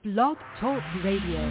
Blog Talk Radio.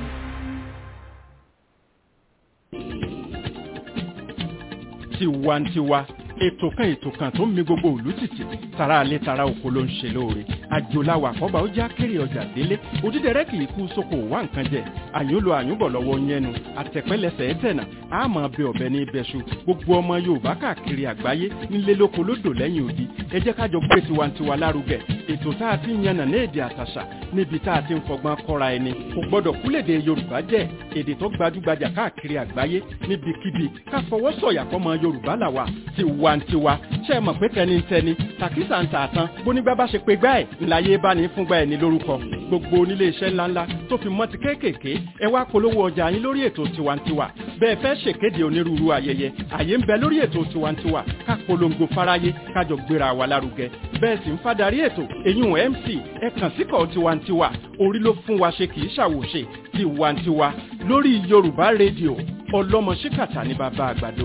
Tiwantiwa ètò kan tó ń mi gbogbo ìlú tìtì tara alẹ́ tara oko ló ń ṣe lóore àjòláwà àkọ́bà ó já kéré ọjà délé òdídẹrẹ́ kì í kú sóko wá nǹkan jẹ àyúnlò àyúnbọ̀ lọ́wọ́ yẹnu àtẹ̀pẹ́lẹsẹ̀ ẹ̀tẹ̀nà àmọ́ bẹ ọ̀bẹ ní ibẹ̀ṣu gbogbo ọmọ Yorùbá káàkiri àgbáyé nílé lóko lódò lẹ́yìn odi ẹ jẹ́ ká jọ gbé tiwantiwa lárugẹ ètò tá a ti ń yànnà ní èdè àtàṣà níbi tá a ti ń fọgbọ́n kọ́ra ẹni kò gbọ́dọ̀ kúlèdè Yorùbá jẹ́ èdè tó gbajúgbajà káàkiri àgbáyé níbikíbi ká fọwọ́ sọ̀yà fọmọ Yorùbá làwà tiwantiwa ṣe é mọ̀ pé tẹnitẹni tàkísà ń tà tán bónígbà bá ṣe pé gbá ẹ̀ ńláyé bá ní fúngbà ẹ̀ ní lórúkọ gbogbo onílé iṣẹ́ ńláńlá tó fi mọ́ ti kéékèèké ẹ wá polówó ọjà yín lórí ètò tiwantiwa bẹ́ẹ̀ fẹ́ ṣèkéde onírúurú ayẹyẹ àyè ń bẹ lórí ètò tiwantiwa ká polongo fáráyé kájọ gbéra wa lárugẹ bẹ́ẹ̀ sì ń fadarí ètò èyún MC ẹ kàn síkọ̀ tiwantiwa orí ló fún wa ṣe kì í ṣàwòṣe tiwantiwa lórí Yorùbá rédíò ọlọ́mọ ṣíkàtà ní bàbá àgbàdo.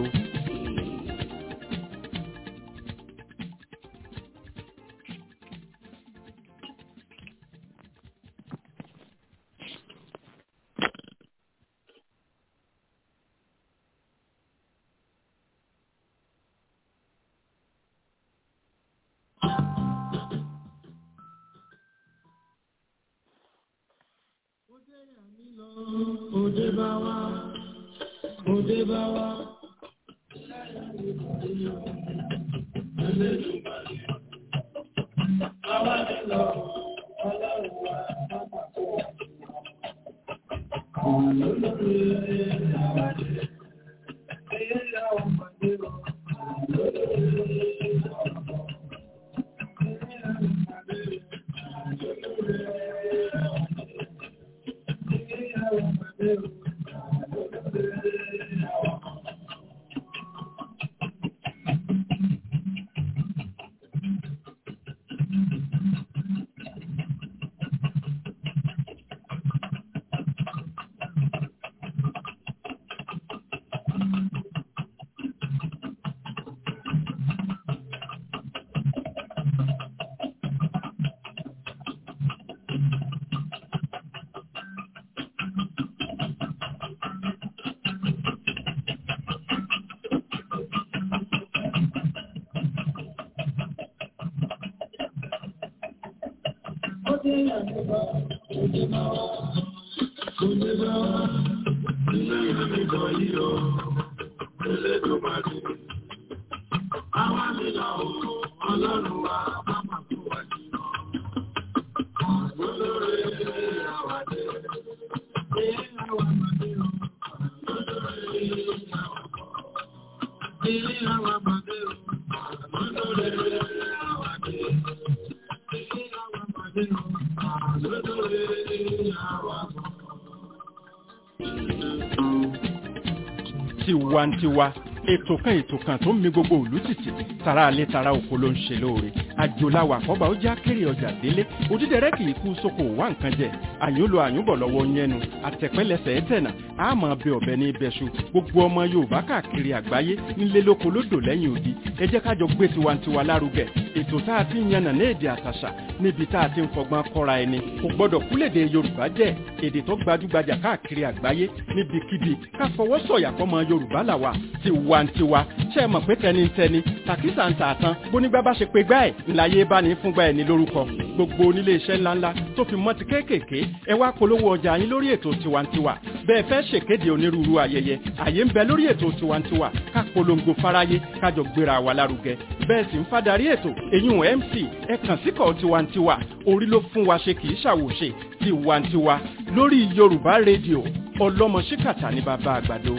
Tiwantiwa ètò kan tó ń mi gbogbo ìlú tìtì tara alẹ́ tara oko ló ń ṣe lóore àjòláwà àkọ́bà ó já kéré ọjà délé òdídẹrẹ́ kì í kú sóko wá nǹkan jẹ àyúnlò àyúnbọ̀ lọ́wọ́ yẹnu àtẹ̀pẹ́lẹsẹ̀ ẹ̀tẹ̀nà àmọ́ bẹ ọ̀bẹ ní ibẹ̀ṣu gbogbo ọmọ Yorùbá káàkiri àgbáyé nílé lóko lódò lẹ́yìn odi ẹ jẹ́ ká jọ gbé tiwantiwa lárugẹ ètò tá a ti ń yànnà ní èdè àtàṣà níbi tá a ti ń fọgbọ́n kọ́ra ẹni kò gbọ́dọ̀ kúlèdè Yorùbá jẹ́ èdè tó gbajúgbajà káàkiri àgbáyé níbikíbi ká fọwọ́ sọ̀yà fọmọ Yorùbá làwà tiwantiwa ṣe é mọ̀ pé tẹnitẹni tàkísà ń tà tán bónígbà bá ṣe pé gbá ẹ̀ ńláyé bá ní fúngbà ẹ̀ ní lórúkọ gbogbo onílé iṣẹ́ ńláńlá tó fi mọ́ ti kéékèèké ẹ wá polówó ọjà yín lórí ètò tiwantiwa bẹ́ẹ̀ fẹ́ ṣèkéde onírúurú ayẹyẹ àyè ń bẹ lórí ètò tiwantiwa ká polongo fáráyé kájọ gbéra wa lárugẹ bẹ́ẹ̀ sì ń fadarí ètò èyún MC ẹ kàn síkọ̀ tiwantiwa orí ló fún wa ṣe kì í ṣàwòṣe tiwantiwa lórí Yorùbá rédíò ọlọ́mọ ṣíkàtà ní bàbá àgbàdo.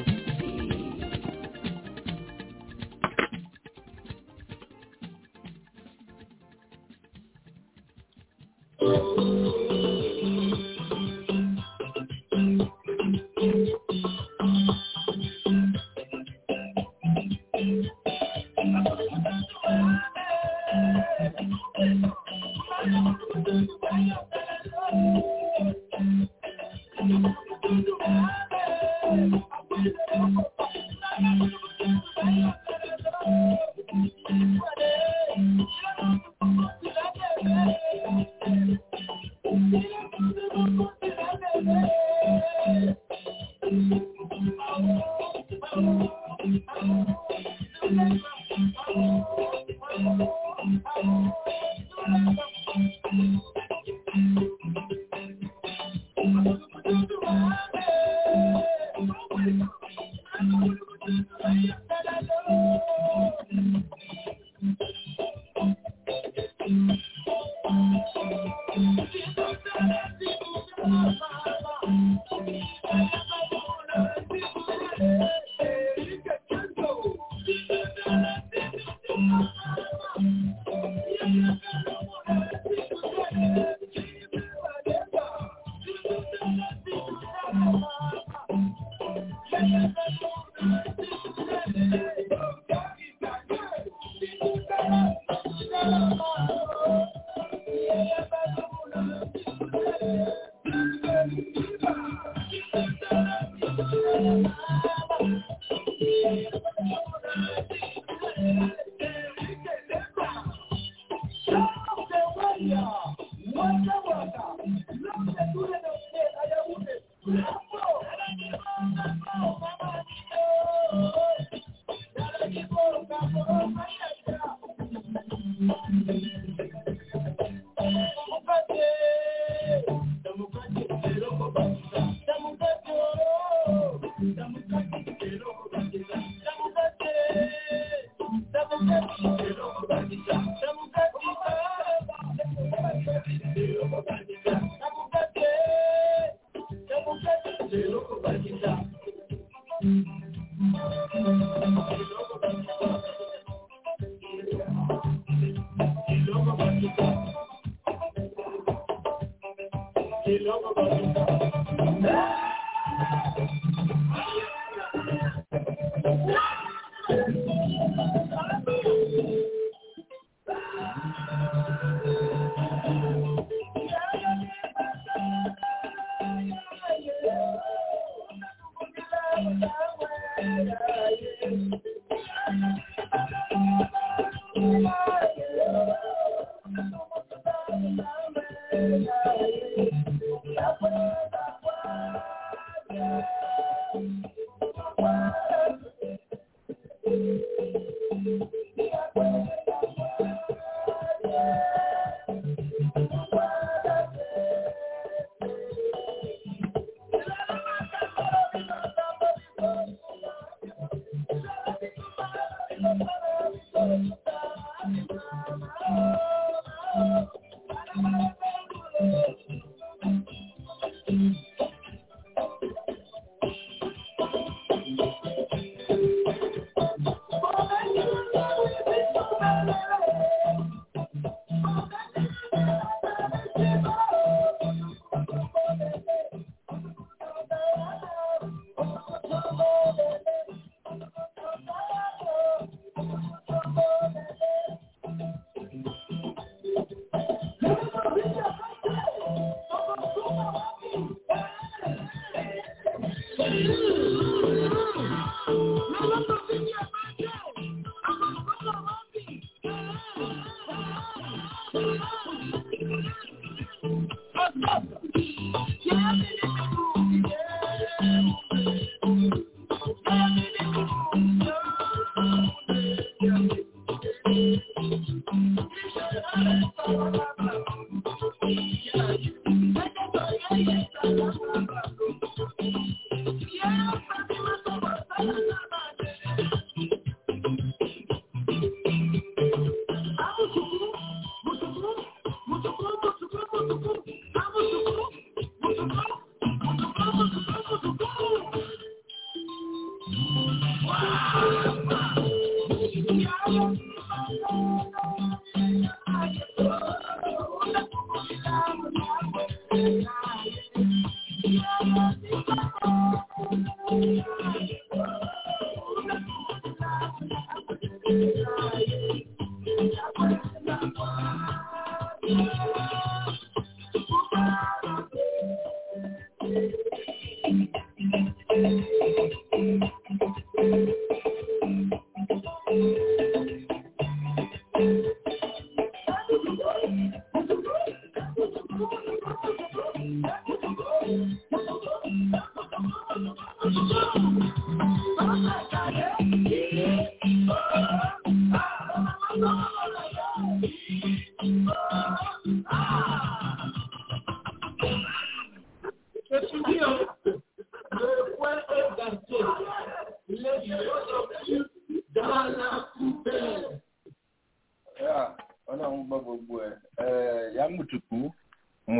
Ọlọ́run gbọ́ gbogbo ẹ̀ ya mùtùkú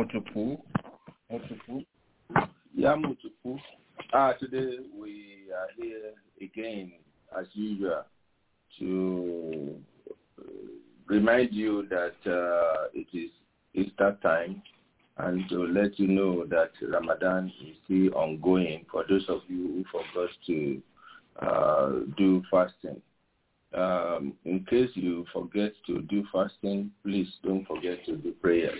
Today we are here again, as usual, to remind you that it is Easter time and to let you know that Ramadan is still ongoing for those of you who forgot to do fasting. In case you forget to do fasting, please don't forget to do prayers.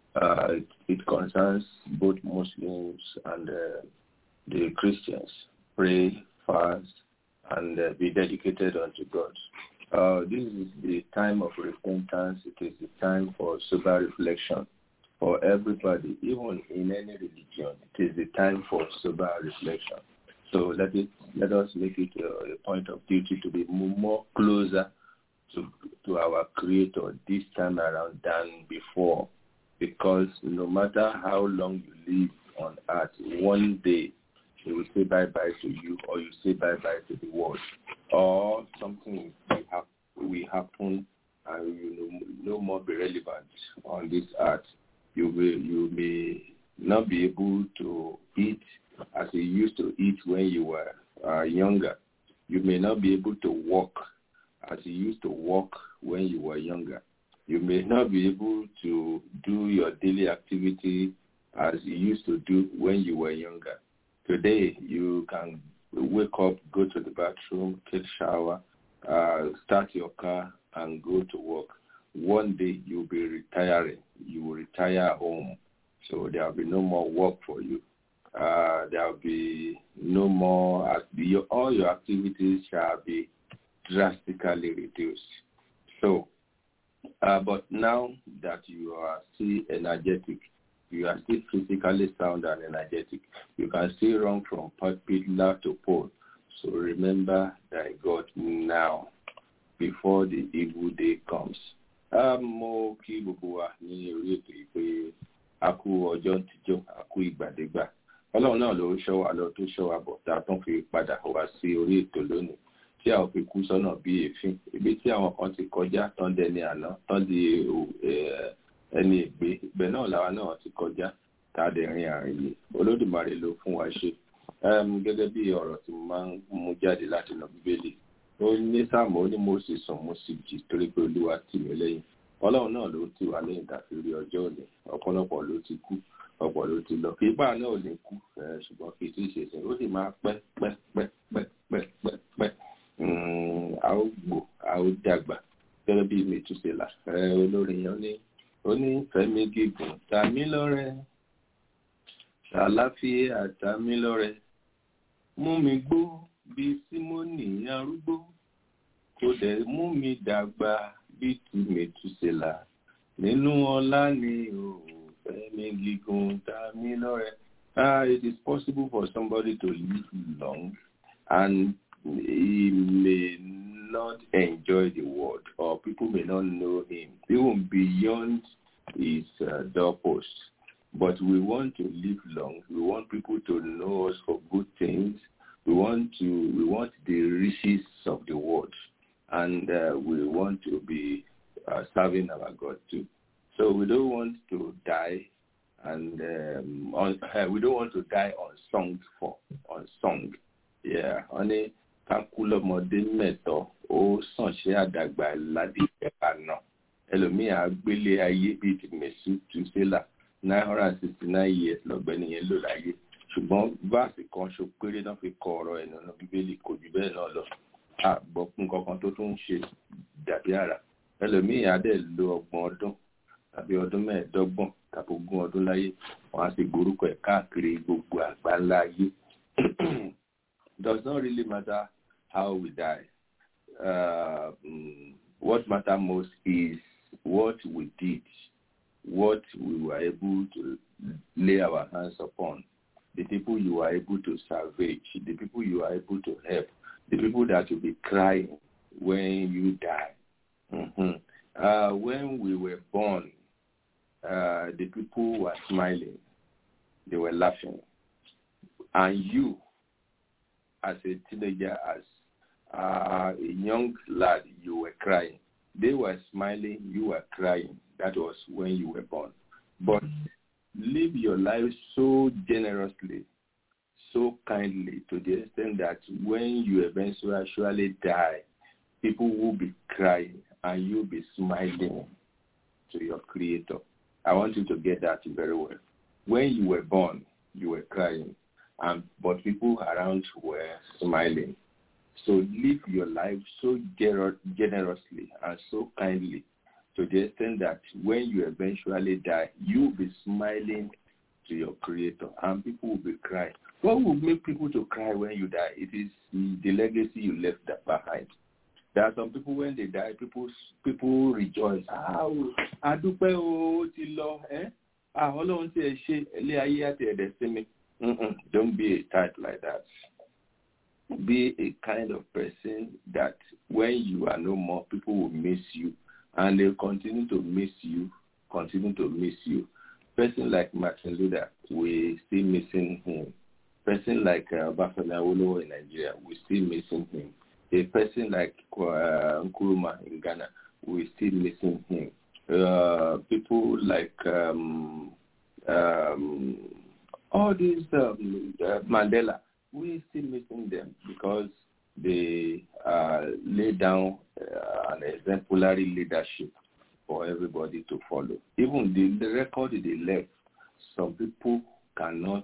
It concerns both Muslims and the Christians. Pray, fast, and be dedicated unto God. This is the time of repentance. It is the time for sober reflection for everybody, even in any religion. It is the time for sober reflection. So let us make it a point of duty to be more closer to our Creator this time around than before, because no matter how long you live on earth, one day He will say bye-bye to you, or you say bye-bye to the world, or something will happen and you will no more be relevant on this earth. You may not be able to eat as you used to eat when you were younger. You may not be able to walk as you used to walk when you were younger. You may not be able to do your daily activity as you used to do when you were younger. Today, you can wake up, go to the bathroom, take a shower, start your car, and go to work. One day, you'll be retiring. You will retire home. So there will be no more work for you. There will be no more, all your activities shall be drastically reduced. So, but now that you are still energetic, you are still physically sound and energetic, you can still run from pillar to pole. So remember thy God now, before the evil day comes. Mo kí gbogbo wa ní orí ètò ìpè akú ọjọ́ tíjọ́ akú ìgbàdégbà. Ọlọ́run náà ló ṣọ́ wa lọ tó ṣọ́ wa bọ̀ tá a tún fi padà wá sí orí ètò lónìí tí a ò fi kú sọ́nà bí èéfín. Ibi tí àwọn kan ti kọjá tán dẹni àná tán di ẹni ìgbé ibẹ̀ náà làwa náà ti kọjá tá a dẹ̀ rin àrìn yìí. Olódùmarè ló fún wa ṣe. Gẹ́gẹ́ bí ọ̀rọ̀ tí mo máa ń mú jáde láti inú Bíbélì. Ó ní Sáàmù ó ní mo sì sùn mo sì jí torí pé Olúwa tì mí lẹ́yìn. Ọlọ́run náà ló tì wá lẹ́yìn tàbí ọjọ́ òní. Ọ̀pọ̀lọpọ̀ ló ti kú, ọ̀pọ̀ ló ti lọ. Kì í bá náà lè kú, ṣùgbọ́n kì í tí ì ṣe sìn. Ó sì máa pẹ́. A ó gbò, a ó dàgbà. Gẹ́gẹ́ bí Mètúsélà, olórin yẹn ó ní fẹ́mi gígùn ta mí lọ́rẹ, ṣàlàáfíà ta mí lọ́rẹ, mú mi gbó bí Símónì arúgbó, kò dẹ̀ mú mi dàgbà bí ti Mètúsélà, nínú ọlá ni o fẹ́mi gígùn ta mí lọ́rẹ. It is possible for somebody to live long and he may not enjoy the world, or people may not know him, even beyond his doorpost. But we want to live long. We want people to know us for good things. We want the riches of the world, and we want to be serving our God too. So we don't want to die, and we don't want to die unsung. Yeah, only kakulomode meto o sanse adagba ladi ẹ̀ka ẹlòmíì àgbélé ayé bíi ti Mètúsélà 969 years lọ́gbẹ́ni yẹn lò láyé, ṣùgbọ́n báàsì kan ṣo péré náà fi kọ ọ̀rọ̀ ẹ̀nà náà Bíbélì kò jù bẹ́ẹ̀ náà lọ. Àgbọ̀kún kankan tó tún ń ṣe dàbí àrà. Ẹlòmíì adé lo 30 ọdún tàbí ọdún 25 tàbí 20 ọdún láyé, wọ́n á sì gborúkọ ẹ̀ káàkiri gbogbo àgbáńlá ayé. Does not really matter how we die. What matters most is what we did, what we were able to lay our hands upon, the people you were able to salvage, the people you were able to help, the people that will be crying when you die. When we were born, the people were smiling, they were laughing, and you, as a teenager, as a young lad, you were crying. They were smiling, you were crying. That was when you were born. But live your life so generously, so kindly, to the extent that when you eventually die, people will be crying and you'll be smiling to your Creator. I want you to get that very well. When you were born, you were crying, but people around were smiling. So live your life so generously and so kindly, to the extent that when you eventually die, you'll be smiling to your Creator and people will be crying. What will make people to cry when you die? It is the legacy you left behind. There are some people, when they die, people rejoice. Adúpẹ́ o ti lọ, Ọlọ́run ti ẹ ṣe ilé ayé àti ẹ̀dẹ̀ sí mi. Don't be a type like that. Be a kind of person that when you are no more, people will miss you, and they'll continue to miss you. Person like Martin Luther, we're still missing him. Person like Obafemi Awolowo in Nigeria, we're still missing him. A person like Nkrumah in Ghana, we're still missing him. People like all these Mandela, we're still missing them because they lay down an exemplary leadership for everybody to follow. Even the record they left, some people cannot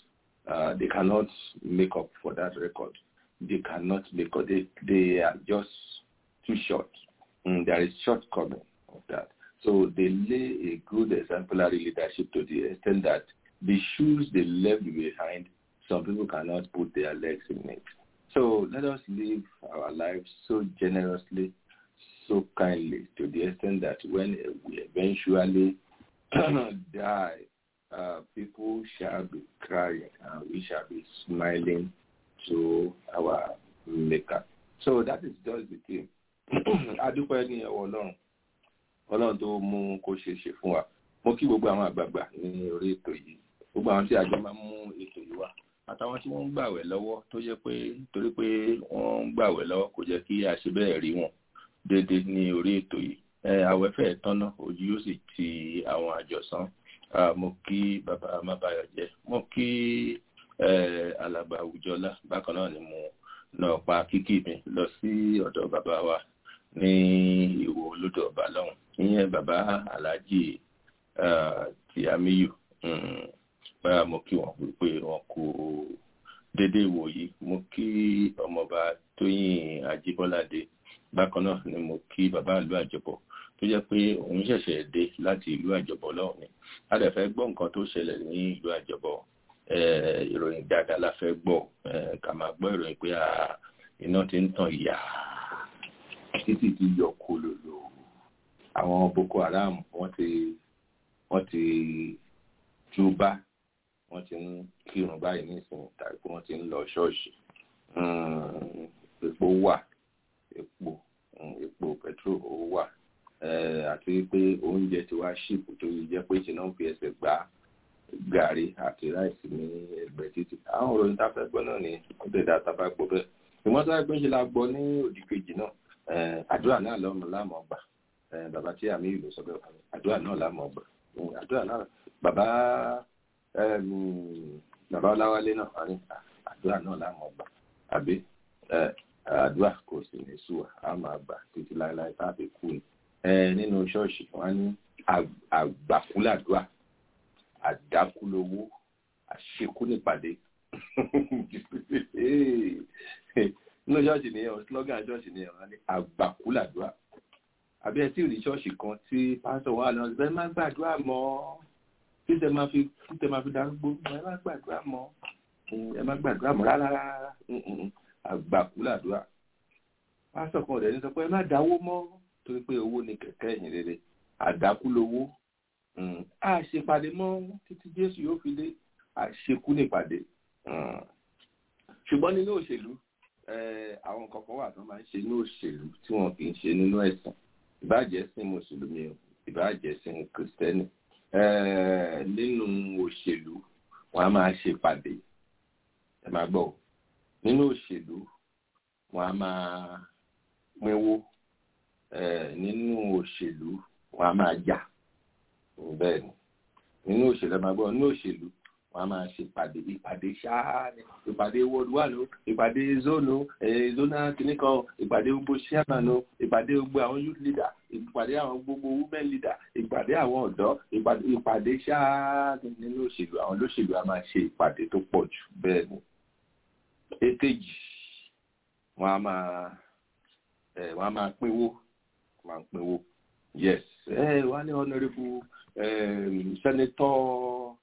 make up for that record. They cannot make up. They are just too short. There is shortcoming of that. So they lay a good exemplary leadership to the extent that the shoes they left behind, some people cannot put their legs in it. So let us live our lives so generously, so kindly, to the extent that when we eventually die, people shall be crying and we shall be smiling to our Maker. So that is just the thing. Adúpẹ́ ní ọwọ́ Ọlọ́run tó mú kó ṣe ṣe fún wa. Mo kí gbogbo àwọn àgbààgbà ní orí ètò yìí. Gbogbo àwọn tí àjọ máa mú ètò yìí wá. Àtàwọn tí wọ́n ń gbàwẹ̀ lọ́wọ́ tó jẹ́ pé torí pé wọ́n ń gbàwẹ̀ lọ́wọ́ kò jẹ́ kí a ṣe bẹ́ẹ̀ rí wọn déédéé ní orí ètò yìí. Àwẹ̀ fẹ́ẹ̀ tọ́nà, ojú yóò sì ti àwọn àjọsán. Mo kí bàbá Mábáyọ̀jẹ́. Mo kí alàgbà Àwùjọlá. Bákan náà ni mo náà pa kíkì mi lọ sí ọ̀dọ̀ bàbá wa ní Ìwó Olódò Ọba lọ́hùn. Ìyẹn bàbá Aláàjì Tìámíyù. Mo kí wọn wípé wọn kú déédéé wò yìí. Mo kí ọmọọba Tóyìn Ajíbọ́ládé. Bákan náà ni mo kí bàbá ìlú Àjọbọ̀ tó jẹ́ pé òun ṣẹ̀ṣẹ̀ dé láti ìlú Àjọbọ̀ lọ́hùn ni. A dẹ̀ fẹ́ gbọ́ nǹkan tó ṣẹlẹ̀ ní ìlú Àjọbọ̀. Ìròyìn dáadáa la fẹ́ gbọ́. Ká máa gbọ́ ìròyìn pé iná ti ń tàn yà títí ti yọ kòlòlò. Àwọn Boko Haram wọ́n ti túbá. Wọ́n ti ń kírun báyìí nísìnyí tàbí wọ́n ti ń lọ ṣọ́ọ̀ṣì. Epo wà, epo petrol ó wà. Àti pé oúnjẹ ti wá ṣìpù tó jẹ́ pé ṣe náà ń fi ẹsẹ̀ gbá gàrí àti ráìsì ní ẹgbẹ́ títì. Àwọn òròyìn tá a fẹ́ gbọ́ náà ni ó lè dá tá a bá gbọ́ bẹ́ẹ̀. Ìmọ̀ sáré pé ń ṣe la gbọ́ ní òdì kejì náà. Àdúrà náà láàmú ọgbà. Bàbá tí àmì ìlú sọ bẹ́ẹ̀ fún mi. Àdúrà náà láàmú ọgbà. Àdúrà náà bàbá Ọláwálé náà wà ní àdúrà náà láàmú ọgbà. Àbí àdúrà kò sì ní sú wa. A máa gbà títí láéláé tá a fi kú ni. Nínú ṣọ́ọ̀ṣì wọn ní àgbàkúlàdúrà, àdákúlówó, àṣekú nípàdé. Nínú ṣọ́ọ̀ṣì nìyẹn, slogan ṣọ́ọ̀ṣì nìyẹn wọn ní àgbàkúlàdúrà. Àbí ẹ tí ò ní ṣọ́ọ̀ṣì kan tí pásítọ̀ wà lọ ẹ má gbàdúrà mọ́. Títẹ máa fi darúgbó, ẹ má gbàdúrà mọ́. Ẹ má gbàdúrà mọ́ rárá. Àgbàkúlàdúrà. Pásítọ̀ kan ọ̀dẹ̀ ní sọ pé ẹ má dáwó mọ́ torí pé owó ni kẹ̀kẹ́ ìyìn rere. Àdákúlówó. Àṣepàdé mọ́ títí Jésù yóò fi dé. Àṣekú nípàdé. Ṣùgbọ́n nínú òṣèlú, àwọn kankan wà tó máa ń ṣe nínú òṣèlú tí wọn kì í ṣe nínú ẹ̀sìn. Ìbájẹ́ sìn mùsùlùmí o, ìbájẹ́ sìn kìrìsìtẹ́nì. Nínú òṣèlú, wọn a máa ṣe pàdé. Ẹ máa gbọ́. Nínú òṣèlú, wọn a máa pínwó. Nínú òṣèlú, wọn a máa jà. Bẹ́ẹ̀ ni. nínú òṣèlú máa gbọ́ nínú òṣèlú wọ́n á máa ṣe ìpàdé ṣáá ní ìpàdé ward one o ìpàdé zone zona kìnnìkan ìpàdé gbogbo chairman o ìpàdé gbogbo àwọn youth leader ìpàdé àwọn gbogbo women leader ìpàdé àwọn ọ̀dọ́ ìpàdé ṣáá nínú òṣèlú àwọn olóṣèlú á máa ṣe ìpàdé tó pọ̀ jù bẹ́ẹ̀ ni. èkejì wọ́n á máa pínwó yes wọ́n á ní honourable senator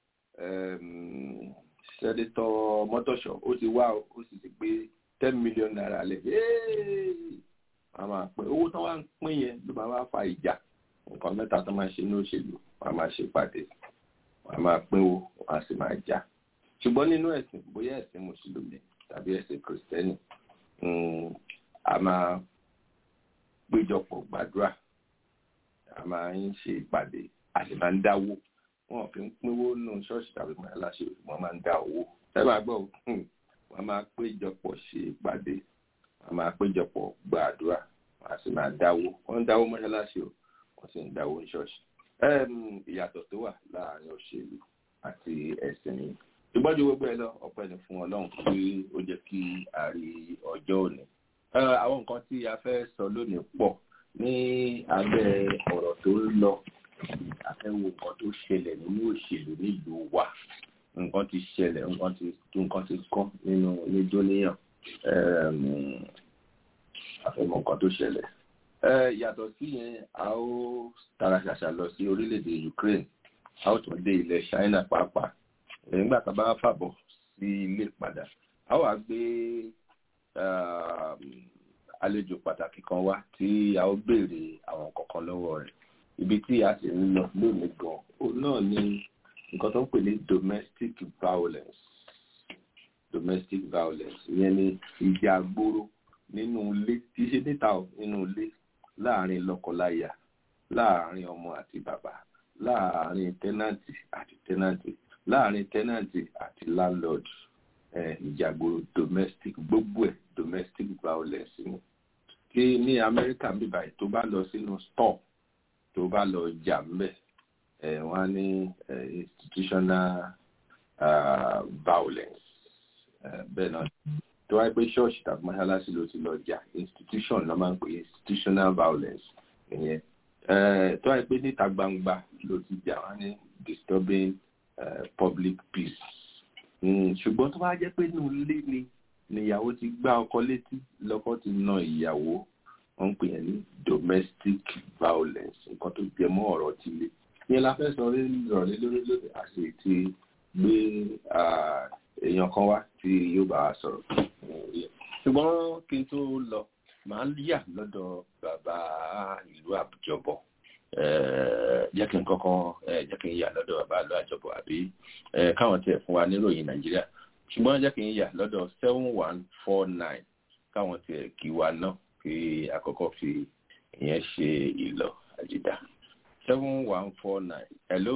mọ́tòṣọ́ ó ti wá ó sì ti pé 10 million naira lẹ̀ wọ́n á máa pín owó tán wá ń pín yẹn ló máa wá fa ìjà nǹkan mẹ́ta tó máa ṣe ní òṣèlú wọ́n á máa ṣe pàdé wọ́n á máa pínwó wọ́n á sì máa jà ṣùgbọ́n nínú ẹ̀sìn bóyá ẹ̀sìn mùsùlùmí tàbí ẹ̀sìn kìrìsìtẹ́nì a máa péjọpọ̀ gbàdúrà a máa ń ṣe ìpàdé a sì máa ń dáwó wọn kì í pínwó nù ṣọ́ọ̀ṣì tàbí mọ́ṣáláṣí wọ́n máa ń dá owó ẹ máa gbọ́ wọ́n máa péjọpọ̀ ṣe ìpàdé wọ́n máa péjọpọ̀ gbàdúrà wọ́n á sì máa dáwó wọ́n ń dáwó mọ́ṣáláṣí o wọ́n sì ń dáwó ṣọ́ọ̀ṣì ìyàtọ̀ tó wà láàárín òṣèlú àti ẹ̀sìn yìí ṣùgbọ́n ju gbogbo ẹ lọ ọpẹ́ ni fún Ọlọ́run tí ó jẹ́ kí a rí ọjọ́ òní àwọn nǹkan tí a fẹ́ sọ lónìí pọ̀ ní abẹ́ ọ̀rọ̀ tó ń lọ a fẹ́ wo nǹkan tó ṣẹlẹ̀ nínú òṣèlú nílùú wa nǹkan ti ṣẹlẹ̀ nǹkan ti kọ́ nínú níjóníyàn a fẹ́ mọ̀ nǹkan tó ṣẹlẹ̀ yàtọ̀ sí yẹn a ó tara ṣàṣà lọ sí orílẹ̀-èdè Ukraine a ó tún dé ilẹ̀ China pàápàá nígbà tá a bá fàbọ̀ sí ilé padà a wà gbé àlejò pàtàkì kan wá tí a ó béèrè àwọn kọ̀ọ̀kan lọ́wọ́ rẹ̀ ibi tí a sì ń lọ lónìí gan òun náà ni nǹkan tó ń pè ní domestic violence ìyẹn ni ìjà àgbòrò nínú ilé tí í ṣe níta nínú ilé láàrin lọ́kọláya láàrin ọmọ àti bàbá láàrin tẹ́nàntì àti tẹ́nàntì láàrin tẹ́nàntì àti landlord ìjàgboro domestic gbogbo ẹ̀ domestic violence ni kí ní Amẹ́ríkà bíbá tó bá lọ sínú store tó bá lọ jà mbẹ̀ wọ́n á ní institutional violence bẹ́ẹ̀ náà tó wáyé pé ṣọ́ọ̀ṣì tàbí mọ́ṣáláṣí ló ti lọ jà institution ló máa ń pè institutional violence ìyẹn tó wáyé pé níta gbangba ló ti jà wọ́n ní disturbing public peace ṣùgbọ́n tó bá jẹ́ pé inú ilé ni ìyàwó ti gbá ọkọ létí lọ́kọ ti na ìyàwó wọ́n ń pè yẹn ní domestic violence nǹkan tó jẹ mọ́ ọ̀rọ̀ ti lé ìyẹn la fẹ́ sọ rọ̀lẹ́ lórí àṣẹ tí gbé èèyàn kan wá tí yóò bá a sọ̀rọ̀ ṣùgbọ́n kí n tó lọ màá yà lọ́dọ̀ bàbá ìlú àjọbọ̀ jẹ́ kí n yà lọ́dọ̀ bàbá ìlú àjọbọ̀ àbí káwọn tiẹ̀ fún wa níròyìn Nàìjíríà ṣùgbọ́n jẹ́ kí n yà lọ́dọ̀ 7149 káwọn tiẹ̀ kí wa náà kí àkọ́kọ́ fi ìyẹn ṣe ìlọ àjìdá 7149 hello.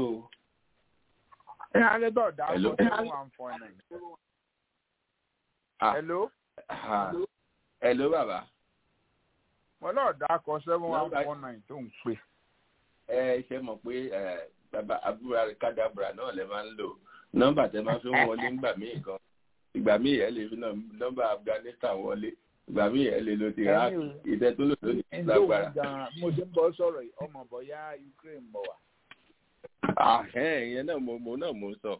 Hello. 7149. Hello. Hello bàbá. Mo lọ dákọ 7149 tó ń pè. Ṣe mọ̀ pé bàbá àbúrò àríkádàbúrà náà lè máa ń lò nọ́mbà tẹ́ máa fi ń wọlé ńgbà míì gan ìgbà míì ẹ lè fi nọ́mbà Afghanistan wọlé ìgbà míì ẹ lè lo ti Iraq ìtẹ tó lò lónìí lágbára. mo ṣe ń bọ sọ̀rọ̀ yìí ọmọ bọyá Ukraine bọ wá. ìyẹn náà mo ń sọ.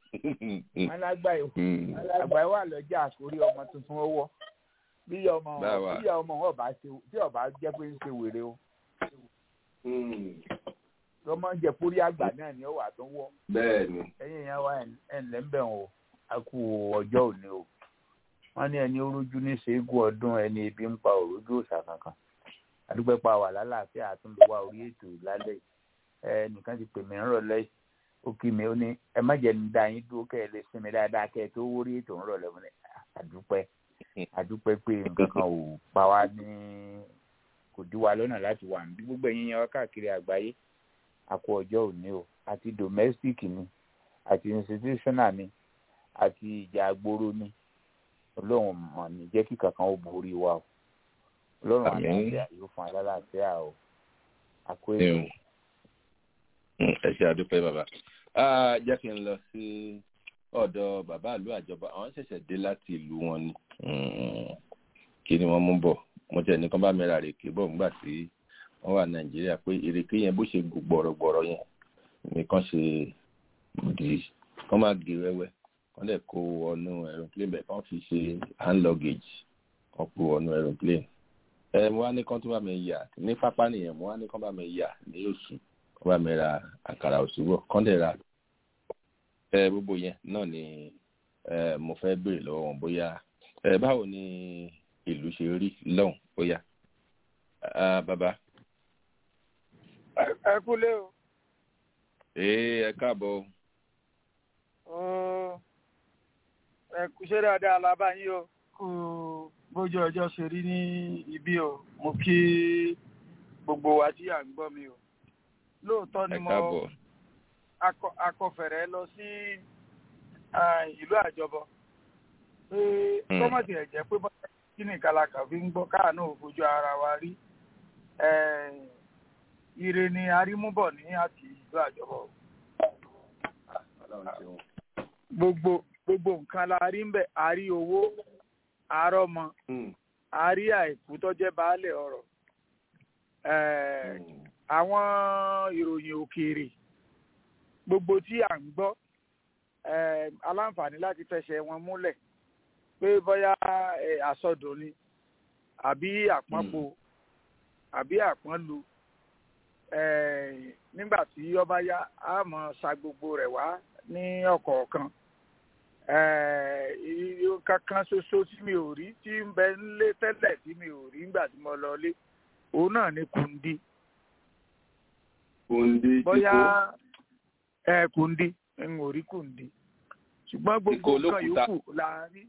àgbà wà lọ́jà àkórí ọmọ tuntun owó bí ọmọ wọn bá ṣe tí ọba jẹ́ pé ń ṣe wèrè o. lọ́mọ jẹ pórí àgbà náà ni ó wà tó wọ́. bẹ́ẹ̀ni. ẹ̀yin yẹn wá ẹ̀ǹlẹ́ ń bẹ̀ wọ́n a kú ọjọ́ òní o. wọ́n ní ẹni orójú ní ṣẹ́gun ọdún ẹni ebi ń pa òrójú òòṣà kankan. àdúgbò pa wà lálàáfíà àtúndò wa orí ètò lálẹ́ nìkan ti pè mí ń rọ̀lẹ́ ó kí mi ó ní ẹ má jẹ́ ní dá yín dúró kẹ́ ẹ lè sinmi dáadáa kẹ́ ẹ tó wórí ètò ń rọ̀lẹ́ fún ẹ àdúpẹ́ pé nǹkan kan ò pa wá ní kò dí wa lọ́nà láti wà ní gbogbo ẹ̀yin yẹn wá káàkiri àgbáyé àkó ọjọ́ òní o àti domestic ni àti institutional ni àti ìjà agbóró ni ọlọ́run mọ̀ ní jẹ́ kí kankan ó borí wa o ọlọ́run àlàáfíà yóò fún alálàáfíà o àkó ètò. ẹ ṣe àdúpẹ́ bàbá jẹ́ kí n lọ sí ọ̀dọ̀ bàbá ìlú àjọba. Àwọn ṣẹ̀ṣẹ̀ dé láti ìlú wọn ni. Kí ni wọ́n mú bọ̀? Mo tẹ̀ ní kán bá mi ra rèké bọ̀ nígbà tí wọ́n wà Nàìjíríà pé ìrèké yẹn bó ṣe gbọ̀rọ̀gbọ̀rọ̀ yẹn nìkan ṣe dì í. Kán má gé wẹ́wẹ́. Kán dẹ̀ kó wọnú aeroplane bẹ̀ kán fi ṣe hand luggage. Kán kó wọnú aeroplane. Mo wá ní kán tó bá mi yà ní pápá nìyẹn. Mo wá ní kán bá mi yà ní Ọ̀ṣun. Kán bá mi ra àkàrà òṣùwọ̀. Kán dẹ̀ ra gbogbo yẹn náà ni mo fẹ́ béèrè lọ́wọ́ wọn bóyá báwo ni ìlú ṣe rí lọ́hùn bóyá. Bàbá. Ẹ kúlé o. Ẹ káàbọ̀. Ẹ kú ṣe dáadáa lábá yín o. Kú bójú ọjọ́ ṣe rí ní ibi o. Mo kí gbogbo wa tí à ń gbọ́ mi o. Lóòótọ́ ni mo akọfẹ̀rẹ̀ lọ sí ìlú àjọbọ. Pé kọ́mọ̀tì ẹ̀jẹ̀ pé bọ́lá kí ni kàlàkà fi ń gbọ́ káà náà fojú ara wa rí. Ire ni arímúbọ̀ ní àti ìlú àjọbọ. Gbogbo nǹkan la rí ń bẹ̀, a rí owó, àrọ́mọ, a rí àìkú tó jẹ́ baálẹ̀ ọ̀rọ̀. Àwọn ìròyìn òkèèrè gbogbo tí à ń gbọ́ aláǹfààní láti fẹsẹ̀ wọn múlẹ̀ pé bóyá àsọdùn ni àbí àpọ́npo àbí àpọ́nlu nígbà tí ọba yá a mọ̀ sa gbogbo rẹ̀ wá ní ọ̀kọ̀ọ̀kan kankan ṣoṣo tí mi ò rí tí ń bẹ nílé tẹ́lẹ̀ tí mi ò rí nígbà tí mo lọ lé òun náà ni kùndí. Bóyá kùndí ń ò rí kùndí ṣùgbọ́n gbogbo nǹkan yòókù la rí.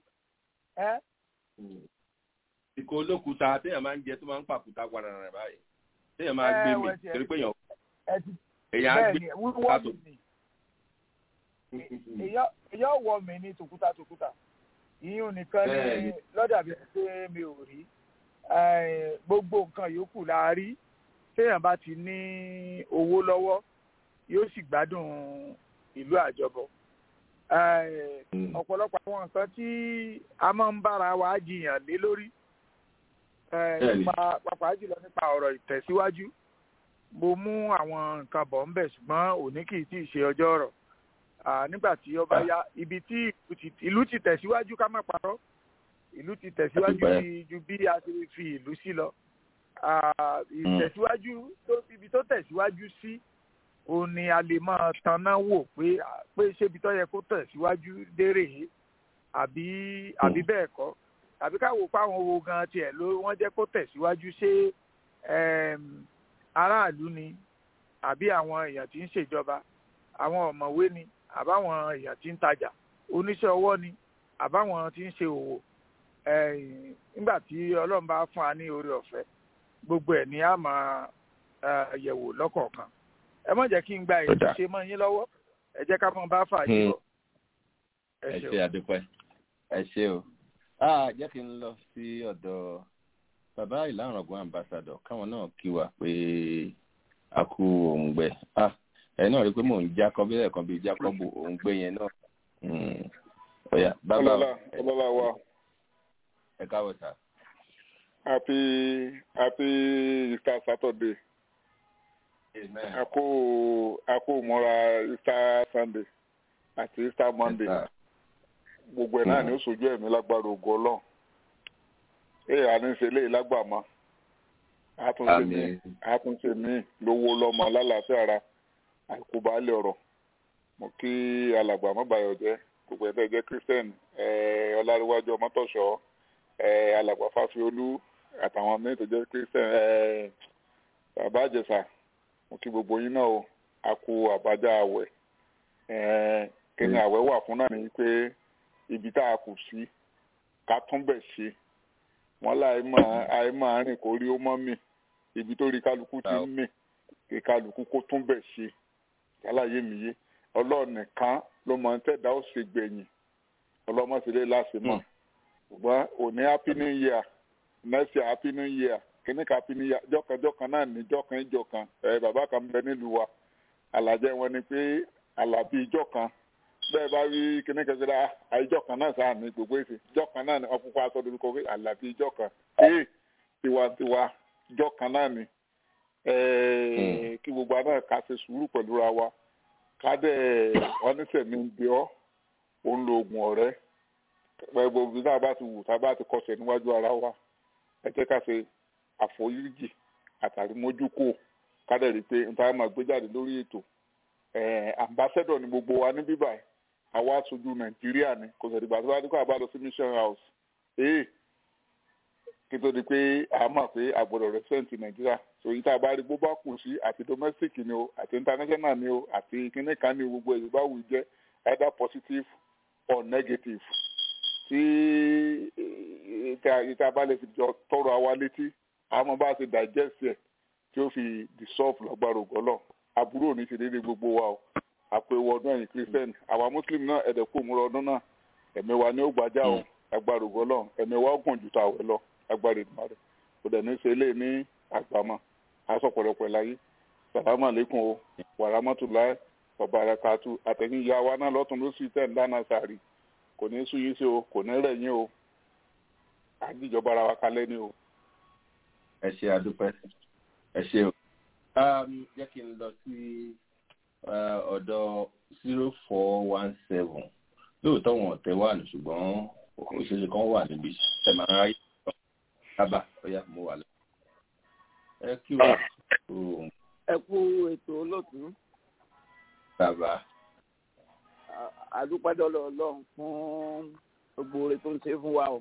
Ìkó olókùúta téèyàn máa ń jẹ tó máa ń pàkúta padà rẹ̀ báyìí téèyàn máa gbé mi torí pé èèyàn á gbé wíwọ́ mi ni èèyàn wọ mi ní tòkúta ìyún nìkan ni lọ́dà bí pé mi ò rí gbogbo nǹkan yòókù la rí. Téèyàn bá ti ní owó lọ́wọ́ yóò sì gbádùn ìlú àjọbọ. Ọ̀pọ̀lọpọ̀ àwọn nǹkan tí a máa ń bára wa jiyàn lé lórí pàápàá jùlọ nípa ọ̀rọ̀ ìtẹ̀síwájú mo mú àwọn nǹkan bọ̀ ń bẹ̀ ṣùgbọ́n òní kì í tí ì ṣe ọjọ́ ọ̀rọ̀. Nígbà tí ó bá yá ibi tí ìlú ti tẹ̀síwájú ká má parọ́ ìlú ti tẹ̀síwájú ju bí a ti fi ìlú sí lọ. Ìtẹ̀síwájú ibi tó tẹ̀síwájú sí òun ni a lè máa tanná wò pé ṣébi tó yẹ kó tẹ̀síwájú dérè àbí bẹ́ẹ̀ kọ́ tàbí káwò páwọn owó gan tiẹ̀ ló wọ́n jẹ́ kó tẹ̀síwájú ṣé aráàlú ni àbí àwọn èèyàn tí ń ṣèjọba àwọn ọ̀mọ̀wé ni àbáwọn èèyàn tí ń tajà oníṣẹ́ ọwọ́ ni àbáwọn tí ń ṣe òwò nígbà tí Ọlọ́run bá fún wa ní oore ọ̀fẹ́ gbogbo ẹ̀ ni a máa yẹ̀wò lọ́kọ̀ọ̀kan. Ẹ má jẹ́ kí n gba èyí ṣe mọ́ yín lọ́wọ́ ẹ jẹ́ ká mọ́ bá fàájì lọ. Ẹ ṣé àdúpẹ́ ẹ ṣé o. Jẹ́ kí n lọ sí ọ̀dọ̀ bàbá Ìlárọ̀gbọ́n ambassador káwọn náà kí wa pé a kú òǹgbẹ. Ẹ náà rí i pé mò ń jákọ́ bí ẹ̀kan bíi jákọ́bù òǹgbẹ yẹn náà. Ọ̀yà bàbá wa. Ẹ káwọ́ sà. Happy Easter Saturday. Amen. Ako mọ́ra Easter Sunday àti Easter Monday. Gbogbo ẹ̀ náà ni ó sojú ẹ̀mí lágbára ògo Ọlọ́run. Àní ṣe lé lágbàmọ́. Àtúnṣe mi lówó lọ́mọ lálàáfíà ara àìkú baálé ọ̀rọ̀. Mo kí alàgbà mọ́bàyọ̀ jẹ́ gbogbo ẹ̀dẹ́ jẹ́ Christian Ọláríwájú Ọmọ́tọ̀ṣọ́ alàgbà Fáfiolú àtàwọn míì tó jẹ́ Christian bàbá Àjẹsà. Mo kí gbogbo yín náà o a kú àbájá àwẹ̀ kí ni àwẹ̀ wà fún náà ni pé ibi tá a kù sí ká tún bẹ̀ ṣe wọ́n láì máa rìn kó rí ó mọ́ mì ibi tó rí kálukú ti ń mì kí kálukú kó tún bẹ̀ ṣe yálàyé mi yé Ọlọ́run nìkan ló mọ̀ ń tẹ̀dá ó ṣe gbẹ̀yìn ọlọ́mọ̀sílẹ̀ láti mọ̀ ṣùgbọ́n òní happy new year next year happy new year kíní ká happy new year jọ́kan náà ní jọ́kan ìjọkan bàbá kan bẹ nílùú wa àlàjẹ wọn ni pé àlàbí ìjọ kan bẹ́ẹ̀ bá rí kíní kan síra àìjọ kan náà sáà ní gbogbo èsì ìjọ kan náà ni wọ́n fún aṣọ lórúkọ pé àlàbí ìjọ kan tiwantiwa ìjọ kan náà ni kí gbogbo àná ká ṣe sùúrù pẹ̀lú ra wa ká dẹ̀ wọ́n ní sẹ̀mí ń bí ọ́ òun lo oògùn ọ̀rẹ́ gbogbo bí tá a bá ti wù tá a bá ti kọsẹ̀ níwájú ara wa ẹ jẹ́ ká ṣe àforíjì àtàrímójúkò ká dẹ̀ rí i pé níta máa gbé jáde lórí ètò ambassador ni gbogbo wa ní bíbáyìí àwa aṣojú nàìjíríà ni kò sẹ̀dìgbà tó bá dé kó àbá lọ sí mission house kí tó di pé a mọ̀ pé àgbọ̀dọ̀ represent nàìjíríà so yìí tá a bá rí bó bá kù sí àti domestic ni o àti international ni o àti kíní kan ní gbogbo èyí bá wù jẹ́ either positive or negative tí ìta bá lè fi jọ tọrọ àwa létí àmọ́ bá ṣe digest ẹ̀ tí ó fi dissolve lágbára ògbọ́lọ̀ àbúrò ní ṣe déédéé gbogbo wa o àpèwọ̀ ọdún ẹ̀yìn christian àwa muslim náà ẹ̀dẹ̀kú òmùrọ̀ ọdún náà ẹ̀mí wa ní ó gbàjá o lágbára ògbọ́lọ̀ ẹ̀mí wa gùn jù tàwẹ̀ lọ lágbára ìdùnnú kò dẹ̀ ní ṣe lé ní àgbàmọ́ aṣọ pọ̀lọpọ̀ láyé sàlámù àlékún o wàràmọ́tòláì ọ̀bàràkàtù àtẹ̀yìn ìyá wa náà lọ́tún ló sì tẹ̀ ń dáná sàárì kò ní sú yín sí o kò ní rẹ̀ yín o àjíjọba ara wa kalẹ̀ ni o. ẹ ṣe àdúpẹ́ ẹ ṣe o. jẹ́ kí n lọ sí ọ̀dọ̀ 0417 lóòótọ́ wọn ọ̀tẹ̀ wà ní ṣùgbọ́n òṣèlú kan wà níbi ẹ̀ máa ń ráyè lábà ọ̀yà mo wà lọ. ẹ kí wà. ẹ kú ètò olóòtú. bàbá. àdúpẹ́dọ́ Ọlọ́run fún gbogbo oore tó ń ṣe fún wa o.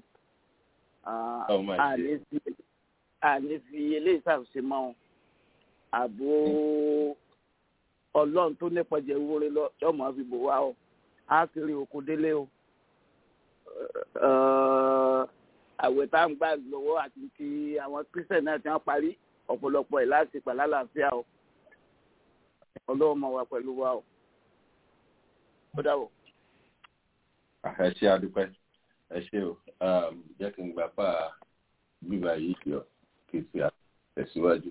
àní fi eléyìí ṣàṣe mọ́ wọn. ààbò Ọlọ́run tó nípa jẹ́ wúre lọ yọ̀mọ̀ fi bò wá o. á kiri oko délé o. àwẹ̀ tá à ń gbà lọ́wọ́ àti ti àwọn kírísítẹ̀nì náà ti wọ́n parí ọ̀pọ̀lọpọ̀ ẹ̀ láti pàlà àlàáfíà o. Ọlọ́run máa wà pẹ̀lú wa o. Ó dàbọ̀. ẹ ṣe àdúpẹ́ ẹ ṣe o jẹ́ kí n gbà pa bíbá yìí yọ kí n fi àtẹ̀síwájú.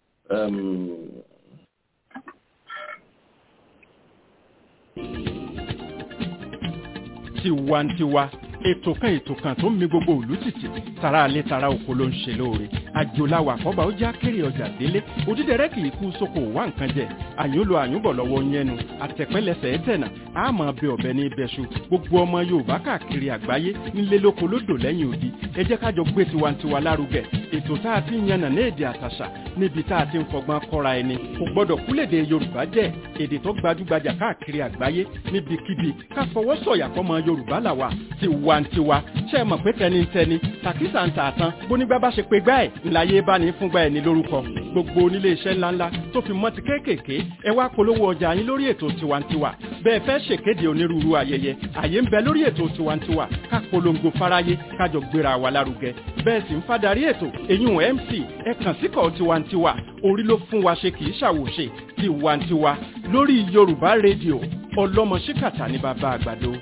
Tiwantiwa ètò kan tó ń mi gbogbo ìlú tìtì tara alẹ́ tara oko ló ń ṣe lóore àjòláwà àkọ́bà ó já kéré ọjà délé òdídẹrẹ́ kì í kú sóko wá nǹkan jẹ àyúnlò àyúnbọ̀ lọ́wọ́ yẹnu àtẹ̀pẹ́lẹsẹ̀ ẹ̀tẹ̀nà àmọ́ bẹ ọ̀bẹ ní ibẹ̀ṣu gbogbo ọmọ Yorùbá káàkiri àgbáyé nílé lóko lódò lẹ́yìn odi ẹ jẹ́ kájọ gbé tiwantiwa lárugẹ ètò tá a ti ń yànnà ní èdè àtàṣà níbi tá a ti ń fọgbọ́n kọ́ra ẹni kò gbọ́dọ̀ kúlèdè Yorùbá jẹ́ èdè tó gbajúgbajà káàkiri àgbáyé níbikíbi ká fọwọ́ sọ̀yà fọmọ Yorùbá làwà tiwantiwa ṣe é mọ̀ pé tẹnitẹni tàkísà ń tà tán bónígbà bá ṣe pé gbá ẹ̀ ńláyé bá ní fúngbà ẹ̀ ní lórúkọ gbogbo onílé iṣẹ́ ńláńlá tó fi mọ́ ti kéékèèké ẹ wá polówó ọjà yín lórí ètò tiwantiwa bẹ́ẹ̀ fẹ́ ṣèkéde onírúurú ayẹyẹ àyè ń bẹ lórí ètò tiwantiwa ká polongo fáráyé kájọ gbéra wa lárugẹ bẹ́ẹ̀ sì ń fadarí ètò èyún MC ẹ kàn síkọ̀ tiwantiwa orí ló fún wa ṣe kì í ṣàwòṣe tiwantiwa lórí Yorùbá rédíò ọlọ́mọ ṣíkàtà ní bàbá àgbàdo.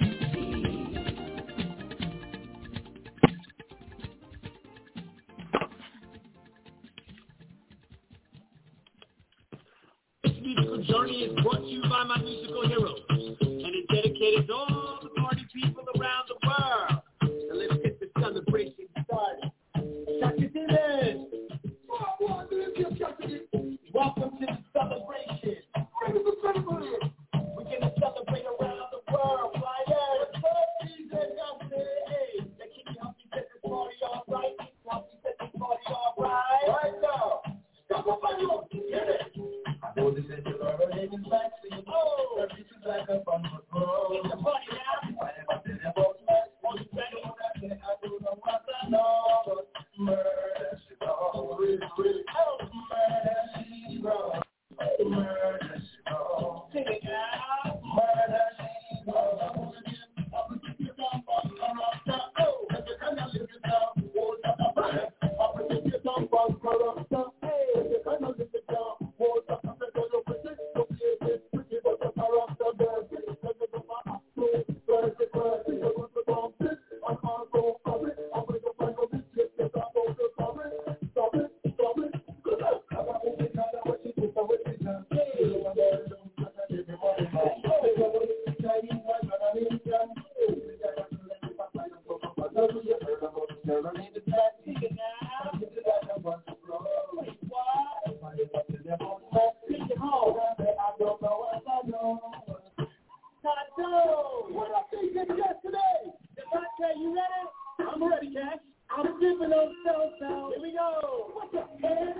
Journey is brought to you by my musical heroes, and it's dedicated to all the party people around the world. So let's get the celebration started. Shaka Dylan! Welcome to the celebration. We're going to celebrate around the world, right? Hey, that can help me set this party all right. Help me set this party all right. Right now. Stop up on you. Get it. I know this is the Lord of Living Black. Oh, this is like a fun football. It's a party now. I never said about Never leave the back ticket now. Get to that number to blow. Wait, what? If I live up to them on the back ticket home, I don't know what I know. Tato, what I think did yesterday? Tato, you ready? I'm ready, Cash. I'm dipping on so. Here we go. What's up?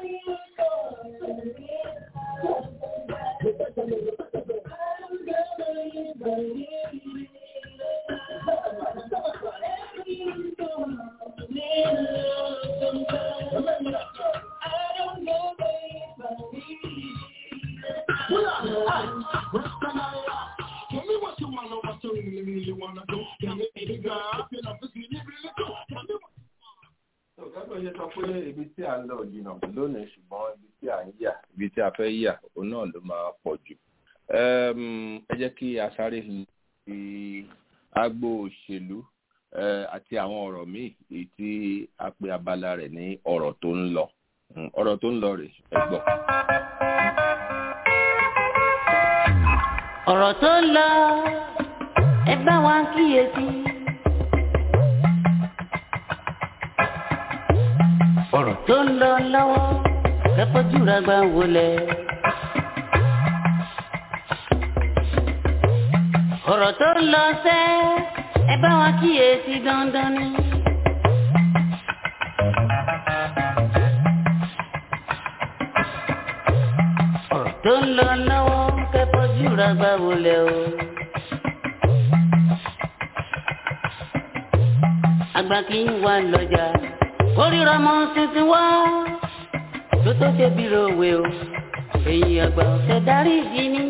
Ṣe sọ pé ibi tí a ń lọ jìnnà lónìí ṣùgbọ́n ibi tí a ń yà ibi tí a fẹ́ yà òun náà ló máa pọ̀ jù. Ẹ jẹ́ kí a sáré fi agbo òṣèlú àti àwọn ọ̀rọ̀ míì èyí tí a pe abala rẹ̀ ní ọ̀rọ̀ tó ń lọ. Ọ̀rọ̀ tó ń lọ rèé ẹ gbọ́. Ọ̀rọ̀ tó ń lọ ẹ bá wa kíyèsí. Ọ̀rọ̀ tó ń lọ lọ́wọ́ kẹ́fọ́jú ra gbà wọlé. Ọ̀rọ̀ tó ń lọ sẹ́ ẹ bá wa kíyèsí dandan ni. Ọ̀rọ̀ tó ń lọ lọ́wọ́ kẹ́fọ́jú ra gbà wọlé o. Àgbà kì í wà lọ́jà. Oríra mọ́ tuntun wá tó tó ṣe bí ròwe o, èyí àgbà ọ̀sẹ̀ darí ìdí ní.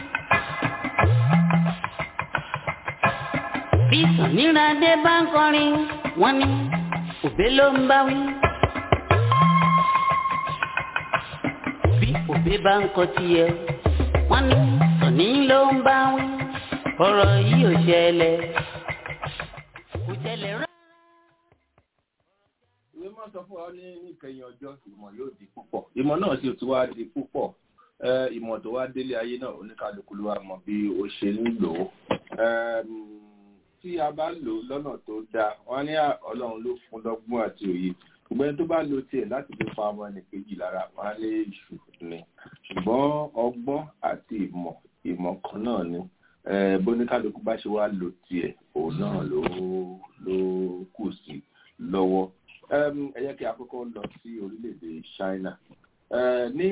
Bí Sàníràdé bá ń kọrin, wọ́n ní òbé ló ń bá wí. Bí òbé bá ń kọ tiẹ̀, wọ́n ní Sàní ló ń bá wí. Ọ̀rọ̀ yìí ò ṣẹlẹ̀, kò ṣẹlẹ̀ rẹ̀. Sọ fún wa ní ìkẹyìn ọjọ́ ìmọ̀ yóò di púpọ̀ ìmọ̀ náà sì ti wá di púpọ̀ ìmọ̀ tó wá délé ayé náà oníkálukú ló wá mọ̀ bí ó ṣe ń lò ó tí a bá lò ó lọ́nà tó dáa wọ́n ní Ọlọ́run ló fún lọ́gbọ́n àti òye ṣùgbọ́n tó bá lo tiẹ̀ láti fi fa ọmọ ẹnìkejì lára wọ́n á lé ìṣù ni ṣùgbọ́n ọgbọ́n àti ìmọ̀ kan náà ni bóníkálukú bá ṣe wá lo tiẹ̀ òun náà ló kù sí lọ́wọ́. Ẹ jẹ́ kí a kọ́kọ́ lọ sí orílẹ̀-èdè China. Ní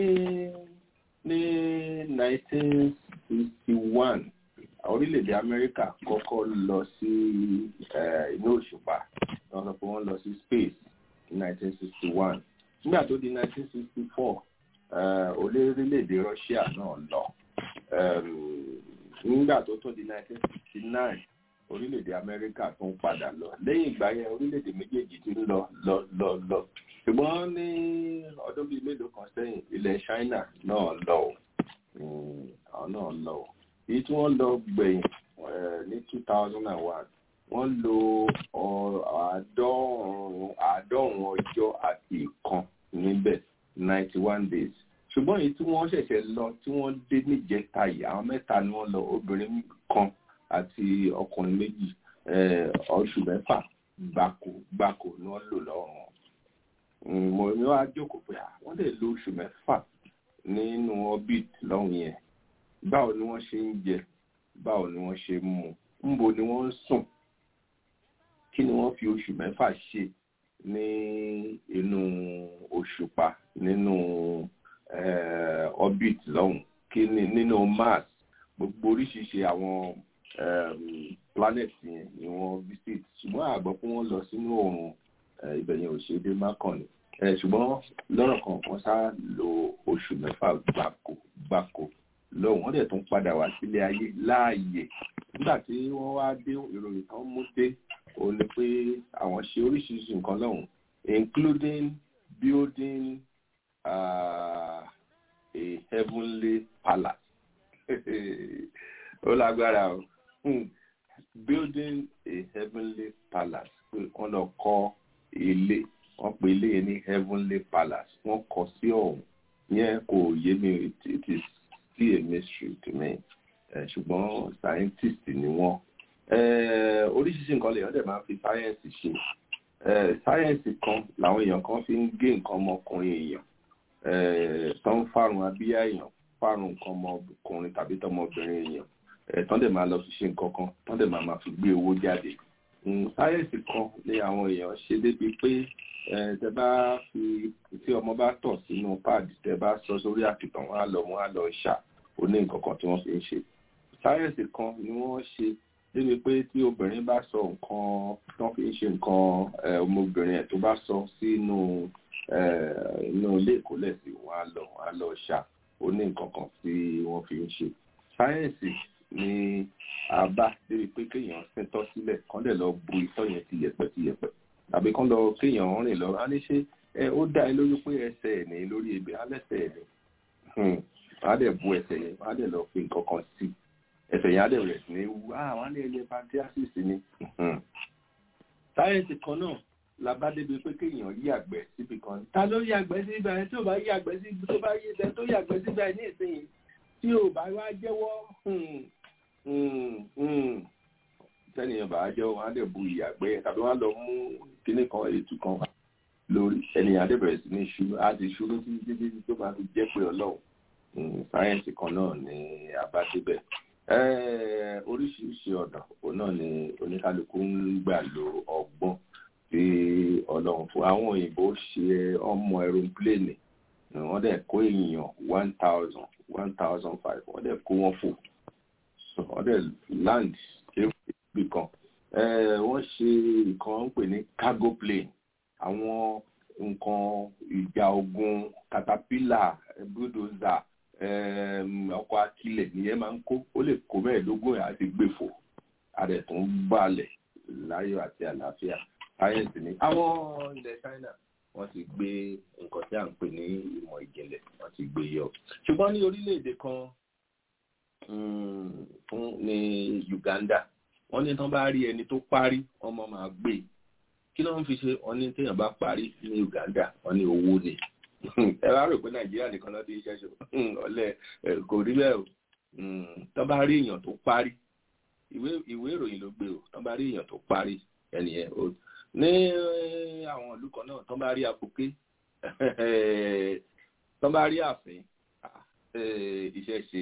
1961, orílẹ̀-èdè Amẹ́ríkà kọ́kọ́ lọ sí inú òṣùpá. Wọ́n sọ pé wọ́n lọ sí space ní 1961. Nígbà tó di 1964, orílẹ̀-èdè Russia náà lọ. Nígbà tó tó di 1969, orílẹ̀-èdè Amẹ́ríkà tó ń padà lọ. Lẹ́yìn ìgbà yẹn orílẹ̀-èdè méjèèjì ti ń lọ. Ṣùgbọ́n ní ọdún bíi mélòó kan sẹ́yìn ilẹ̀ China náà lọ. Àwọn náà lọ. Èyí tí wọ́n lọ gbẹ̀yìn ní 2001 wọ́n lo àádọ́rùn-ún ọjọ́ àti ìkan níbẹ̀ 91 days. Ṣùgbọ́n èyí tí wọ́n ṣẹ̀ṣẹ̀ lọ tí wọ́n dé níjẹta yìí àwọn mẹ́ta ni wọ́n lọ obìnrin kan àti ọkùnrin méjì oṣù mẹ́fà gbáko ni wọ́n lò lọ́rùn. Mo ní wá jókòó pé wọ́n lè lo oṣù mẹ́fà nínú orbit lọ́hùn yẹn. Báwo ni wọ́n ṣe ń jẹ? Báwo ni wọ́n ṣe ń mu? Ńbo ni wọ́n ń sùn? Kí ni wọ́n fi oṣù mẹ́fà ṣe ní inú òṣùpá nínú orbit lọ́hùn? Kí ni nínú Mars? Gbogbo oríṣiríṣi àwọn planet yẹn ni wọ́n visit ṣùgbọ́n àgbọ̀ pé wọ́n lọ sínú oòrùn ibẹ̀ yẹn ò ṣe dé mákànnì ṣùgbọ́n lọ́rọ̀ kan wọ́n sá lo oṣù mẹ́fà gbáko lọ́wọ́ wọ́n dẹ̀ tún padà wá sílé ayé láàyè nígbà tí wọ́n wá dé ìròyìn kan mú dé òun ni pé àwọn ṣe oríṣiríṣi nǹkan lọ́hùn including building a heavenly palace ó lágbára o. Building a heavenly palace wọ́n lọ kọ́ ilé wọ́n pe ilé yẹn ní heavenly palace wọ́n kọ́ sí ọ̀hún yẹn kò yé mi it is still a mystery to me ṣùgbọ́n scientist ni wọ́n oríṣiríṣi nǹkan lè yọ̀dẹ̀ máa fi science ṣe sáyẹ́ǹsì kan làwọn èèyàn kan fi ń gé nǹkan ọmọkùnrin èèyàn tó ń fárun abíyá èèyàn fárun nǹkan ọmọkùnrin tàbí tọmọbìnrin èèyàn tán dẹ̀ máa lọ fi ṣe nǹkan kan tán dẹ̀ máa fi gbé owó jáde. sáyẹ́ǹsì kan ní àwọn èèyàn ṣe débi pé tẹ bá fi tí ọmọ bá tọ̀ sínú páàdì tẹ bá sọ sórí àkìtàn wọn á lọ ṣà ó ní nǹkan kan tí wọ́n fi ń ṣe. sáyẹ́ǹsì kan ni wọ́n ṣe débi pé tí obìnrin bá sọ nǹkan tí wọ́n fi ń ṣe nǹkan ọmọbìnrin ẹ̀ tó bá sọ sínú inú ilé ìkólẹ̀sí wọn á lọ ṣà ó ní nǹkan kan tí wọ́n fi ń ṣe. sáyẹ́ǹsì ni àbá débi pé kéèyàn sẹ́tọ́ sílẹ̀ kán dẹ̀ lọ bu ìtọ́ yẹn tiyẹ̀pẹ̀ tàbí kán lọ kéèyàn rìn lọ á ní ṣe ó dá ẹ lójú pé ẹsẹ̀ ẹ̀ ní lórí ebè alẹ́sẹ̀ ẹ̀ ní á dẹ̀ bu ẹsẹ̀ yẹn á dẹ̀ lọ fi nǹkan kan sí ẹsẹ̀ yẹn á dẹ̀ rẹ̀ sí ní wú àwọn á ní ẹyẹ pancreasis ni. sáyẹ́ǹsì kan náà la bá débi pé kéèyàn yàgbẹ́ síbi kan ta ló yàgbẹ́ síbi ẹ̀ tí ò bá yàgbẹ́ síbi tó bá yé ẹ̀ tó yàgbẹ́ síbi ẹ̀ ní ìsinyìí tí ò bá wá jẹ́wọ́ tẹ́nìyàn bá jẹ́wọ́ wọn á dẹ̀ bu ìyàgbẹ́ tàbí wọ́n á lọ mú kíní kan ètò kan lórí ènìyàn á dẹ̀ bẹ̀rẹ̀ sí ní ṣú á ti ṣú títí tó máa fi jẹ́ pé ọlọ́run sáyẹ́ǹsì kan náà ni a bá débẹ̀. oríṣiríṣi ọ̀nà òun náà ni oníkálukú ń gbà lo ọgbọ́n tí ọlọ́run fún àwọn òyìnbó ṣe ọmọ aeroplane wọ́n dẹ̀ kó èèyàn 1,500 wọ́n dẹ̀ kó wọn fò wọ́n dẹ̀ land ṣébì kan wọ́n ṣe nǹkan ń pè ní cargo plane àwọn nǹkan ìjà ogun caterpillar bulldozer ọkọ̀ akilẹ̀ nìyẹn máa ń kó ó lè kó mẹ́ẹ̀ẹ́dógún àti gbèfò àrẹ̀ tó ń balẹ̀ láyọ̀ àti àlàáfíà sáyẹ́ǹsì ni àwọn ilẹ̀ China wọ́n ti gbé nǹkan tí à ń pè ní ìmọ̀ ìjìnlẹ̀ wọ́n ti gbé yọ ṣùgbọ́n ní orílẹ̀-èdè kan ní Uganda wọ́n ní tán bá rí ẹni tó parí ọmọ máa gbé kí ló ń fi ṣe wọ́n ní téèyàn bá parí ní Uganda wọ́n ní owó ni ẹ bá rò pé Nàìjíríà nìkan ló ti ń ṣẹ́ṣọ ọ̀lẹ kò rí bẹ́ẹ̀ o tán bá rí èèyàn tó parí ìwé ìròyìn ló gbé o tán bá rí èèyàn tó parí ẹnìyẹn o ní àwọn ìlú kan náà tán bá rí apoké tán bá rí ààfin iṣẹ́ ṣe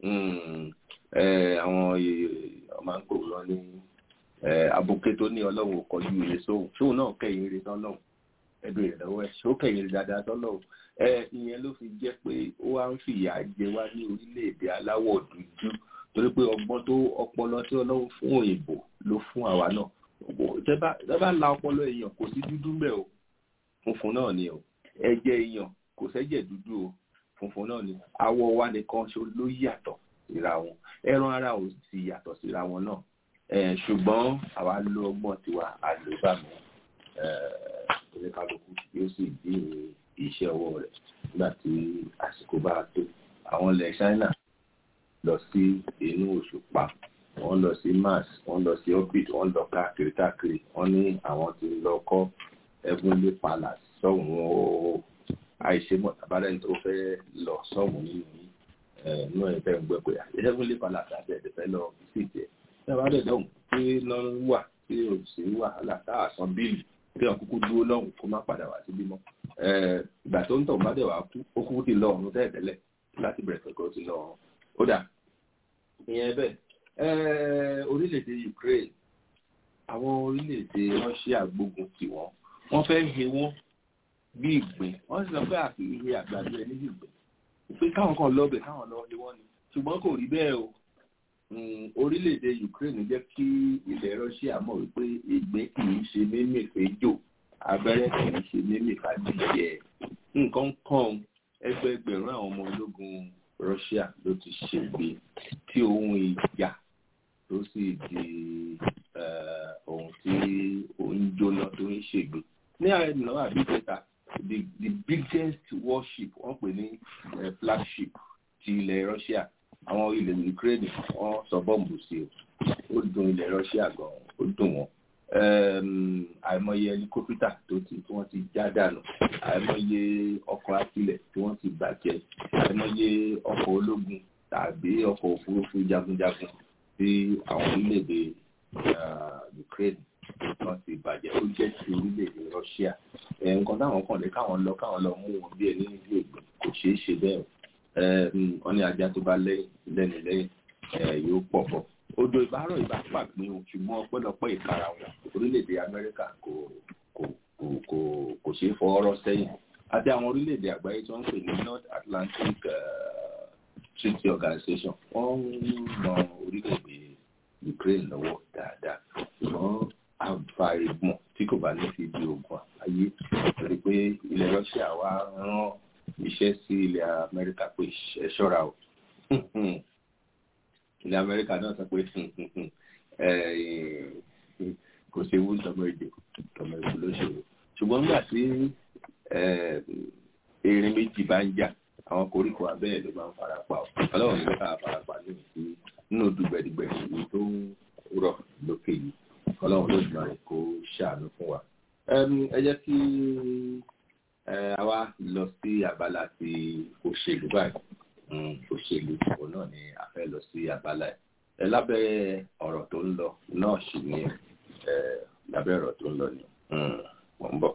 àwọn ọmọ àǹkó lọ ní apoké tó ní ọlọ́run kọjú ire sóhun ṣóhun náà kẹ́yìn ire tán lọ́hùn ẹgbẹ́ rẹ̀ lọ́wọ́ ẹ̀ ṣó kẹ́yìn ire dáadáa tán lọ́hùn ìyẹn ló fi jẹ́ pé ó wá ń fìyà jẹ wá ní orílẹ̀-èdè aláwọ̀ dúdú torí pé ọpọlọ tí ọlọ́run fún òyìnbó ló fún àwa náà tẹ́ bá la ọpọlọ èèyàn kò sí dúdú mbẹ o funfun náà ni o ẹ̀jẹ̀ èèyàn kò sẹ́jẹ̀ dúdú o funfun náà ni àwọ̀ wa nìkan ṣo ló yàtọ̀ síra wọn ẹran ara ò sì yàtọ̀ síra wọn náà ṣùgbọ́n àwa lo ọgbọ́n tiwa àlòbàmù oníkálukú yóò sì dín iṣẹ́ ọwọ́ rẹ̀ nígbà tí àsìkò bá tó àwọn ilẹ̀ China lọ sí inú òṣùpá wọ́n lọ sí Mars wọ́n lọ sí orbit wọ́n lọ káàkiri wọ́n ní àwọn tí ń lọ kọ́ Heavenly Palace sọ́hùn ó àìṣe mọ̀ tàbálẹ̀ tó fẹ́ lọ sọ́hùn nínú ẹ̀fẹ́ ń gbẹ pé Heavenly Palace àti ẹ̀dẹ̀ fẹ́ lọ sí ìjẹ́ tàbálẹ̀ lọ́hùn tí lọ́rùn wà tí ò sí wàhálà táàsán bíìlì tí wọ́n kúkú dúró lọ́hùn kó má padà wá síbí mọ́ ìgbà tó ń tọ̀ bá dẹ̀ wá kú ó kúkú ti lọ ọ̀run tẹ́lẹ̀ láti bẹ̀rẹ̀ pẹ̀kọ́ ti lọ ọ̀run ó dà ìyẹn bẹ́ẹ̀ orílẹ̀-èdè Ukraine àwọn orílẹ̀-èdè Russia gbógun tì wọ́n fẹ́ he wọ́n bí ìgbín wọ́n sì sọ pé àfihàn àgbàdo ẹni bí ìgbín pé káwọn kan lọ́bẹ̀ káwọn lọ he wọ́n ni ṣùgbọ́n kò rí bẹ́ẹ̀ o orílẹ̀-èdè Ukraine jẹ́ kí ilẹ̀ Russia mọ̀ wípé ìgbín kì í ṣe mímì fẹ́jò abẹ́rẹ́ kì í ṣe mímì fàdíyẹ nǹkan kan ẹgbẹẹgbẹ̀rún àwọn ọmọ ológun Russia ló ti ṣègbè tí ohun ìjà tó sì di ohun tí ó ń jóná tó ń ṣègbè ní àìdùnnà àbíkẹta the biggest warship wọ́n pè ní flagship ti ilẹ̀ Russia àwọn ilẹ̀ Ukraine wọ́n sọ bọ́ǹbù sí ó dùn ilẹ̀ Russia gan ó dùn wọ́n àìmọye ẹlikópítà tí wọ́n ti já dànù àìmọye ọkọ̀ akilẹ̀ tí wọ́n ti bàjẹ́ àìmọye ọkọ̀ ológun tàbí ọkọ̀ òfurufú jagunjagun tí àwọn orílẹ̀-èdè Ukraine wọ́n ti bàjẹ́ tó jẹ́ ti orílẹ̀-èdè Russia nǹkan táwọn kàn lé káwọn lọ mú wọn bí ẹni nílé ìgbẹ́ kò ṣeé ṣe bẹ́ẹ̀ wọ́n ní ajá tó bá lẹ́yìn yóò pọ̀ bọ̀ odò ìbárọ̀ ìbá pàgbé o ṣùgbọ́n ọpẹ́lọpẹ́ ìkara wọn orílẹ̀-èdè Amẹ́ríkà kò ṣeé fọwọ́rọ́ sẹ́yìn àti àwọn orílẹ̀-èdè àgbáyé tí wọ́n ń pè ní North Atlantic Treaty Organization wọ́n ń ran orílẹ̀-èdè Ukraine lọ́wọ́ dáadáa ṣùgbọ́n àfàìmọ̀ tí kò bá ní fi di ogun ayé torí pé ilẹ̀ Russia wá rán iṣẹ́ sí ilẹ̀ Amẹ́ríkà pé ẹ ṣọ́ra o ilẹ̀ Amẹ́ríkà náà sọ pé kò ṣe wú tọmọ ìjò ló ṣe ṣùgbọ́n nígbà tí erin méjì bá ń jà àwọn koríko abẹ́ẹ̀ ló máa ń farapa o ọlọ́run ló ká farapa nínú dùgbẹ̀dùgbẹ̀ èyí tó ń rọ̀ lókè yìí ọlọ́run ló dùn àrè kó ṣàánú fún wa. ẹ jẹ́ kí àwa lọ sí abala ti òṣèlú báyìí òṣèlú òun náà ni a fẹ́ lọ sí abala ẹ̀ lábẹ́ ọ̀rọ̀ tó ń lọ náà sì ni lábẹ́ ọ̀rọ̀ tó ń lọ ni wọ́n ń bọ̀.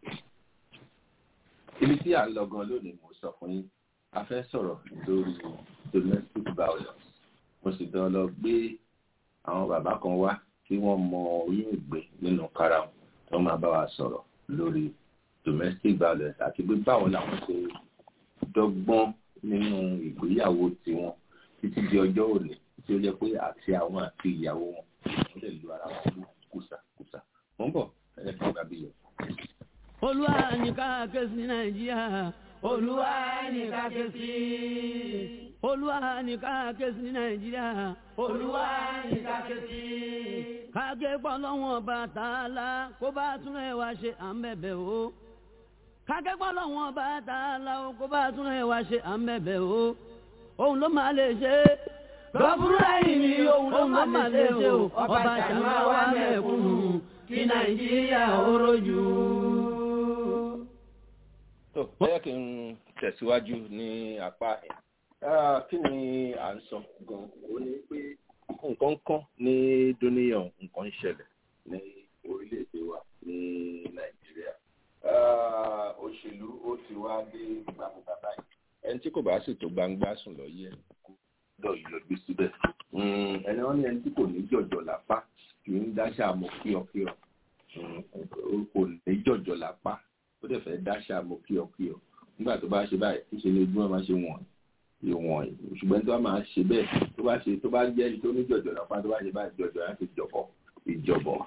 ibi tí à ń lọ gan lónìí mo sọ fún yín a fẹ́ sọ̀rọ̀ lórí domestic violence mo sì dán lọ gbé àwọn bàbá kan wá kí wọ́n mọ oyún ìgbé nínú kára wọn tó máa bá wa sọ̀rọ̀ lórí domestic violence àti pé báwo làwọn ṣe dọ́gbọ́n nínú ìgbéyàwó tiwọn títí di ọjọ́ òní tí ó jẹ́ pé àti àwọn àti ìyàwó wọn wọ́n lè lu ara wọn kùsàkùsà. wọ́n bọ̀ ẹ̀ fún gbàgbé yẹn. Olúwa ní ká ké sí Nàìjíríà. Olúwa ní ká ké sí. Olúwa ní ká ké sí Nàìjíríà. Olúwa ní ká ké sí. Ká ké pọ̀ lọ́wọ́n Ọbàtálá kó bá tún ẹ̀ wá ṣe à ń bẹ̀bẹ̀ o. Ká ké pọ̀ lọ́wọ́n Ọbàtálá kó bá tún ẹ̀ wá ṣe à ń bẹ̀bẹ̀ o. Òun ló máa lè ṣe. Lọ́bùrúdà yìí ni òun ló máa lè ṣe o. Ọba ṣàmà wà mẹ́kúnnù kí Nàìjíríà ó rojú. tó bẹ́ẹ̀ kí n tẹ̀síwájú ní apá ẹ̀ kí ni à ń sọ gan-an ó ní pé nǹkan kan ní dúníyàn nǹkan ń ṣẹlẹ̀ ní orílẹ̀-èdè wa ní Nàìjíríà òṣèlú ó ti wá dé gbàgbà báyìí ẹni tí kò bá sì tó gbangba sùn lọ yẹ kó lọ yọjú síbẹ̀ ẹni wọn ní ẹni tí kò ní jọ̀jọ̀ lápá kì í dáṣà mọ́ kíọ̀kíọ̀ kò ní jọ̀jọ̀ lápá ó dẹ̀ fẹ́ dáṣà mọ́ kíọ̀kíọ̀ nígbà tó bá ṣe báyìí ṣe ni ojú wọn máa ṣe wọ̀n ṣùgbọ́n tó bá máa ṣe bẹ́ẹ̀ tó bá jẹ́ ẹni tó ní jọ̀jọ̀ lápá tó bá ṣe báyìí jọ̀jọ̀ láti ìjọ̀bọ̀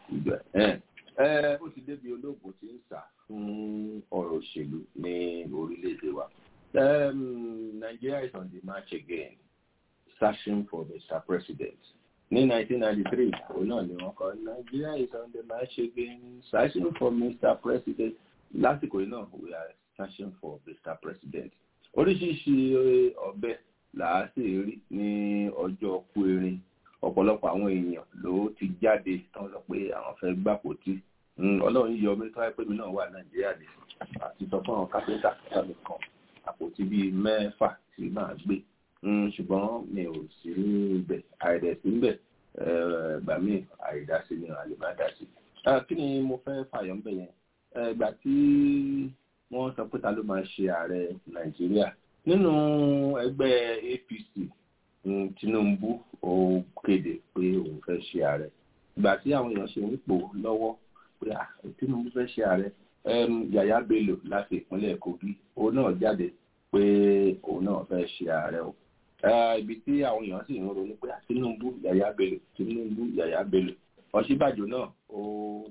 ó ti débi olóògùn tí ń sà fún ọ̀rọ̀ òṣèlú ní orílẹ̀-èdè wa. Nigeria is on the march again, searching for Mr. President. Ní 1993, òun náà ni wọ́n kọ Nigeria is on the march again, searching for Mr. President. Lásìkò yìí náà, we are searching for Mr. President. Oríṣiríṣi ọbẹ̀ làá sì rí ní ọjọ́ kú erin. Ọ̀pọ̀lọpọ̀ àwọn èèyàn ló ti jáde tán lọ pé àwọn fẹ́ gbàpótí. Ọlọ́run yọ mí tó wáyé pé mi náà wà Nàìjíríà ní àti sọ fún àwọn kápẹ́ńtà sábẹ̀ kan àpótí bíi 6 tí máa gbé ṣùgbọ́n mi ò sí níbẹ̀ àìdẹ̀ sí níbẹ̀ gbà mí àìdásí ni àlèmádásí. Kí ni mo fẹ́ fàyọ̀ ń bẹ̀ yẹn? Ìgbà tí wọ́n sọ pé ta ló máa ṣe ààrẹ Nàìjíríà nínú ẹgbẹ́ APC Tinubu ó kéde pé òun fẹ́ ṣe ààrẹ. Ìgbà tí àwọn èèyàn ṣe ń pò lọ́wọ́ pé Tinubu fẹ́ ṣe ààrẹ Yàyà Bello láti ìpínlẹ̀ Kogi òun náà jáde pé òun náà fẹ́ ṣe ààrẹ o. Ibi tí àwọn èèyàn sì ń ronú pé Tinubu Yàyà Bello Ọ̀ṣínbàjò náà ó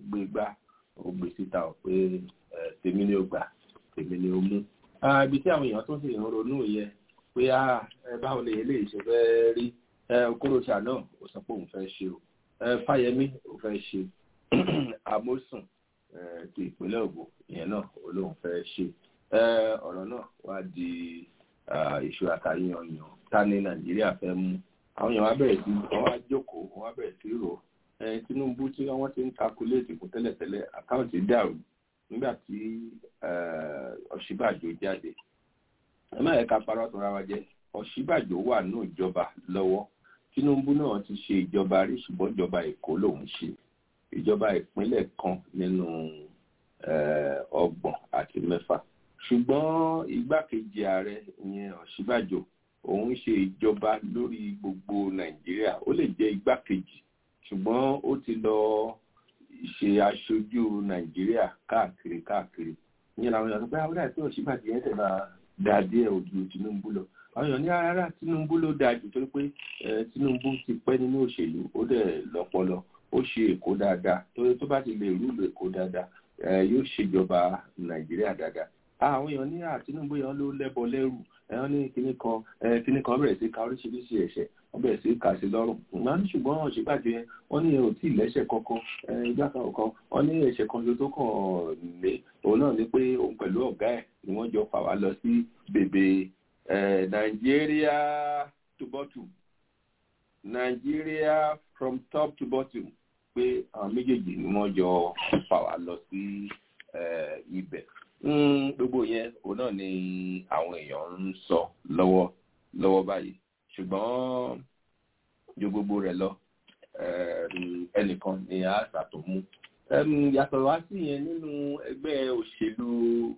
gbé síta ọ̀ pé tèmi ni ó gbà tèmi ni ó mú. Ibi tí àwọn èèyàn tó sì ń ronú yẹn pé báwo lè eléyìí ṣe fẹ́ rí Okorocha náà ó sọ pé òun fẹ́ ṣe o Fáyẹmí ó fẹ́ ṣe Amosun ti ìpínlẹ̀ Ògùn ìyẹn náà olóhùn fẹ́ ṣe ọ̀rọ̀ náà wá di ìṣù àtàyànyàn ta ní Nàìjíríà fẹ́ mú àwọn èèyàn wá bẹ̀rẹ̀ sí wọ́n wá jókòó wọ́n wá bẹ̀rẹ̀ sí rò Tinubu tí wọ́n ti ń calculate kù tẹ́lẹ̀tẹ́lẹ̀ àkáǹtì dàrú nígbà tí Ọ̀ṣínbàjò jáde ẹ má yẹ ká parọ́ tó ra wa jẹ́ Ọ̀ṣínbàjò wà ní ìjọba lọ́wọ́ Tinubu náà ti ṣe ìjọba rí ṣùgbọ́n ìjọba Èkó lòun ṣe ìjọba ìpínlẹ̀ kan nínú 30 ṣùgbọ́n igbákejì ààrẹ ìyẹn Ọ̀ṣínbàjò òun ṣe ìjọba lórí gbogbo Nàìjíríà ó lè jẹ́ igbákejì ṣùgbọ́n ó ti lọ ṣe aṣojú Nàìjíríà káàkiri ìyẹn làwọn èèyàn tó pé àwọn àti Ọ̀ṣínbàjò yẹn tẹ̀ máa dáa díẹ̀ ojú Tinubu lọ àwọn èèyàn ní rárá Tinubu ló dáa jù torí pé Tinubu ti pẹ́ nínú òṣèlú ó dẹ̀ lọ́pọlọ ó ṣe Èkó dáadáa torí tó bá ti lè rúlò Èkó dáadáa yóò ṣèjọba Nàìjíríà dáadáa àwọn èèyàn ní Tinubu yẹn ló lẹ́bọ lẹ́rù ẹ̀wọ̀n ní kinní kan bẹ̀rẹ̀ sí ka oríṣiríṣi ẹ̀ṣẹ̀ wọ́n bẹ̀rẹ̀ sí kà sí lọ́rùn ṣùgbọ́n Ọ̀ṣínbàjò yẹn wọ́n ní ò tí ì lẹ́ṣẹ̀ kankan ìgbà kan wọ́n ní ẹ̀ṣẹ̀ kan tó kàn lé òun náà ni pé òun pẹ̀lú ọ̀gá ẹ̀ ni wọ́n jọ fà wá lọ sí bèbè Nigeria to bottom Nigeria from top to bottom pé àwọn méjèèjì ni wọ́n jọ fà wá lọ sí ibẹ̀ gbogbo yẹn òun náà ni àwọn èèyàn ń sọ lọ́wọ́ báyìí ṣùgbọ́n ju gbogbo rẹ̀ lọ ẹnìkan ni a ṣàtò mú yàtọ̀ wá sí yẹn nínú ẹgbẹ́ òṣèlú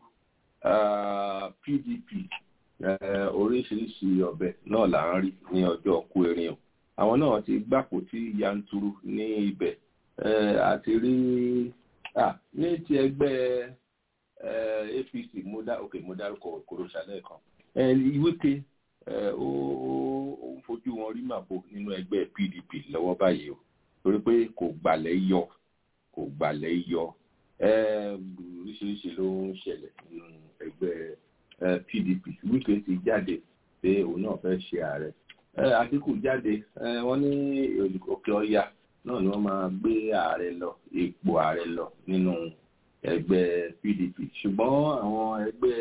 PDP oríṣiríṣi ọ̀bẹ náà là ń rí ní ọjọ́ kú erin o àwọn náà ti gbàpò tí yanturu ní ibẹ̀ àti rí ní ti ẹgbẹ́ APC mo dárúkọ Okorocha lẹ́ẹ̀kan Wike ó ń fojú wọn rí màbo nínú ẹgbẹ́ PDP lọ́wọ́ báyìí o torí pé kò gbàlẹ̀ yọ oríṣiríṣi ló ń ṣẹlẹ̀ nínú ẹgbẹ́ PDP Wike ti jáde pé òun náà fẹ́ ṣe ààrẹ Àtíkù jáde wọ́n ní Òkè Ọya náà ni wọ́n máa gbé ipò ààrẹ lọ nínú ẹgbẹ́ PDP ṣùgbọ́n àwọn ẹgbẹ́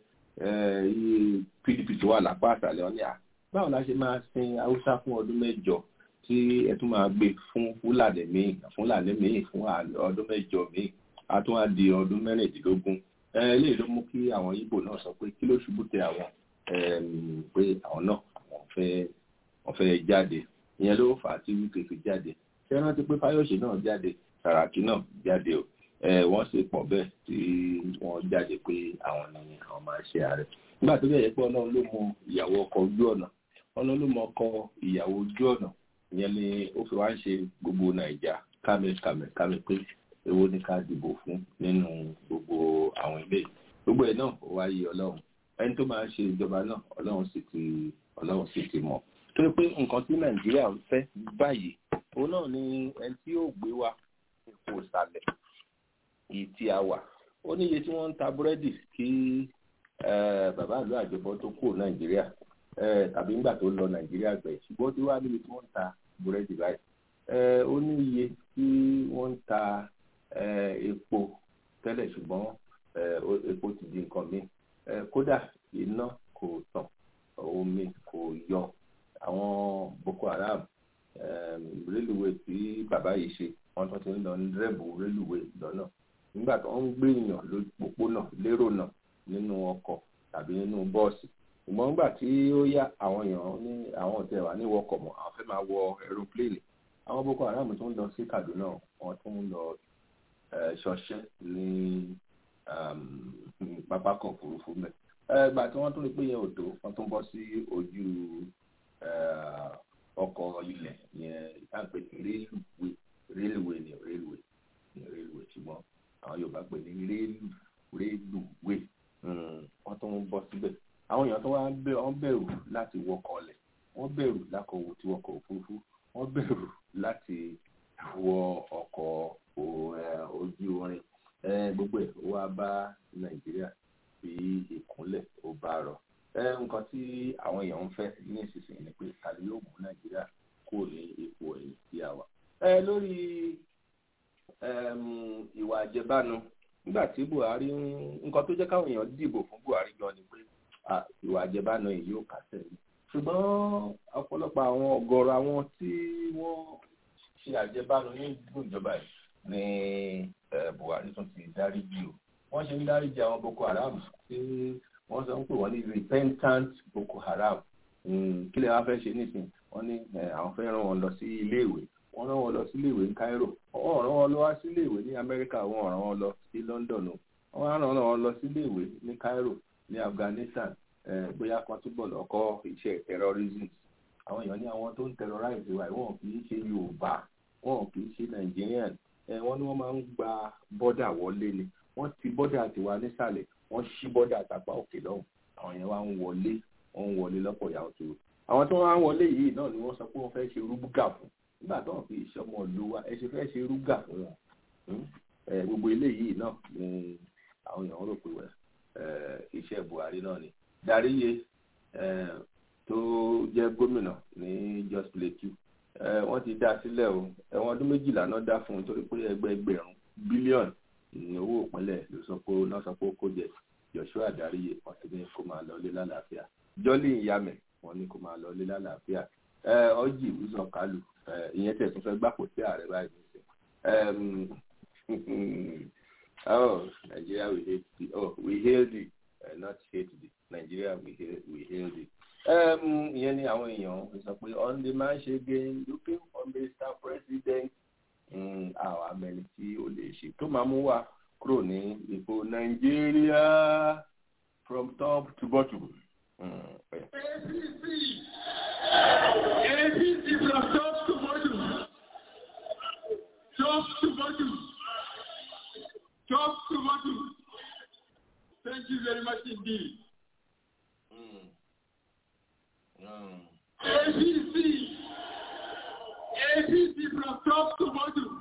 PDP tó wà lápá àtàlẹ́ wọn ní báwo la ṣe máa sin Haúsá fún ọdún 8 tí ẹ tún máa gbé fún Fúlàní míì fún ọdún 8 míì a tún á di ọdún 16 eléyìí ló mú kí àwọn Ìgbò náà sọ pé kí ló ṣubú tẹ àwọn pé àwọn náà wọ́n fẹ́ jáde ìyẹn ló fà á tí Wike fi jáde ṣé rántí pé Fáyọ̀ṣe náà jáde Sàràkí náà jáde o wọ́n ṣe pọ̀ bẹ́ẹ̀ tí wọ́n jáde pé àwọn ni àwọn máa ṣe ààrẹ nígbà tó bẹ̀rẹ̀ pé Ọlọ́run ló mọ ìyàwó ọkọ ojú ọ̀nà Ọlọ́run ló mọ ọkọ ìyàwó ojú ọ̀nà ìyẹn ni ó fi wá ń ṣe gbogbo Nàìjà kámẹ́ pé èwo ni ká dìbò fún nínú gbogbo àwọn ilé gbogbo ẹ̀ náà ó wá yí Ọlọ́run ẹni tó máa ṣe ìjọba náà Ọlọ́run sì ti mọ̀ tó pé nǹkan tí Nàìjíríà ń fẹ́ báyìí òun náà ni ẹni tí yóò gbé wa ipò ìsàlẹ̀ yìí tí a wà ó ní iye tí wọ́n ń ta búrẹ́dì kí bàbá ìlú àjọbọ tó kúrò Nàìjíríà tàbí nígbà tó lọ Nàìjíríà gbẹ̀ ṣùgbọ́n tí wàá níbi tí wọ́n ń ta búrẹ́dì báyìí ó ní iye tí wọ́n ń ta epo tẹ́lẹ̀ ṣùgbọ́n epo ti di nǹkan míì kódà iná kò tàn omi kò yọ àwọn Boko Haram rélùwé tí bàbá yìí ṣe wọ́n tó ti ń lọ ní rẹ́bù rélùwé lọ́nà nígbà tó ń gbé èèyàn lópòpónà lérò náà nínú ọkọ̀ tàbí nínú bọ́ọ̀sì ìgbọ́n nígbà tí ó yá àwọn èèyàn ní àwọn ọ̀tẹ̀ wà ní wọkọ̀ mọ́ àwọn fẹ́ máa wọ aeroplane àwọn Boko Haram tó ń lọ sí Kaduna wọ́n tó ń lọ ṣọṣẹ́ ní pápákọ̀ òfurufú mẹ́ ìgbà tí wọ́n tún rí pé yẹn ò tó wọ́n tún bọ́ sí ojú ọkọ̀ ilẹ̀ yẹn ìtàgbé rélùwé ṣùgbọ́n àwọn Yorùbá pè ní rélùwé wọ́n tó ń bọ́ síbẹ̀ àwọn èèyàn tó wá wọ́n bẹ̀rù láti wọkọ̀ ọ̀lẹ̀ wọ́n bẹ̀rù lákòwò tí wọkọ̀ òfurufú wọ́n bẹ̀rù láti wọ ọkọ̀ ojú orin gbogbo ẹ̀ wá bá Nàìjíríà bí ìkúnlẹ̀ ó bá rọ̀ nǹkan tí àwọn èèyàn ń fẹ́ ní ìsinsìnyí ni pé tàbí yóò mú Nàìjíríà kó ní ipò ẹ̀yìn tí a wà. Lórí ìwà àjẹbánu nígbà tí Buhari nǹkan tó jẹ́ káwọn èèyàn dìbò fún Buhari gan ni pé ìwà àjẹbánu yìí yóò kà sẹ́yìn ṣùgbọ́n ọ̀pọ̀lọpọ̀ àwọn ọ̀gọ̀rọ̀ àwọn tí wọ́n ṣe àjẹbánu ní ìjọba yìí ni Buhari tún ti dáríjì o wọ́n ṣe ń dáríjì àwọn Boko Haram tí wọ́n sọ ń pè wọ́n ní repentant Boko Haram kí lè wá fẹ́ ṣe nísìnyí wọ́n ní àwọn fẹ́ rán wọn lọ sí iléèwé wọ́n rán wọn lọ sílé ìwé ní Cairo, wọ́n rán wọn lọ wá sílé ìwé ní Amẹ́ríkà, wọ́n rán wọn lọ sí London, wọ́n rán wọn lọ sílé ìwé ní Cairo ní Afghanistan, bóyá kan túbọ̀ lọ kọ́ iṣẹ́ terrorism. Àwọn èèyàn ní àwọn tó ń terrorize wa wọn kì í ṣe Yorùbá, wọn kì í ṣe Nigerian, wọ́n ní wọ́n máa ń gba bọ́dà wọlé ni, wọ́n ti bọ́dà tiwa nísàlẹ̀, wọ́n ṣí bọ́dà tàpá òkè lọ́hùn, àwọn yẹn wá ń wọlé lọ́pọ̀ yàtọ̀. Àwọn tó wá ń wọlé yìí náà ni wọ́n sọ pé wọ́n fẹ́ ṣe rúbùgà fún, nígbà tó ń fi ìṣọmọ ìlú wa ẹ ṣe fẹ́ ṣe rúgà fún wọn. Gbogbo eléyìí náà ni àwọn èèyàn rò pé iṣẹ́ Buhari náà ni. Dáríyé tó jẹ́ gómìnà ní Jos Plateau, wọ́n ti dá sílẹ̀ o, ẹ̀wọ̀n ọdún 12 náà dá fún un torí pé ẹgbẹ̀rún bílíọ̀nù ní owó ìpínlẹ̀ ló sọ pé ó kó jẹ. Joshua Dáríyé wọ́n ti ní kó máa lọ lé lálàáfíà. Jolly Nyame wọ́n ní kó máa lọ lé lálàáfíà. Ọjì Uzor Kalu ìyẹn tẹ̀ tún fẹ́ gbàpò sí ààrẹ báyìí. Nigeria we hate the we hail the not hate the Nigeria we hail the. Ìyẹn ni àwọn èèyàn sọ pé on the march again looking for Mr. President. Àwọn amẹni tí ó lè ṣe tó máa mú wa kúrò ní ipò Nigeria from top to bottom. APC from top to bottom. Top to bottom. Top to bottom. Thank you very much indeed. APC from top to bottom.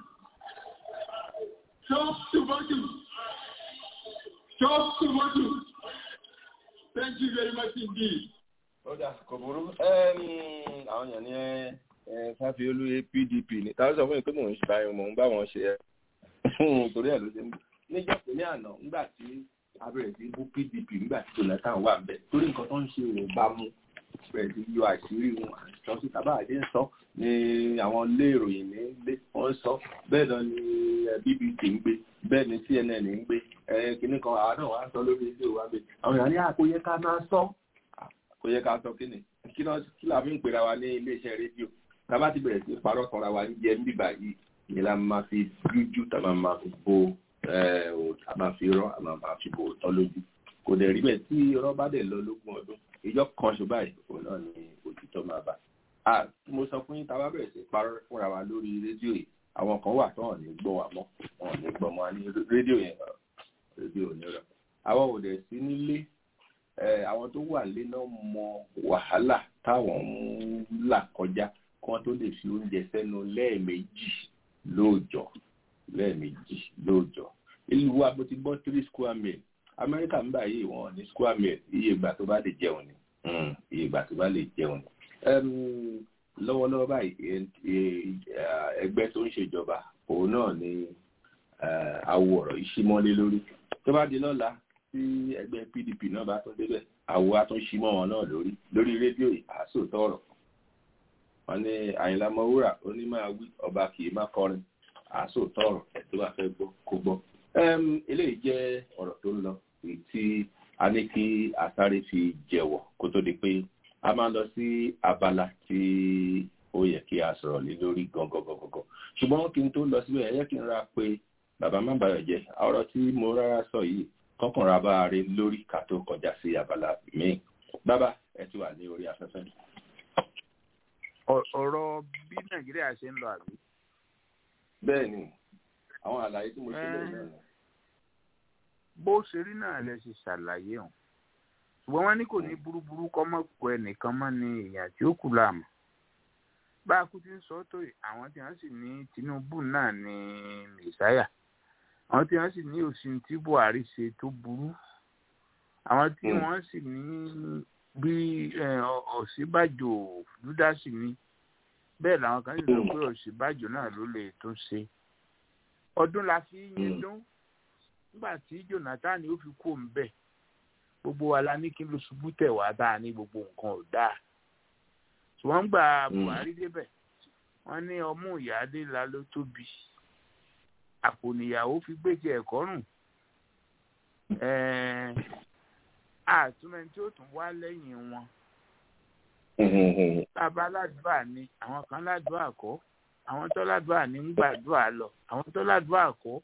Top to bottom. Top to bottom. Thank you very much indeed. Ọjà kò burú. Àwọn èèyàn ní Fáfiolú PDP ni. Táwọn sọ fún mi pé mò ń ṣe báyìí, mò ń bá wọn ṣe torí ẹ̀ ló ṣe ń bọ̀. Níjọ́ pé ní àná, nígbà tí abẹ́rẹ́ sí bú PDP, nígbà tí Jonathan wà bẹ̀, torí nǹkan tó ń ṣe ò bá mú. Bẹ̀rẹ̀ sí yọ àṣírí wọn, àṣọ sí tàbá àdé ń sọ ní àwọn ilé ìròyìn ní ilé wọ́n sọ, bẹ́ẹ̀ náà ni BBC ń gbé, bẹ́ẹ̀ ni CNN ń gbé, kìnnì kan àwọn náà wá sọ lórí ilé ìwà bẹ́ẹ̀. Àwọn èèyàn ní àkóyẹ ká máa sọ. Kò yẹ ká sọ kí la fi ń pera wa ní iléeṣẹ́ rédíò. Tá bá ti bẹ̀rẹ̀ sí parọ́ kanra wa ní jẹ́ níbà yìí, ni la máa fi dúdú, tá máa fi bo a máa fi rọ́, a máa fi bo tọ́ lójú. Kò dẹ̀ rí bẹ́ẹ̀ tí ọ̀rọ̀ bá dẹ̀ lọ lógún ọdún. Ìjọ kan ṣe báyìí, òun náà ni òtítọ́ máa bà. Mo sọ fún yín, tá bá bẹ̀rẹ̀ sí parọ́ fúnra wa lórí rédíò yìí, àwọn kan wà tán ní gbọ́ wa mọ́, wọn ní gbọ́ mọ́ ní rédíò yẹn, rédíò onírọ̀. Àwọn ò dẹ̀ sí nílé. Àwọn tó wà lé náà mọ wàhálà táwọn ń là kọjá kí wọ́n tó lè fi oúnjẹ sẹ́nu lẹ́ẹ̀mejì lóòjọ́. Ìlú wa bó ti gbọ́ 3 square meal. Amẹ́ríkà ń bá yìí wọ́n ní square meal iye ìgbà tó bá lè jẹun ni. Iye ìgbà tó bá lè jẹun ni. Lọ́wọ́lọ́wọ́ báyìí ẹgbẹ́ tó ń ṣèjọba òun náà ni awo ọ̀rọ̀ ìṣímọ́lé lórí. Tó bá di lọ́la tí ẹgbẹ́ PDP náà bá tún débẹ̀, àwọ̀ àtúnṣímọ́ wọn náà lórí rédíò àsòtọ́ ọ̀rọ̀. Wọ́n ní Àyìnlá Ọmọwúrà onímọ̀ wí ọba kì í má kọrin, àsòtọ́ ọ̀rọ̀ ẹ̀ tó bá fẹ́ gbọ́ kó gbọ́. Eléyìí jẹ́ ọ̀rọ̀ tó ń lọ tí a ní kí àsáré fi jẹ̀wọ̀ kó tó di pé a máa lọ sí abala tí ó yẹ kí a sọ̀rọ̀ lé lórí gangan. Ṣùgbọ́n kí n tó lọ síbẹ̀ ẹ yẹ kí n ra pé bàbá má bàyọ̀ jẹ́ ọ̀rọ̀ tí mo rárá sọ yìí kọkànlá bá rí lórí ká tó kọjá sí abala míì. Bàbá ẹ ti wà ní orí afẹ́fẹ́. Ọ̀rọ̀ bí Nàìjíríà ṣe ń lọ àbí. Bẹ́ẹ̀ ni àwọn àlàyé tí mo ṣe lẹ́yìn náà. Bó ṣe rí náà lẹ ṣe ṣàlàyé hàn. Ṣùgbọ́n wọ́n ní kò ní burúburú kọ́ mọ́ kó ẹnìkan mọ́ ní èèyàn tí ó kù láàmú. Bá a kú ti ń sọ tó àwọn tí wọ́n sì ní Tinubu náà ní Mèsáyà. Àwọn tí wọ́n sì ní òsín tí Buhari ṣe tó burú. Àwọn tí wọ́n sì ní bí Ọ̀ṣínbàjò Júdásì ní. Bẹ́ẹ̀ làwọn kan sì sọ pé Ọ̀ṣínbàjò náà ló lè tó ṣe. Ọdún la fi yín dún. Nígbà tí Jonathan ó fi kú òǹbẹ̀, gbogbo wa la ní kí ló ṣubú tẹ̀ wá dáa ní gbogbo nǹkan ò dáa. Ṣùgbọ́n gbà Buhari débẹ̀, wọ́n ní ọmú ìyáálé la ló tóbi. Àpò níyàwó fi gbèjì ẹ̀kọ́ rùn. Àtúmẹ̀ tí ó tún wá lẹ́yìn wọn. Bàbá aládùúgbà ni àwọn kan ládùúgbà kọ́, àwọn tó ládùúà ní ń gbàdúrà lọ àwọn tó ládùúà kọ́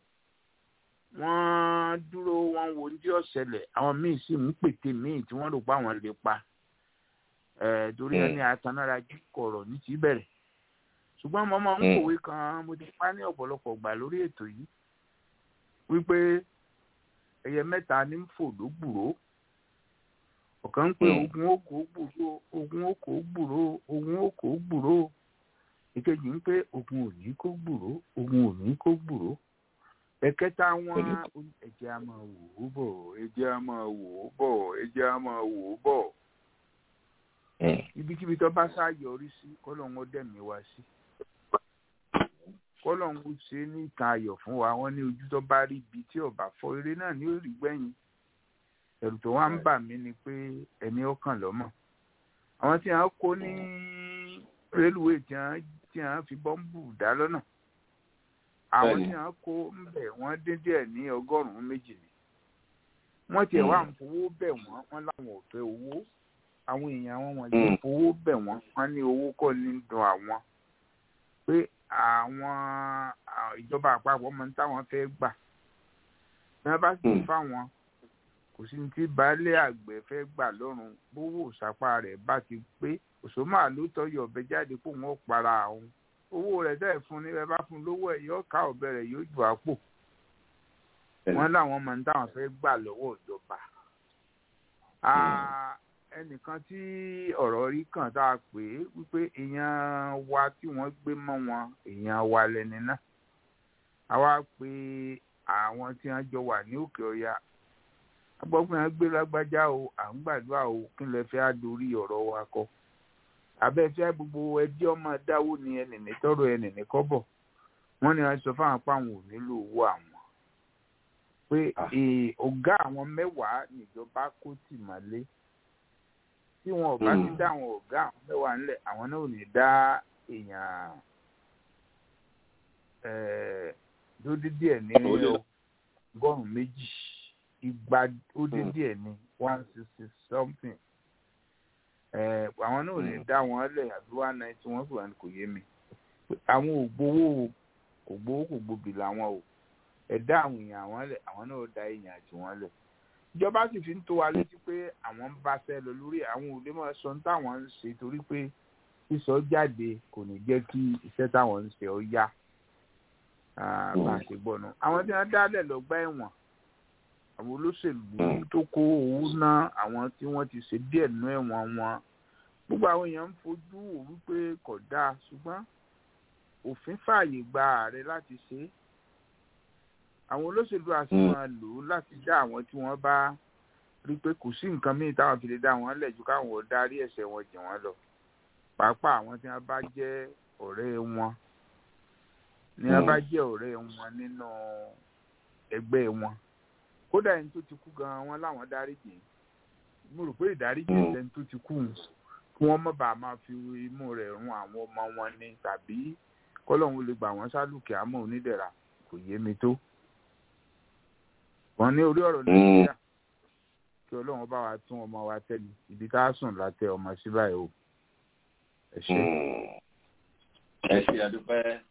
wọ́n dúró wọ́n wo ní ọ̀sẹ̀lẹ̀ àwọn míì sì ń pète míì tí wọ́n rò pé àwọn lè pa torí ẹni àtanára jí kọ̀rọ̀ ní ti bẹ̀rẹ̀ ṣùgbọ́n mo máa ń kòwé kan mo ti pa ní ọ̀pọ̀lọpọ̀ gbà lórí ètò yìí wípé ẹyẹ mẹ́ta ní ń fò lógbùrò ọ̀kan ń pè ogun òkò gbùrò ogun òkò gbùrò ogun òkò gbùrò ìkejì ń pè ogun òní kó gbùrò ogun òní kó gbùrò ẹ̀kẹta wọn ẹ̀jẹ̀ á máa wò ó bọ̀ ẹ̀jẹ̀ á máa wò ó bọ̀ ẹ̀jẹ̀ á máa wò ó bọ̀ ibikíbi tó bá sá yọrí sí kọ́lọ́hún ó dẹ̀mí wá sí kọ́lọ́hún ó ṣe ní ìtàn ayọ̀ fún wa wọ́n ní ojú tó bá rí ibi tí ọba fọ́ eré náà ní òrì gbẹ̀yìn ẹ̀rù tó wá ń bà mí ni pé ẹni ọkàn lọ́mọ àwọn tí wọ́n kó ní rélùwé tí wọ́n fi bọ́ǹbù dá lọ́nà àwọn tí wọ́n kó ń bẹ̀ wọ́n dín díẹ̀ ní 100 méjì ni wọ́n tiẹ̀ wá ń fowó bẹ̀ wọ́n láwọn ò fẹ́ owó àwọn èèyàn wọn wọ̀nyí fowó bẹ̀ wọ́n ní owó kọ́ ní dùn àwọn pé àwọn ìjọba àpapọ̀ mọ̀ ní táwọn fẹ́ gbà bí wọ́n bá sì fáwọn kò sí ní tí baálé àgbẹ̀ fẹ́ gbà lọ́rùn bówó òṣàpá rẹ̀ bá ti pé òṣòmà ló tọ́yọ̀ ọ̀bẹ jáde kó wọ́n para àwọn owó rẹ̀ dẹ́ fún ní ẹ bá fún lówó ẹ̀ yóò ká ọ̀bẹ rẹ̀ yóò jù àpò wọ́n láwọn mọ̀ ní táwọn fẹ́ gbà lọ́wọ́ ìjọba ẹnìkan tí ọ̀rọ̀ rí kàn tá a pè é wípé èèyàn wa tí wọ́n gbé mọ́ wọn èèyàn wa lẹ́ni náà àwa pé àwọn tí wọ́n jọ wà ní òkè ọya agbọ́gbọ́n yẹn gbé lágbájá o à ń gbàdúrà o kí lẹ fẹ́ á dorí ọ̀rọ̀ wa kọ abẹ́fẹ́ gbogbo ẹbí ọmọ dáwó ni ẹnìní tọrọ ẹnìní kọ́bọ̀ wọ́n ní wọ́n sọ fáwọn páwọn ò nílò owó àwọn pé ọ̀gá àwọn 10 níjọba kó tì mọ́lé tí wọn ò bá ti dá àwọn ọ̀gá àwọn 10 ńlẹ̀ àwọn náà ò ní dá èèyàn tó dídí ẹ̀ ní 100 igba ó dídí ẹ̀ ní 160 something àwọn náà ò ní dá wọn lẹ̀ àbí 190 wọ́n sì wà ní kò yé mi àwọn kò gbòbì làwọn ò ẹ̀dá àwọn èèyàn àwọn lẹ̀ àwọn náà ò dá èèyàn àti wọn lẹ̀ ìjọba sì fi ń tó wa létí pé àwọn ń bá fẹ́ lọ lórí àwọn òde mọ́ sọ táwọn ń ṣe torí pé sísọ jáde kò ní jẹ́ kí iṣẹ́ táwọn ń ṣe ọ yá bá a ṣe gbọ́nà àwọn tí wọ́n dálẹ̀ lọ́gbà ẹ̀wọ̀n àwọn olóṣèlú tó kó owó ná àwọn tí wọ́n ti ṣe díẹ̀ nú ẹ̀wọ̀n wọn gbogbo àwọn èèyàn ń fojú wò wípé kò dáa ṣùgbọ́n òfin fààyè gba ààrẹ láti ṣe é àwọn olóṣèlú àti máa lò ó láti dá àwọn tí wọ́n bá rí pé kò sí nǹkan míì táwọn fi lè dá wọn lẹ̀ ju káwọn ò darí ẹ̀ṣẹ̀ wọn jì wọ́n lọ pàápàá àwọn tí wọ́n bá jẹ́ ọ̀rẹ́ wọn ní wọ́n bá jẹ́ ọ̀rẹ́ wọn nínú ẹgbẹ́ wọn kódà ẹni tó ti kú gan wọn láwọn dáríjì mo rò pé ìdáríjì ẹni tó ti kú kí wọ́n má bàa máa fi imú rẹ̀ run àwọn ọmọ wọn ni tàbí kọ́lọ́hún lè gbà wọ́n sálùkì àmọ́ onídẹ̀ra kò yé mi tó wọ́n ní orí ọ̀rọ̀ nàìjíríà kí ọlọ́run bá wa tún ọmọ wa tẹ́lẹ̀ ibi tá a sùn látẹ ọmọ sí báyìí o ẹ ṣe. ẹ ṣe àdúpẹ́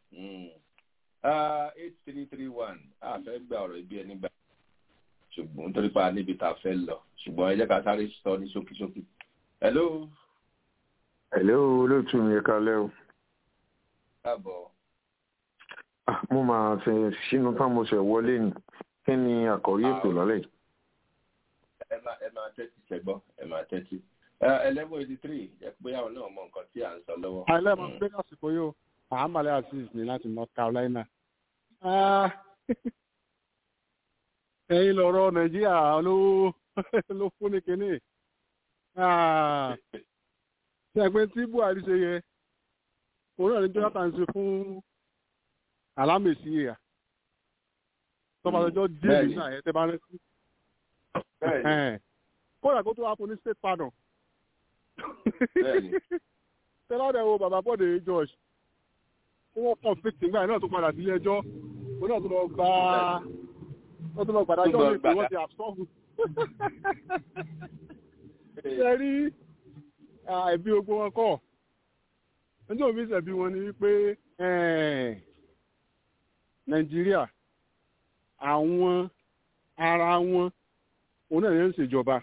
8331 a fẹ́ gba ọ̀rọ̀ ibi ẹni gbà ṣùgbọ́n nítorí pa níbi tá a fẹ́ lọ ṣùgbọ́n ẹ jẹ́ ká sáré sọ ní ṣókíṣókí. hello. hello olóòtú mi ẹ kálẹ́ o. káàbọ̀. mo máa fẹ́ sínú fámọ́sẹ̀ wọlé ni kí ni àkọ́rí ètò lọ́lẹ̀ yìí. ẹ máa tẹ́tí ṣẹgbọ́n ẹ máa tẹ́tí. 1183 jẹ́ pé àwọn náà mọ nǹkan tí à ń sọ lọ́wọ́. àìlẹ́mọ̀ pé kásìkò yóò àhámàlẹ́ azeez ní láti North Carolina. ẹ̀yin lọ̀rọ̀ Nàìjíríà ló fún ní kínní. ṣe pé tí Buhari ṣe yẹ òun náà ní Jonathan ṣe fún Alámèsí yìí tọ́ba ọjọ́ díẹ̀ nínú àyẹ̀ tẹ́ bá rẹ́ sí. kódà kó tó wá fún ní state pardon. tẹ́lọ́dẹ̀ wo bàbá Bọ́dé George wọ́n conflict nígbà náà tó padà sílé ẹjọ́ òun náà tó lọ gba wọ́n tó lọ gbàdájọ́ ní ìpè wọ́n ti absorb. ṣe rí ẹ̀bí ogun wọn kọ́ ẹjọ́ òbí ṣẹ̀bí wọn ni wípé Nàìjíríà àwọn ara wọn òun náà ń ṣèjọba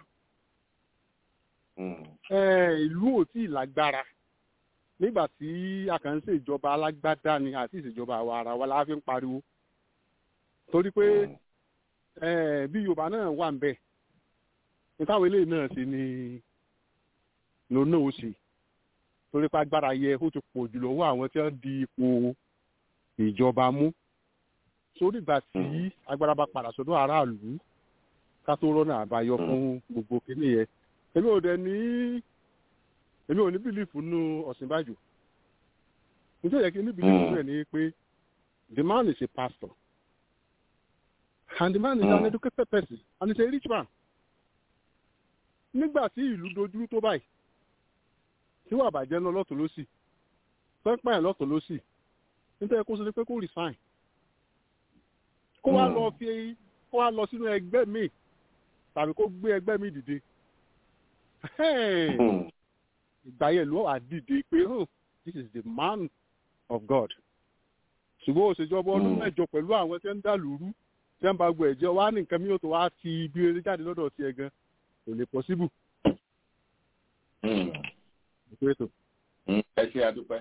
ìlú ò tí ì lágbára nígbà tí a kàn ń ṣèjọba alágbádá ni àti ìṣèjọba àwa ara wa la fi ń pariwo torí pé bí Yorùbá náà wà ń bẹ nítawọn eléyìí náà ṣe ni lòun náà ó ṣe torí pé agbára yẹ ó ti pọ̀ jù lọ́wọ́ àwọn tí wọ́n di ipò ìjọba mú sórí ìgbà tí agbára bá padà sọ́dọ̀ aráàlú ká tó rọ́nà àbáyọ fún gbogbo kìíní yẹn èmi ò ní bìlífù nínú Ọ̀ṣínbàjò nítorí yẹ kí ní bìlífù rẹ̀ ni pé the man is a pastor and the man is an educated person and he's a rich man nígbà tí ìlú dojúrú tó báyìí tí wàá bàjẹ́ lọ lọ́tọ̀ lọ́sì pẹ́pẹ́ ẹ̀ lọ́tọ̀ lọ́sì nítorí kó sọ pé kó resign kó wá lọ sínú ẹgbẹ́ mi tàbí kó gbé ẹgbẹ́ mi dìde ìgbà yẹn ló wà dìde pé this is the man of God ṣùgbọ́n òṣèjọba ọdún mẹ́jọ pẹ̀lú àwọn tí ń dà lóru tí ń bá gbọ́ ẹ̀jẹ̀ wá ní nǹkan mìíràn tó wá ti ibi eré jáde lọ́dọ̀ tiẹ̀ gan kò lè possible. Ẹ ṣe àdúpẹ́.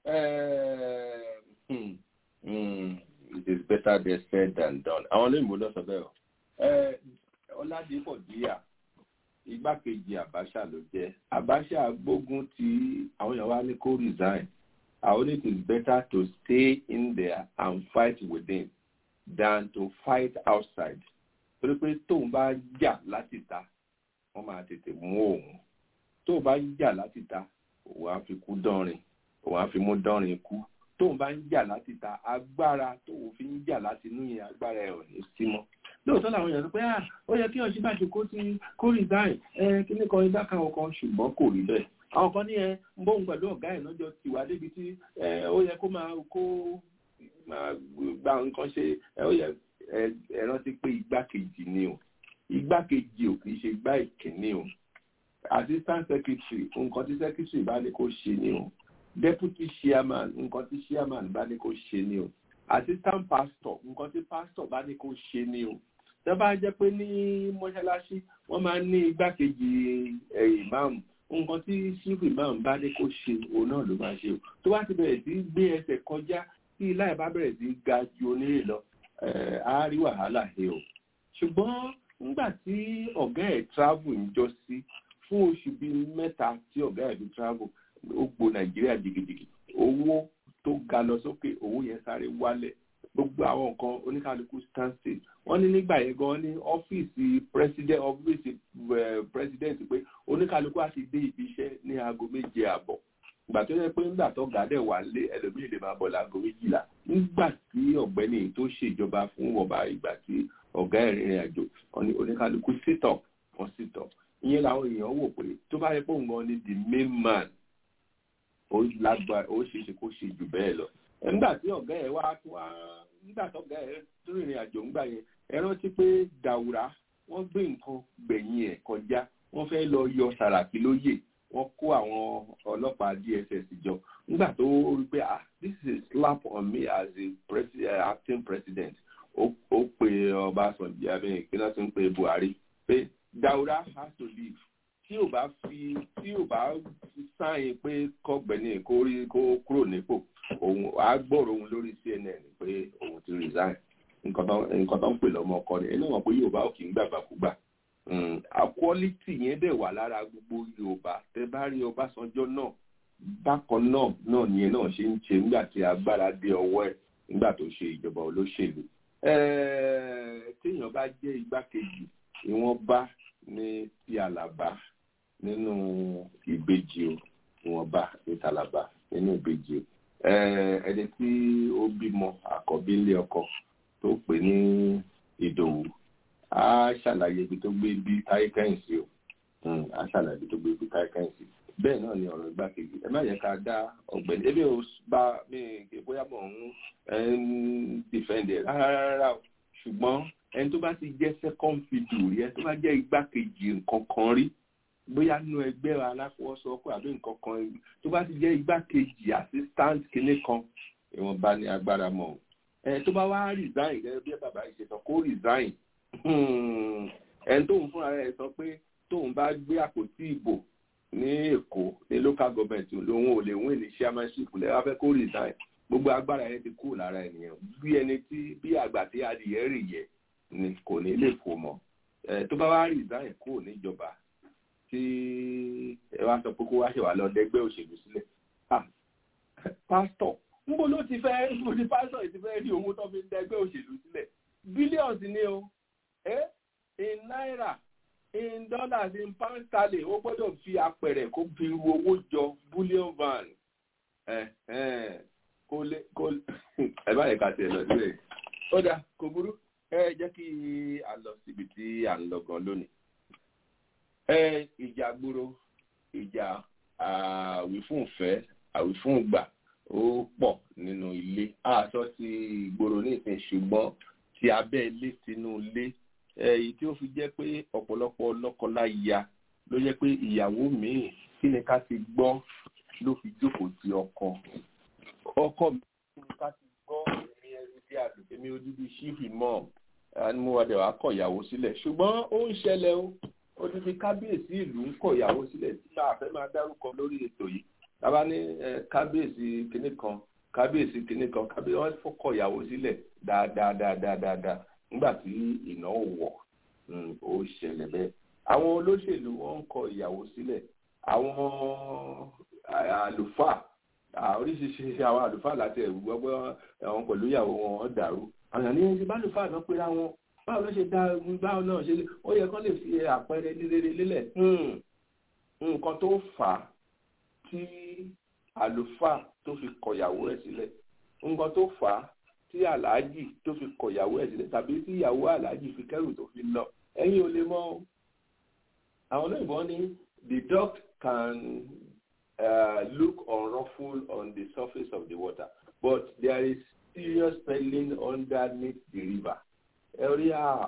It is better they said than done. Àwọn olóyìnbó lọ sọ bẹ́ẹ̀ o. Ọládìpọ̀ díà igbákejì Abacha ló jẹ́. Abacha gbógun tí àwọn èèyàn wá ní kó resign. Àwọn it is better to stay in there and fight within than to fight outside. Torí pé tóun bá jà láti ta, wọ́n máa tètè mú òun. Tóun bá jà láti ta, òun á fi kú dánrin, òun á fi mú dánrin kú. Tóun bá ń jà láti ta, agbára tóun fi ń jà láti inú yẹn agbára ẹ̀ ò ní sí mọ́. Lóòótọ́ làwọn èèyàn sọ pé ó yẹ kí Ọ̀ṣínbàjò kó resign kíní kan igbá kan ọkàn ṣùgbọ́n kò rí bẹ́ẹ̀. Àwọn kan ní ń bóun pẹ̀lú ọ̀gá ẹ̀ lọ́jọ́ tiwa débi tí ó yẹ kó máa gba nǹkan ṣe ó yẹ ẹ rántí pé igbákejì ni o igbákejì ò kì í ṣe igbá ìkíní o assistant secretary nǹkan tí secretary bá ní kó ṣe ni o deputy chairman nǹkan tí chairman bá ní kó ṣe ni o assistant pastor nǹkan tí pastor bá ní kó ṣe ni o tó bá jẹ́ pé ní mọ́ṣáláṣí wọ́n máa ń ní igbákejì imam nǹkan tí chief imam bá ní kó ṣe òun náà ló máa ṣe o tó bá ti bẹ̀rẹ̀ sí gbé ẹsẹ̀ kọjá tí láì bá bẹ̀rẹ̀ sí ga ju onírè lọ á rí wàhálà he o ṣùgbọ́n nígbà tí ọ̀gá ẹ̀ travel ń jọ sí fún oṣù bíi 3 tí ọ̀gá ẹ̀ fi travel ó gbo Nàìjíríà jìgìjìgì owó tó ga lọ sókè owó yẹn sáré wálẹ̀ gbogbo àwọn nǹkan oníkálukú stand still wọ́n ní nígbà yẹn gan ní ọ́fíìsì president pé oníkálukú á ti dé ibi iṣẹ́ ní aago 7:30 ìgbà tó yẹ pé nígbà tó gàdẹ̀ wà lé ẹlòmíì lè máa bọ̀ láago 12 nígbà tí ọ̀gbẹ́ni tó ṣèjọba fún ọba ìgbà tí ọ̀gá ìrìn àjò oníkálukú sit up wọ́n sit up ìyẹn làwọn èèyàn wò pé tó bá yẹ pé òun gan ni the main man ó lágbára ó ṣeéṣe kó ṣe jù bẹ́ẹ̀ lọ nígbà tí ọ̀gá ẹ̀ wá nígbà tó ọ̀gá ẹ̀ tó rìnrìn àjò ńgbà yẹn ẹ rántí pé Dàwúrà wọ́n gbé nǹkan gbẹ̀yìn ẹ̀ kọjá wọ́n fẹ́ lọ yọ Sàràkí lóyè wọ́n kó àwọn ọlọ́pàá DSS jọ nígbà tó rí pé this is a slap on me as a acting president ó pe Ọbásanjọ́ abẹ́yẹn kí wọ́n ti ń pe Buhari pé Dàwúrà has to leave tí ò bá sáyìn pé kọ́gbẹ́ni kó kúrò nípò òun á gbọ́rọ̀ òun lórí CNN pé òun ti resign nǹkan tó ń pè lọ́mọ ọkọ rẹ̀ ẹni wọ́n pé Yorùbá ò kì í gbàgbàkúgbà quality yẹn dẹ̀ wà lára gbogbo Yorùbá tẹ bá rí Ọbásanjọ́ náà bákan náà nìyẹn náà ṣe ń ṣe nígbà tí agbára dé ọwọ́ ẹ̀ nígbà tó ṣe ìjọba olóṣèlú téèyàn bá jẹ́ igbákejì ìwọ̀nba ní ti Àlàbá nínú ìbejì o ìwọ̀nba ní tàlàbà nínú ìbejì o ẹni tí ó bímọ àkọ́bí ilé ọkọ tó pè ní Ìdòwú á ṣàlàyé ibi tó gbé bí táyé kẹ́yìn sí o á ṣàlàyé ibi tó gbé bí táyé kẹ́yìn sí bẹ́ẹ̀ náà ni ọ̀rọ̀ igbákejì ẹ má yẹ ká dá ọ̀gbẹ́ni ebi ò bá mi bóyá mọ̀ ń dìfẹ́ǹdì rárá ṣùgbọ́n ẹni tó bá ti jẹ́ second fiddle rí ẹni tó bá jẹ́ igbákejì nǹkan kan rí bóyá nínú ẹgbẹ́ aláfọwọ́sowọ́pọ̀ àbí nǹkan kan tó bá ti jẹ́ igbákejì assistant kìíní kan ìwọ̀nba ní agbára mọ́ tó bá wá resign gẹ́gẹ́ bí bàbá yìí ṣe sọ kó resign ẹni tóun fúnra rẹ̀ sọ pé tóun bá gbé àpótí ìbò ní Èkó ní local government lòun ò lè win ní chairmanship lẹ́wọ́ fẹ́ kó resign gbogbo agbára yẹn ti kú lára ènìyàn bí ẹni tí bí àgbà tí adìyẹ rì yẹ ni kò ní lè fò mọ́ tó bá wá resign kúrò níjọba tí ẹ wá sọ pé kó wá ṣe wà lọ dẹgbẹ́ òṣèlú sílẹ̀ pásítọ̀ níbo ló ti fẹ́ níbo ni pásítọ̀ yìí ti fẹ́ rí owó tó fi ń dẹgbẹ́ òṣèlú sílẹ̀ billions ni o in naira in dollars in pound sterling ó gbọ́dọ̀ fi apẹ̀rẹ̀ kó fi ru owó jọ bullion van kó lé ẹ bá yẹ ká tiẹ̀ lọ sílẹ̀ ó dà kò burú jẹ́ kí a lọ síbi tí à ń lọ gan lónìí ìjà gbòòrò ìjà àwífúnfẹ́ àwífúngbà ó pọ̀ nínú ilé àṣọ ti ìgboro ní ìsìn ṣùgbọ́n ti abẹ́ ilé sínú ilé èyí tí ó fi jẹ́ pé ọ̀pọ̀lọpọ̀ lọ́kọláya ló jẹ́ pé ìyàwó míì kí ni ká ti gbọ́ ló fi jókòó ti ọkọ mi kí ni ká ti gbọ́ èmi ẹrú tí a lò èmi odidi ṣífì mọ́ ni mo wà dẹ̀ wá kọ̀ ìyàwó sílẹ̀ ṣùgbọ́n ó ń ṣẹlẹ̀ o odidi kábíyèsí ìlú ń kọ̀ ìyàwó sílẹ̀ tí máa fẹ́ máa dárúkọ lórí ètò yìí tábà ní kábíyèsí kinní kan kábíyèsí wọn fọkọ̀ ìyàwó sílẹ̀ dáadáa nígbà tí ìnáwó wọ̀ ó ṣẹlẹ̀ bẹ́ẹ̀ àwọn olóṣèlú wọn ń kọ̀ ìyàwó sílẹ̀ àwọn àlùfáà oríṣiríṣi àwọn àlùfáà láti ẹ̀rù gbọ́gbọ́ àwọn pẹ̀lú ìyàwó wọn dàrú àwọn àní ẹni bá àlùfáà náà pera wọn báwo ló ṣe dá báwo náà ṣe ó yẹ kán lè fi àpẹẹrẹ lílere lélẹ̀ nǹkan tó fà á tí àlùfáà tó fi kọ̀yàwó ẹ̀ sílẹ̀ nǹkan tó fà á tí aláàjì tó fi kọ̀yàwó ẹ̀ sílẹ̀ tàbí tí ìyàwó aláàjì fi kẹ́rù tó fi lọ ẹ̀yin ò lè mọ̀ àwọn olóyìnbó ní the duck can look unruffled on the surface of the water but there is serious peril underneath the river. Ẹ̀rí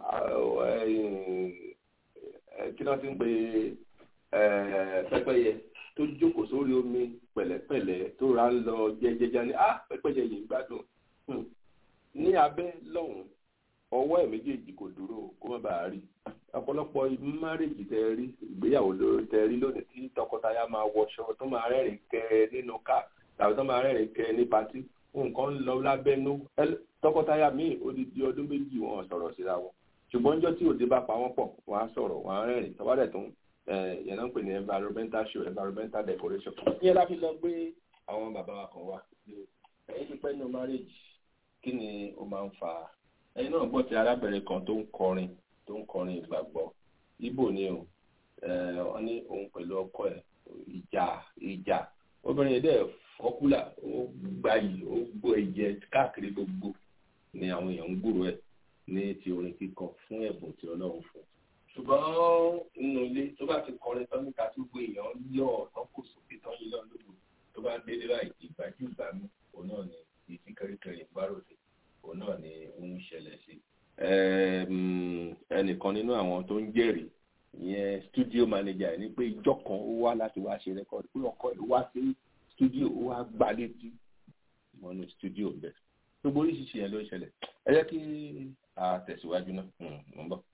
kí náà ti ń pè pẹ́pẹ́yẹ tó jókòó sórí omi pẹ̀lẹ́pẹ̀lẹ́ tó ra ń lọ jẹ́jẹ́jẹ́ ní pẹ́pẹ́yẹ yìí gbádùn ní abẹ́ lọ́hùn ọwọ́ ẹ̀ méjèèjì kò dúró kó má bàa rí ọ̀pọ̀lọpọ̀ márèjì tẹ rí ìgbéyàwó tẹ rí lónìí tí tọkọtaya máa wọṣọ tó máa rẹ́rìn kẹ nínú ká tàbí tó máa rẹ́rìn kẹ ní patí nǹkan ń lọ lábẹ́nú tọkọtaya míì odidi ọdún méjì wọn sọ̀rọ̀ síra wọn ṣùgbọ́n níjọ́ tí òde bá pa wọ́n pọ̀ wọ́n á sọ̀rọ̀ wọ́n á rẹ́rìn tọ́wádẹ̀ tó ń yẹn náà ń pè ní environmental show environmental decoration. ìyẹn la fi lọ gbé àwọn bàbá wa kan wá ẹ̀yìn ti pẹ́ nínú marriage kí ni ó máa ń fa ẹ̀yin náà gbọ́ ti arábìnrin kan tó ń kọrin ìgbàgbọ́ Ìgbò ni o wọ́n ní òun pẹ̀lú ọkọ ẹ̀ ìjà obìnrin yẹn dẹ̀ fọ́kúlà ó gbayì ó gbọ́ ẹ̀jẹ̀ káàkiri gbogbo ni àwọn èèyàn ń gbúrò ẹ̀ ní ti orin kíkọ fún ẹ̀bùn tí Ọlọ́run fún ṣùgbọ́n nínú ilé tó bá ti kọrin tán níta tó gbé èèyàn yọ ọ̀tán kò sókè tán yín lọ́n lóko tó bá délé láì ìgbàjú ìgbàmú òun náà ni ìdí kẹrìkẹrì ìgbáròdì òun náà ni ó ń ṣẹlẹ̀ sí. ẹnìkan nínú àwọn tó ń jẹ́rìí ìyẹn studio manager ní pé ìjọ kan ó wá láti wá ṣe rẹ́kọ̀dì pé ọkọ ẹ̀ wá sí studio ó wá gbá létí mọ́nú studio bẹ́ẹ̀ gbogbo oríṣiríṣi yẹn ló ń ṣẹlẹ̀ ẹ jẹ́ kí a tẹ̀síwájú náà mọ̀ ń bọ̀.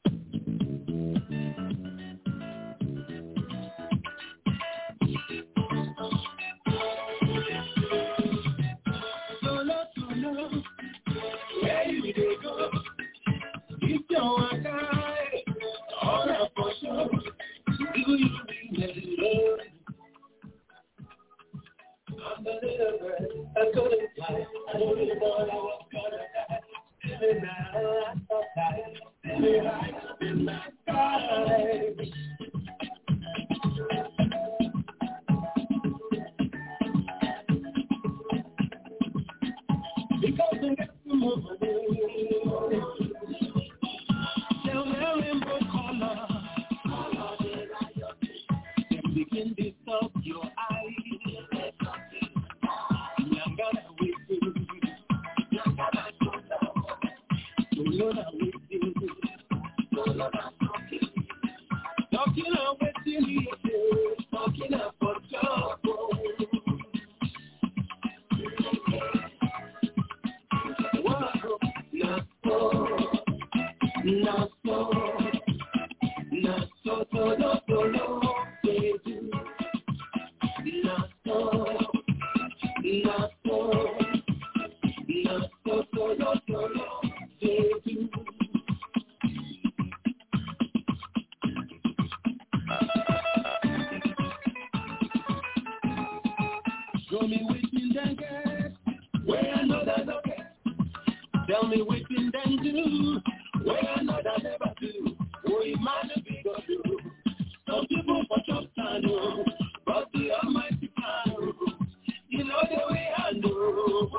Show me wetin dem get, where another no get. Tell me wetin dem do, where another never do. Oh, imagine we go do. Some people for chop stand, but the Almighty plan. You know the way I know.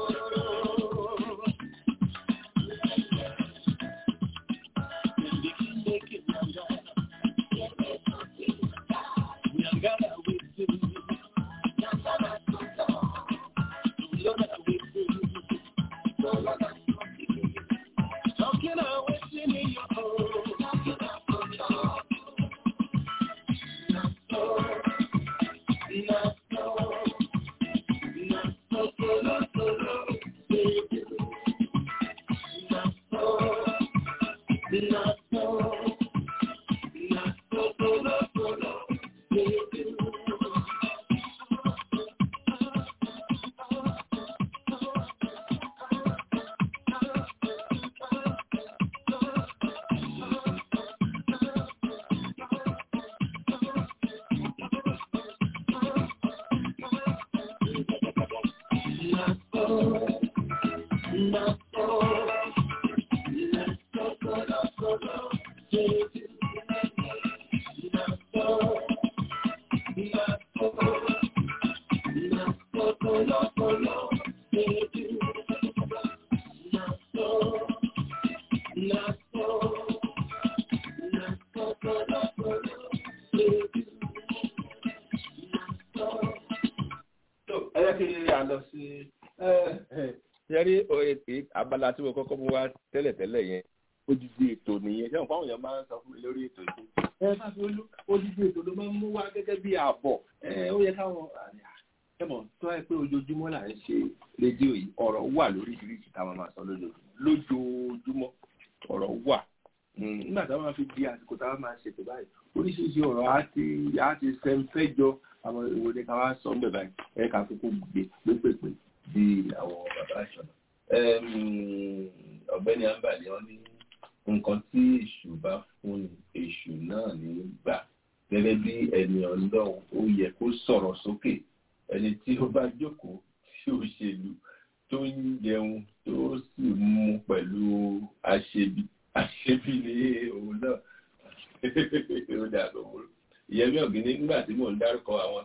abala tí mo kọ́kọ́ mú wá tẹ́lẹ̀tẹ́lẹ̀ yẹn odidi ètò nìyẹn ṣé nǹkan àwọn èèyàn máa ń sọ fún mi lórí ètò yìí káfí odidi ètò ló máa ń mú wá gẹ́gẹ́ bí ààbọ̀ ó yẹ káwọn ẹ̀mọ̀ tó ẹ pé ojoojúmọ́ là ń ṣe rédíò yìí ọ̀rọ̀ wà lóríṣiríṣi táwọn máa sọ lójoojúmọ́ ọ̀rọ̀ wà nígbà táwọn máa fi di àsìkò táwọn máa ṣètò báyìí oríṣiríṣi ọ̀rọ̀ á ti sẹ́ńfẹ́ jọ àwọn ìwòde ká wá sọ ń bẹ̀ báyìí ẹ̀ka kókó gbé bí àwọn bàbá ìṣọ̀nà ọ̀gbẹ́ni Ambali wọn ní nǹkan tí èṣù bá fún ni èṣù náà ní gbà gẹ́gẹ́ bí ẹni Ọlọ́run ó yẹ kó sọ̀rọ̀ sókè ẹni tí ó bá jókòó sí òṣèlú tó ń jẹun tó sì mú pẹ̀lú àṣebí ní òun náà ó dà tó múlò ìyẹmí ọ̀gbìnní nígbà tí mò ń dárúkọ àwọn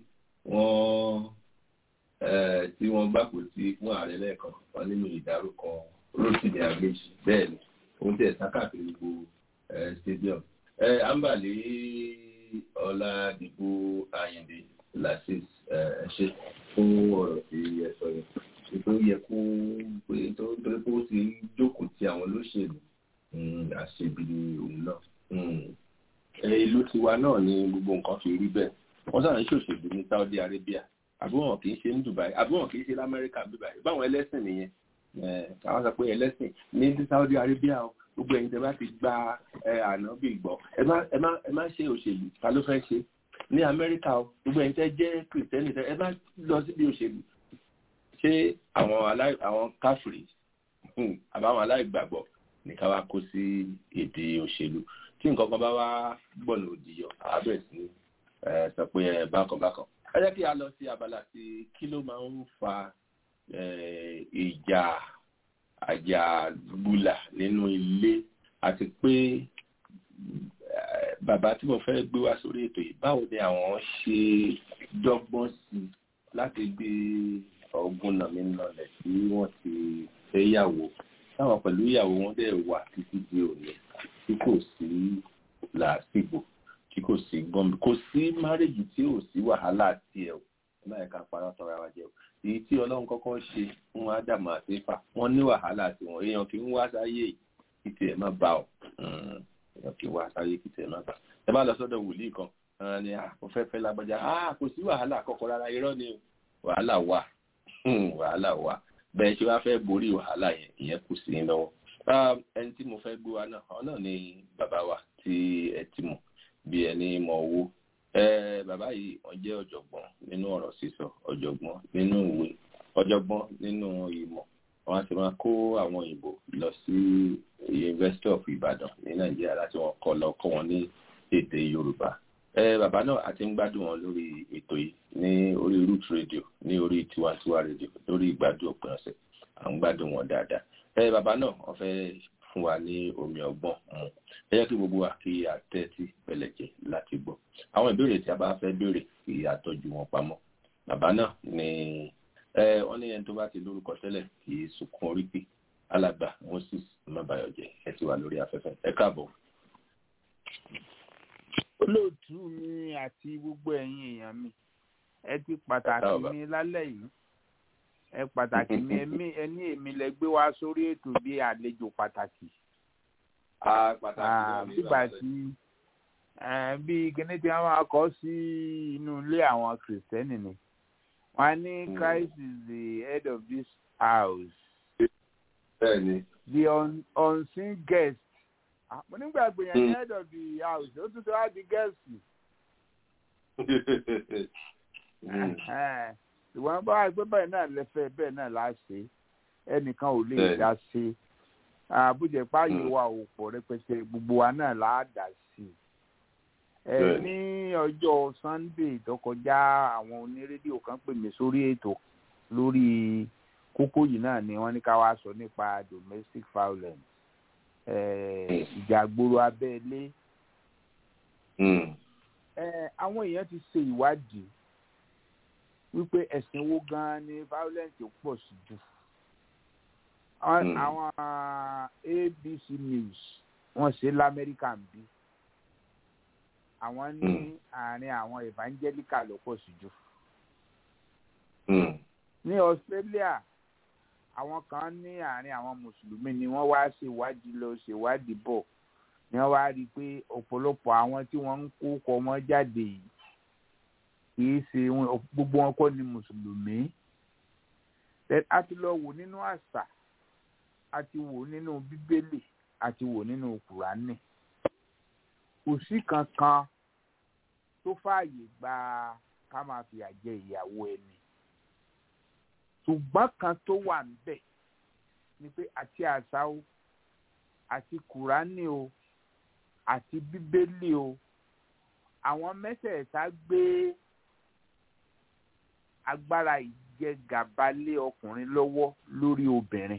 tí wọ́n gbàpò sí fún ààrẹ lẹ́ẹ̀kan wọn nínú ìdárúkọ Rotimi Amechi bẹ́ẹ̀ ni òun tẹ̀ sákàkiri gbogbo stadium. Ambali Ọládìbò Ayinde Lasis ṣe fún ọ̀rọ̀ tí ẹ sọ yẹn ètò yẹ kó pé nítorí pé ó ti ń jókòó ti àwọn olóṣèlú àṣebi ni òun náà. Ìlú tiwa náà ni gbogbo nǹkan fi rí bẹ́ẹ̀ wọ́n sáà ń ṣòṣèlú ní Saudi Arabia àbí wọn kì í ṣe ní Dubai àbí wọn kì í ṣe lamẹ́ríkà Dubai báwọn ẹlẹ́sìn nìyẹn àwọn sọ pé ẹlẹ́sìn ní Saudi Arabia o gbogbo ẹ̀yin tẹ́ bá ti gba ànábì gbọ́ ẹ má ṣe òṣèlú ta ló fẹ́ ṣe ní Amẹ́ríkà o gbogbo ẹ̀yin tẹ́ jẹ́ kìrìtẹ́nì ẹ má lọ síbi òṣèlú ṣé àwọn káfíìrì àbáwọn aláìgbàgbọ́ ní ká wá kó sí èdè òṣèlú tí nǹkan kan bá wá gbọ̀nà òdìyọ àbẹ̀ sí sọ pé bákan ẹ jẹ́ kí a lọ sí abala sí kí ló máa ń fa ìjà àjàgbùlà nínú ilé àti pé bàbá tí mo fẹ́ gbé wá sórí ètò yìí báwo ni àwọn ṣe dọ́gbọ́n sí láti gbé ọ̀gbun nàmínàlẹ̀ tí wọ́n ti fẹ́ yàwó táwọn pẹ̀lú ìyàwó wọn dẹ̀ wà títí di òní tí kò sí làásìgbò tí kò sí gbọ́nmi kò sí márèjì tí ò sí wàhálà tiẹ̀ o láì ká parọ́ tọrọ ara jẹ o èyí tí Ọlọ́run kọ́kọ́ ṣe fún Ádámù àti Éfà wọ́n ní wàhálà tiwọn èèyàn kì í wá sáyé kí tiẹ̀ má bá ọ èèyàn kì í wá sáyé kí tiẹ̀ má bá ẹ bá lọ sọ́dọ̀ wòlíì kan ni mo fẹ́ lágbájá kò sí wàhálà kọ́kọ́ rárá irọ́ ni wàhálà wà bẹ́ẹ̀ ṣe wá fẹ́ borí wàhálà yẹn ìyẹn kù sí lọ́wọ́ ẹni tí mo fẹ́ gbé wa náà ni bàbá wa tí ẹ ti mọ̀ bí ẹni mọ owó. Bàbá yìí wọ́n jẹ́ ọ̀jọ̀gbọ́n nínú ọ̀rọ̀ sísọ, ọ̀jọ̀gbọ́n nínú ìwé, ọ̀jọ̀gbọ́n nínú ìmọ̀. Wọ́n á sì máa kó àwọn òyìnbó lọ sí University of Ibadan ní Nàìjíríà láti wọ́n kọ́ wọn ní èdè Yorùbá. Bàbá náà a ti ń gbádùn wọn lórí ètò yìí ní orí Root Radio, ní orí Tiwantiwa Radio, lórí ìgbádùn òpin ọ̀sẹ̀. À ń gbádùn wọn dáadáa. Bàbá náà wọ́n fẹ́ fún wa ní omi ọgbọ́n mu. Ẹ jẹ́ kí gbogbo wa kí a tẹ́tí pẹ̀lẹ́jẹ̀ láti gbọ́. Àwọn ìbéèrè tí a bá fẹ́ béèrè kí a tọ́jú wọn pamọ́. Bàbá náà ni wọ́n ní ẹni tó bá ti lórúkọ tẹ́lẹ̀ kì í sunkún orí pé alàgbà Moses Mabayọ̀jẹ́ ẹ ti wà lórí afẹ́fẹ́. Ẹ káàbọ̀. Olóòtú mi àti gbogbo ẹ̀yin èèyàn mi, ẹ ti pàtàkì mi lálẹ́ yìí. Ẹ pàtàkì mi ẹni èmi lẹ gbé wá sórí ètò bí àlejò pàtàkì. Bíbà tí bí kíní tí wọ́n máa kọ́ sí inú ilé àwọn Kìrìsìtẹ́nì ni. Wọ́n ní Christ is the head of this house. The unseen guest. Mo nígbà gbìyànjú head of the house, ó tún tó wá di guest. Ìwọ̀n bá wà pé báyìí náà lẹ́fẹ̀ẹ́ bẹ́ẹ̀ náà láṣẹ ẹnìkan ò lè dá sí i. Àbújá páyé wa ò pọ̀ rẹpẹtẹ, gbogbo wa náà là á dá sí i. Ní ọjọ́ Sunday tó kọjá àwọn onírédíò kan pè mí sórí ètò lórí kókó yìí náà ni wọ́n ní ká wá sọ nípa domestic violence, ìjà gbòòrò abẹ́lé. Àwọn èèyàn ti ṣe ìwádìí wípé ẹ̀sìn wo gan ni violence pọ̀ sí jù. Àwọn ABC News wọ́n ṣe l'Amẹ́ríkà ń bí. Àwọn ní àárín àwọn evangelical ló pọ̀ sí jù. Ní Australia àwọn kan ní àárín àwọn mùsùlùmí ni wọ́n wá ṣèwádìí lọ ṣèwádìí bọ̀ ni wọ́n wá rí i pé ọ̀pọ̀lọpọ̀ àwọn tí wọ́n ń kó kọ́ wọn jáde yìí kìí ṣe gbogbo wọn kọ́ ni mùsùlùmí. A ti lọ wò nínú àṣà, a ti wò nínú bíbélì, a ti wò nínú kùránì. Kò sí kankan tó fààyè gba ká máa fìyà jẹ ìyàwó ẹni. Ṣùgbọ́n kan tó wà níbẹ̀ ni pé àti àṣà o, àti kùránì o, àti bíbélì o, àwọn mẹ́tẹ̀ẹ̀ta gbé agbára ìjẹgàba lé ọkùnrin lọ́wọ́ lórí obìnrin.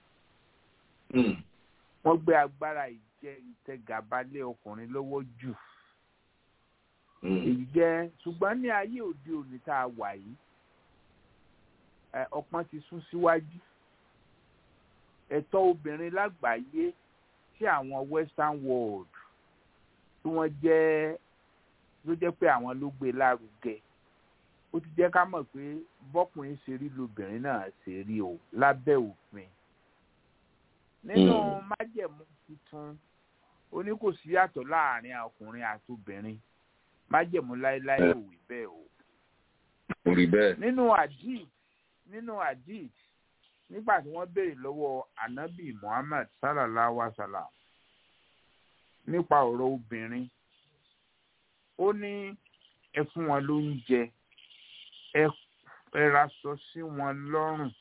Wọ́n gbé agbára ìjẹgàba lé ọkùnrin lọ́wọ́ jù. Èyí jẹ́ ṣùgbọ́n ní ayé òde òní tá a wà yìí, ọpọ́n ti sún síwájú. Ẹ̀tọ́ obìnrin lágbàáyé tí àwọn Western world tí wọ́n jẹ́ ló jẹ́ pé àwọn ló gbé lárugẹ. Ó ti jẹ́ ká mọ̀ pé bọ́kùnrin ṣe rí lobìnrin náà ṣe rí o lábẹ́ òfin. Nínú májẹ̀mú tuntun, ó ní kò sí yàtọ̀ láàrin ọkùnrin àti obìnrin. Májẹ̀mú láéláé ò wí bẹ́ẹ̀ o. Kò rí bẹ́ẹ̀. Nínú hadith nígbà tí wọ́n béèrè lọ́wọ́ Ànábì Muhammad sallallahu alaihi wasallam nípa ọ̀rọ̀ obìnrin, ó ní ẹ fún wọn lóúnjẹ, ẹ raṣọ sí wọn lọ́rùn,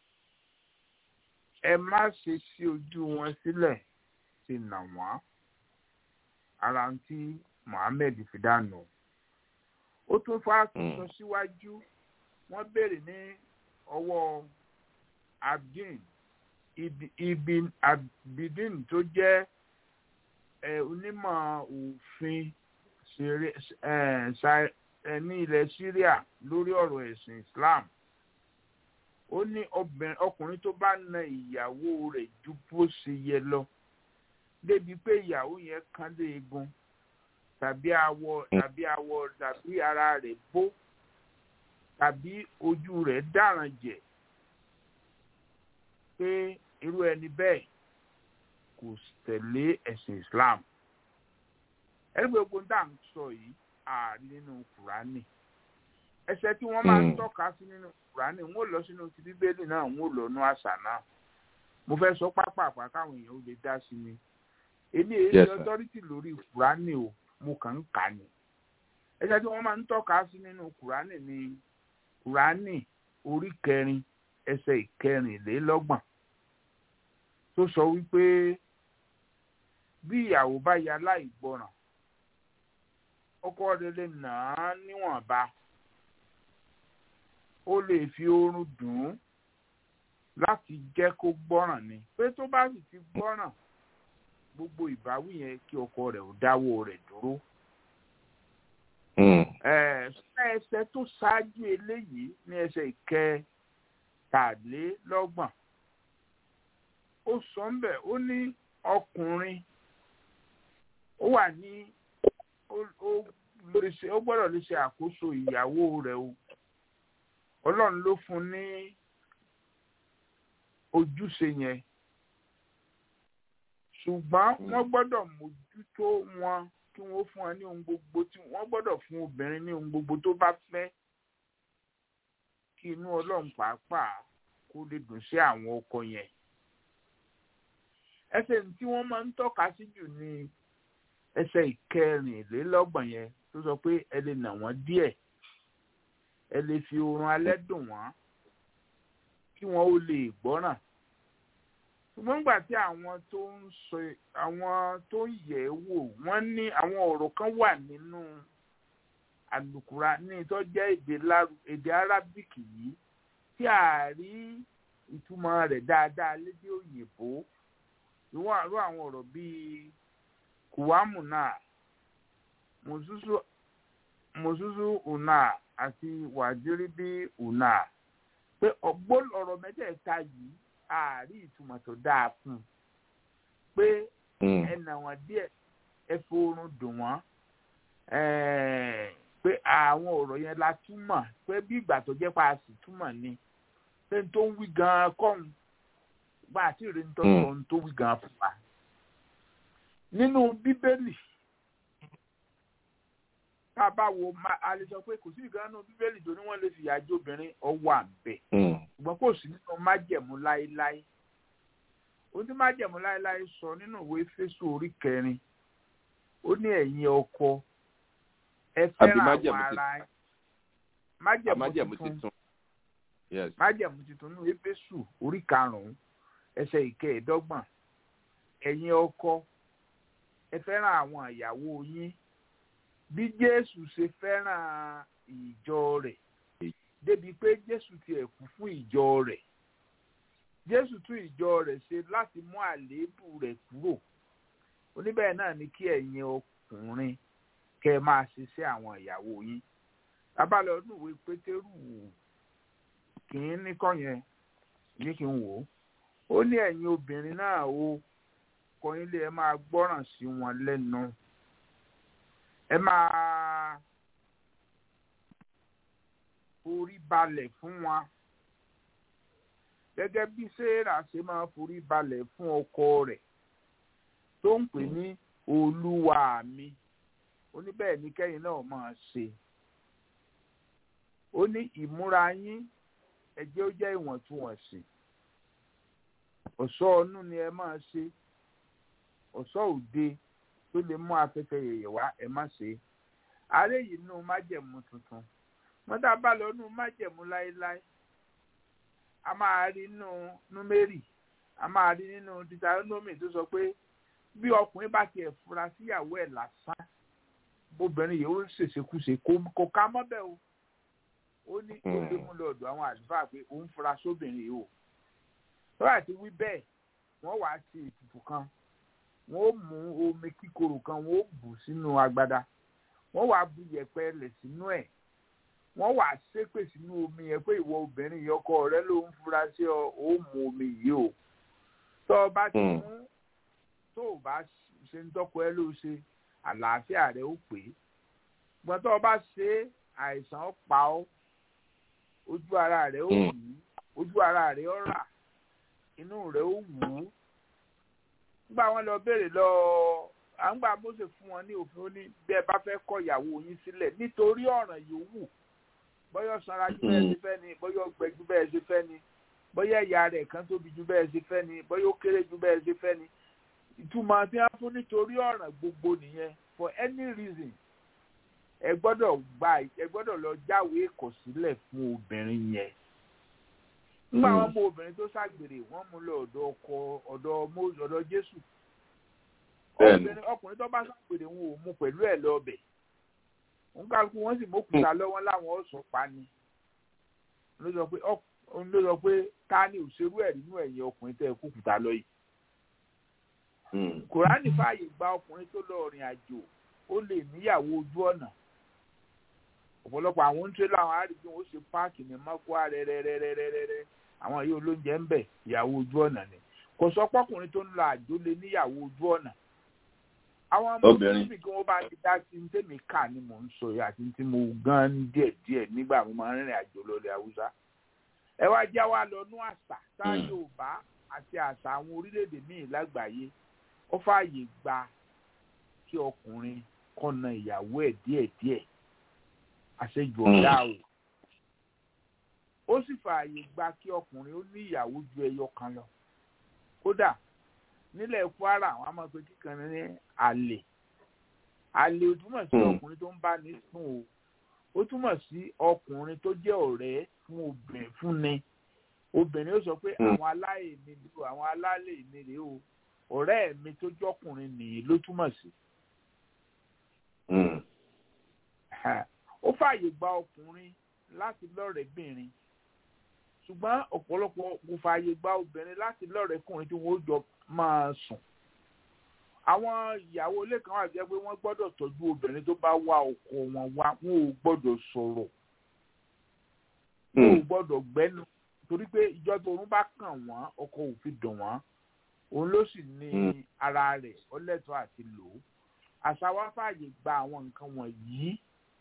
ẹ má ṣe ṣí ojú wọn sílẹ̀ ṣe nà wọ́n. Ara tí Muhammad fi dànù. Ó tún fà sọ síwájú, wọ́n béèrè ní ọwọ́ Ibn Abidin tó jẹ́ onímọ̀ òfin ní ilẹ̀ Syria lórí ọ̀rọ̀ ẹ̀sìn Islam. Ó ní ọkùnrin tó bá na ìyàwó rẹ̀ ju bó ṣe yẹ lọ débi pé ìyàwó yẹn kán lé egun tàbí ara rẹ̀ bó tàbí ojú rẹ̀ dáràn jẹ̀, pé irú ẹni bẹ́ẹ̀ kò tẹ̀lé ẹ̀sìn Islam. Ẹgbẹ́ ogun tá à ń sọ yìí ààrí nínú Kùránì. Ẹsẹ̀ tí wọ́n máa ń tọ́ka sí nínú Kùránì, wọ́n lọ sínú ti Bíbélì náà, wọ́n lọ nú àṣà náà. mo fẹ́ sọ pápápá káwọn èèyàn ó lè dá sí mi èmi èyí authority lórí kùránì o mo kàn ń kà ní ẹsẹ̀ tí wọ́n máa ń tọ́ka sí nínú kùránì ni kùránì orí 4 ẹsẹ̀ 24 tó sọ wípé bí ìyàwó bá ya láìgbọràn ọkọ rẹ̀ lè nà á níwọ̀nba ó lè fi oorun dùn ún láti jẹ́ kó gbọ́ràn ni pé tó bá sì ti gbọ́ràn gbogbo ìbáwí yẹn kí ọkọ rẹ̀ ò dáwọ́ rẹ̀ dúró. ẹsẹ̀ tó ṣáájú eléyìí ní ẹsẹ̀ 23 ó sọ ń bẹ̀ ó ní ọkùnrin ó wà ní ó gbọ́dọ̀ lè ṣe àkóso ìyàwó rẹ̀ o Ọlọ́run ló fún ní ojúṣe yẹn ṣùgbọ́n wọ́n gbọ́dọ̀ mójútó wọn kí wọ́n fún wọn ní ohun gbogbo tí wọ́n gbọ́dọ̀ fún obìnrin ní ohun gbogbo tó bá fẹ́ kí inú Ọlọ́run pàápàá kó lè dùn sí àwọn ọkọ yẹn. ẹsẹ̀ tí wọ́n máa ń tọ́ka sí jù ní ẹsẹ̀ 24 yẹn tó sọ pé ẹ lè nà wọ́n díẹ̀ ẹ lè fi oorun alẹ́ dùn wọ́n kí wọ́n ó lè gbọ́ràn. ṣùgbọ́n nígbà tí àwọn tó ń yẹ̀ ẹ́ wò wọ́n ní àwọn ọ̀rọ̀ kan wà nínú Àlùkùránì tó jẹ́ èdè Arabic yìí tí a rí ìtumọ̀ rẹ̀ dáadáa lédè òyìnbó ìwọ̀n àrò àwọn ọ̀rọ̀ bíi kùwámù náà mùsùsù ùnà àti wàjíríbí ùnà pé ọ̀rọ̀ mẹ́tẹ̀ẹ̀ta yìí àárí ìtumọ̀ tó dáa fún un pé ẹnà wọn díẹ̀ ẹ forun dùn wọ́n pé àwọn ọ̀rọ̀ yẹn la túmọ̀ pé bí ìgbà tó jẹ́ pa a sì túmọ̀ ni pé n tó ń wí gan-an kọ́hún bá àti ìrìn tó sọ n tó wí gan-an fún wa. nínú Bíbélì tá a bá wo a lè sọ pé kò sí ìgbà nínú Bíbélì tó ní wọ́n lè fìyà jẹ obìnrin ọwọ́ àbẹ̀ ṣùgbọ́n kò sí nínú májẹ̀mú láéláé ó ní májẹ̀mú láéláé sọ nínú ìwé Éfésù orí 4 ó ní ẹ̀yin ọkọ ẹ fẹ́ràn àwọn ara májẹ̀mú tuntun májẹ̀mú tuntun nínú Éfésù orí 5 ẹsẹ̀ 25 ẹ̀yin ọkọ ẹ fẹ́ràn àwọn ìyàwó yín bí Jésù ṣe fẹ́ràn ìjọ rẹ̀ débi pé Jésù ti ẹ̀kú fún ìjọ rẹ̀ Jésù tún ìjọ rẹ̀ ṣe láti mú àléébù rẹ̀ kúrò oníbẹ̀rẹ̀ náà ni kí ẹ̀yin ọkùnrin kẹ́ ẹ máa ṣiṣẹ́ àwọn ìyàwó yín tábàlẹ̀ ọdún ìwé Pétérù kìíní kọ́ yẹn ní kí n wò ó ní ẹ̀yin obìnrin náà ó kọyín lé ẹ máa gbọ́ràn sí wọn lẹ́nu ẹ máa forí balẹ̀ fún wọn gẹ́gẹ́ bí Séérà ṣe máa forí balẹ̀ fún ọkọ rẹ̀ tó ń pè ní Olúwa mi ó ní bẹ́ẹ̀ ni kẹ́yìn náà máa ṣe ó ní ìmúra yín ẹ jẹ́ ó jẹ́ ìwọ̀ntúnwọ̀nsì ọ̀ṣọ́ ọnú ni ẹ máa ṣe ọ̀ṣọ́ òde tó lè mú afẹ́fẹ́ yẹ̀yẹ̀ wá ẹ má ṣe àárẹ̀ yìí nínú májẹ̀mú tuntun wọ́n dá bá lọ nínú májẹ̀mú láéláé a máa rí nínú Númérì a máa rí nínú Dítárónómì tó sọ pé bí ọkùnrin bá tiẹ̀ fura síyàwó ẹ̀ lásán obìnrin yìí ó ṣèṣekúṣe kò ká mọ́ bẹ́ẹ̀ o ó ní ó lè mú lọ́dọ̀ àwọn àlùfáà pé òun fura sóbìnrin yìí o lọ́wọ́ àti wí bẹ́ẹ̀ wọ́n wàá ṣe ètùtù kan wọ́n ó mú omi kíkorò kan wọ́n ó bù sínú agbada wọ́n wàá bu yẹ̀pẹ̀ lẹ̀ sínú ẹ̀ wọ́n wàá ṣépè sínú omi yẹn pé ìwọ obìnrin yìí ọkọ rẹ ló ń fura sí ọ ó mu omi yìí o tó o bá ti mú tó o bá ṣe ń tọ́kọ ẹ ló ṣe àlàáfíà rẹ ó pé gbọ́n tó o bá ṣe àìsàn pa ọ́ ojú ara rẹ ó wù ú ojú ara rẹ ó rà inú rẹ ó wù ú nígbà wọn lọ béèrè lọ à ń gbà Mósè fún wọn ní òfin ó ní bí ẹ bá fẹ́ kọ ìyàwó yín sílẹ̀ nítorí ọ̀ràn yòówù bọ́yọ̀ sanra ju bẹ́ẹ̀ ṣe fẹ́ ni bọ́yọ̀ gbẹ ju bẹ́ẹ̀ ṣe fẹ́ ni bóyá ìyá rẹ̀ kan tóbi ju bẹ́ẹ̀ ṣe fẹ́ ni bóyá ó kéré ju bẹ́ẹ̀ ṣe fẹ́ ni ìtumọ̀ tí wọ́n fún nítorí ọ̀ràn gbogbo nìyẹn for any reason ẹ gbọ́dọ̀ lọ jáwé ìkọ̀sílẹ̀ fún obìnrin yẹn. nígbà wọn mú obìnrin tó ṣàgbèrè wọ́n mú lọ ọ̀dọ̀ Jésù. ọkùnrin tó bá ṣàgbèrè wọn ò mú pẹ̀lú ẹ̀ lọ́bẹ̀. òun kálukú wọ́n sì mókùtà lọ́wọ́ láwọn ọ̀sán pa ni. ló sọ pé ta ni òṣèrú ẹ̀ nínú ẹ̀yìn ọkùnrin tẹ́ ẹ kúkùtà lọ yìí. Kùránì fààyè gba ọkùnrin tó lọ rìn àjò ó lè níyàwó ojú ọ̀nà. ọ̀pọ̀lọpọ̀ àwọn ń tẹ́lẹ̀ àwọn àrídì wọn ó ṣe páàkì ní mọ́kúá rẹ́rẹ́rẹ́rẹ́rẹ́ àwọn yìí olóúnjẹ ń bẹ̀ ìyàwó ojú ọ̀nà ni kò sọ pọ́kùnrin tó ń lọ àjò lè níyàwó ojú ọ̀nà. àwọn ọmọ mùsùlùmí kí wọ́n bá ti dá sí ní tèmi kà ni mò ń sọ yìí àti tí mo gan díẹ̀díẹ̀ nígbà mo máa ń rìnrìn àjò lọ́lẹ̀ Haúsá. ẹ wá já wa lọ nú àṣà tá Yorùbá àti àṣà àwọn orílẹ̀-èdè míì lágbàáyé ó fààyè gba kí ọkùnrin kọ́nà ìyàwó ẹ̀ díẹ̀díẹ̀ àṣejù ọ̀dà o ó sì fààyè gba kí ọkùnrin ó ní ìyàwó ju ẹyọ kan lọ kódà nílẹ̀ Kwara àwọn a máa pe kíkan ní àlè ó túmọ̀ sí ọkùnrin tó ń bá ní sùn ó túmọ̀ sí ọkùnrin tó jẹ́ ọ̀rẹ́ fún obìnrin ó sọ pé àwọn alálè mi rèé o ọ̀rẹ́ mi tó jọ́kùnrin nìyí ló túmọ̀ sí. ó fààyè gba ọkùnrin láti lọ́rẹ̀ẹ́bìnrin ṣùgbọ́n ọ̀pọ̀lọpọ̀ kò fààyè gba obìnrin láti lọ́rẹ̀ẹ́kùnrin tí wọ́n jọ máa sùn. àwọn ìyàwó ilé kan wà jẹ́ pé wọ́n gbọ́dọ̀ tọ́jú obìnrin tó bá wá ọkọ wọn wá wọn ò gbọ́dọ̀ sọ̀rọ̀ wọn ò gbọ́dọ̀ gbẹ́nu torí pé ìjọ tó ń bá kàn wọ́n ọkọ ò fi dùn wọ́n òun ló sì ní ara rẹ̀ ọlẹ́tọ̀ọ́ àti lò ó. àṣà wa fààyè gba àwọn nǹkan wọ̀nyí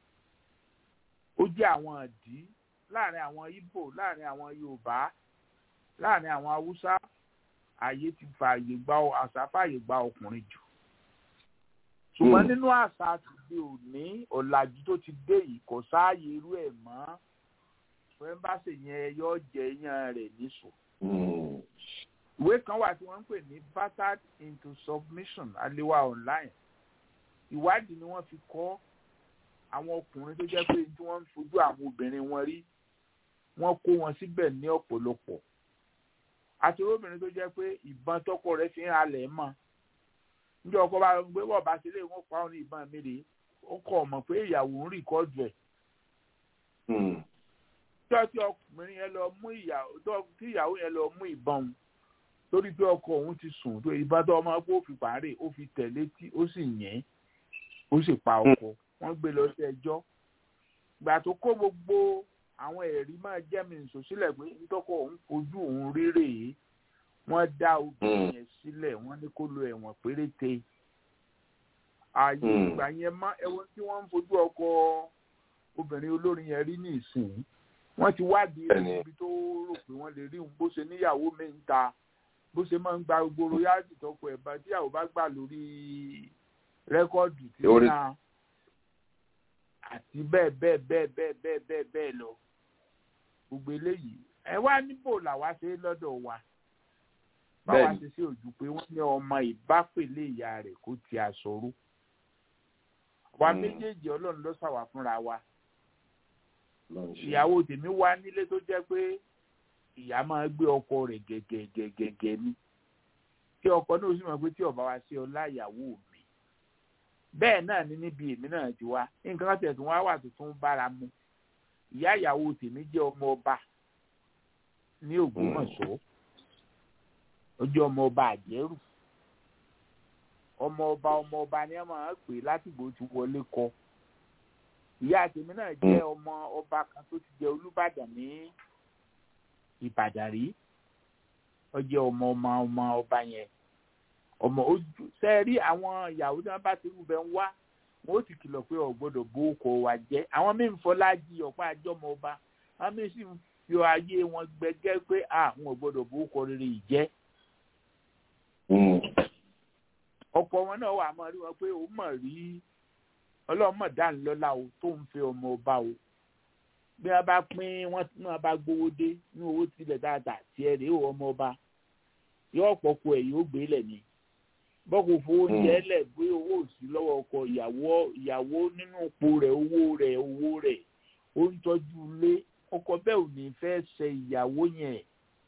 ó jẹ́ àwọn ìdí láàrin àwọn Ìgbò láàrin àwọn Yorùbá láàrin àwọn Haúsá àyè ti fààyè gba àṣà fààyè gba ọkùnrin jù. ṣùgbọ́n nínú àṣà àtìgbè òní ọ̀làjú tó ti dé yìí kò sáàyè irú ẹ̀ mọ́ fẹ́ńbàṣẹ̀ yẹn yọ jẹ yàn rẹ̀ níṣò. ìwé kan wà tí wọ́n ń pè ní Battered into Submission Aliwa online ìwádìí ni wọ́n fi kọ́ àwọn ọkùnrin tó jẹ́ pé tí wọ́n ń fojú àwọn obìnrin wọn rí wọ́n kó wọn síbẹ̀ ní ọ̀pọ̀lọpọ̀ àti obìnrin tó jẹ́ pé ìbọn tọkọ rẹ̀ fi ń halẹ̀ mọ́ níjọ́ ọkọ bá gbé wọ́n bá sílé wọn pa ọ́ ní ìbọn mi rèé ó kọ́ ọmọ pé ìyàwó ń rìkọ́dù ẹ̀. tí ọkùnrin yẹn lọ mú tí ìyàwó yẹn lọ mú ìbọn torí pé ọkọ òun ti sùn tó ìbọn tó ọmọ pé ó fi pàárẹ̀ ó fi tẹ̀lé tí ó sì yẹn ó sì pa ọkọ wọ́n gbé lọ sí ẹjọ́ gbà tó kó gbogbo àwọn ẹ̀rí máa jẹ́ mi nìṣó sílẹ̀ pé nítọ́kọ̀ òun fojú òun rírè é wọ́n dá obìnrin yẹn sílẹ̀ wọ́n ní kó lo ẹ̀wọ̀n péréte ààyè ìgbà yẹn má ẹ̀wọ̀n tí wọ́n ń fojú ọkọ obìnrin olórin yẹn rí ní ìsìn wọ́n ti wádìí ibi tó rò pé wọ́n lè rí òun bó ṣe níyàwó mi ń ta bó ṣe máa ń gba gbogbo royalty tọkọ ẹ̀ bá tíyàwó bá gbà lórí rẹ́kọ́ọ̀dù tí ó náà àti bẹ́ẹ̀ lọ gbogbo eléyìí ẹ wá níbò làwa ṣe lọ́dọ̀ wa báwa ṣe ṣe ojú pé wọ́n ní ọmọ ìbápèlé ìyá rẹ̀ kó ti aṣọ ró wa méjèèjì Ọlọ́run ló ṣàwà fúnra wa ìyàwó tèmi wá nílé tó jẹ́ pé ìyá máa gbé ọkọ rẹ̀ gẹ́gẹ́gẹ́gẹ́ ní kí ọkọ náà sì mọ̀ pé tí ọba wa ṣe ọlá ìyàwó mi bẹ́ẹ̀ náà ní níbi èmi náà ti wá nǹkan kan tẹ̀ tí wọ́n wà tuntun bára mu ìyá ìyàwó tèmi jẹ́ ọmọ ọba ní Ògbómọ̀ṣọ́ ó jẹ́ ọmọ ọba Àjẹrù ọmọ ọba ni wọ́n máa ń pè látìgbò tí wọlé kọ ìyá tèmi náà jẹ́ ọmọ ọba kan tó ti jẹ Olúbàdàn ní Ìbàdàn rí ó jẹ́ ọmọ ọba yẹn ọmọ ojú sẹ́ẹ̀rí àwọn ìyàwó tí wọ́n bá ti rúbẹ̀ ń wá wọn ó ti kìlọ̀ pé ò gbọ́dọ̀ bó kọ wa jẹ́ àwọn míì ń fọlájì ọ̀pá àjọmọ ọba àwọn míì sì ń fi ayé wọn gbẹgẹ́ pé àwọn ò gbọ́dọ̀ bó kọ rere ìjẹ́. ọkọ wọn náà wà máa rí wọn pé ó mọ̀ rí ọlọ́mọ dánilọ́lá o tó ń fẹ́ ọmọ ọba o bí wọ́n bá pín wọ́n bá gbowó dé ní owó tilẹ̀ dáadáa tiẹ̀ rèé ọmọ ọba yóò pọ̀kọ ẹ̀ yóò gbé lẹ̀ ni bọ́kù fowó oúnjẹ lẹ̀ gbé owó òsì lọ́wọ́ ọkọ ìyàwó nínú ipò rẹ̀ owó rẹ̀ ó ń tọ́jú ilé ọkọ bẹ́ẹ̀ ò ní fẹ́ ṣe ìyàwó yẹn.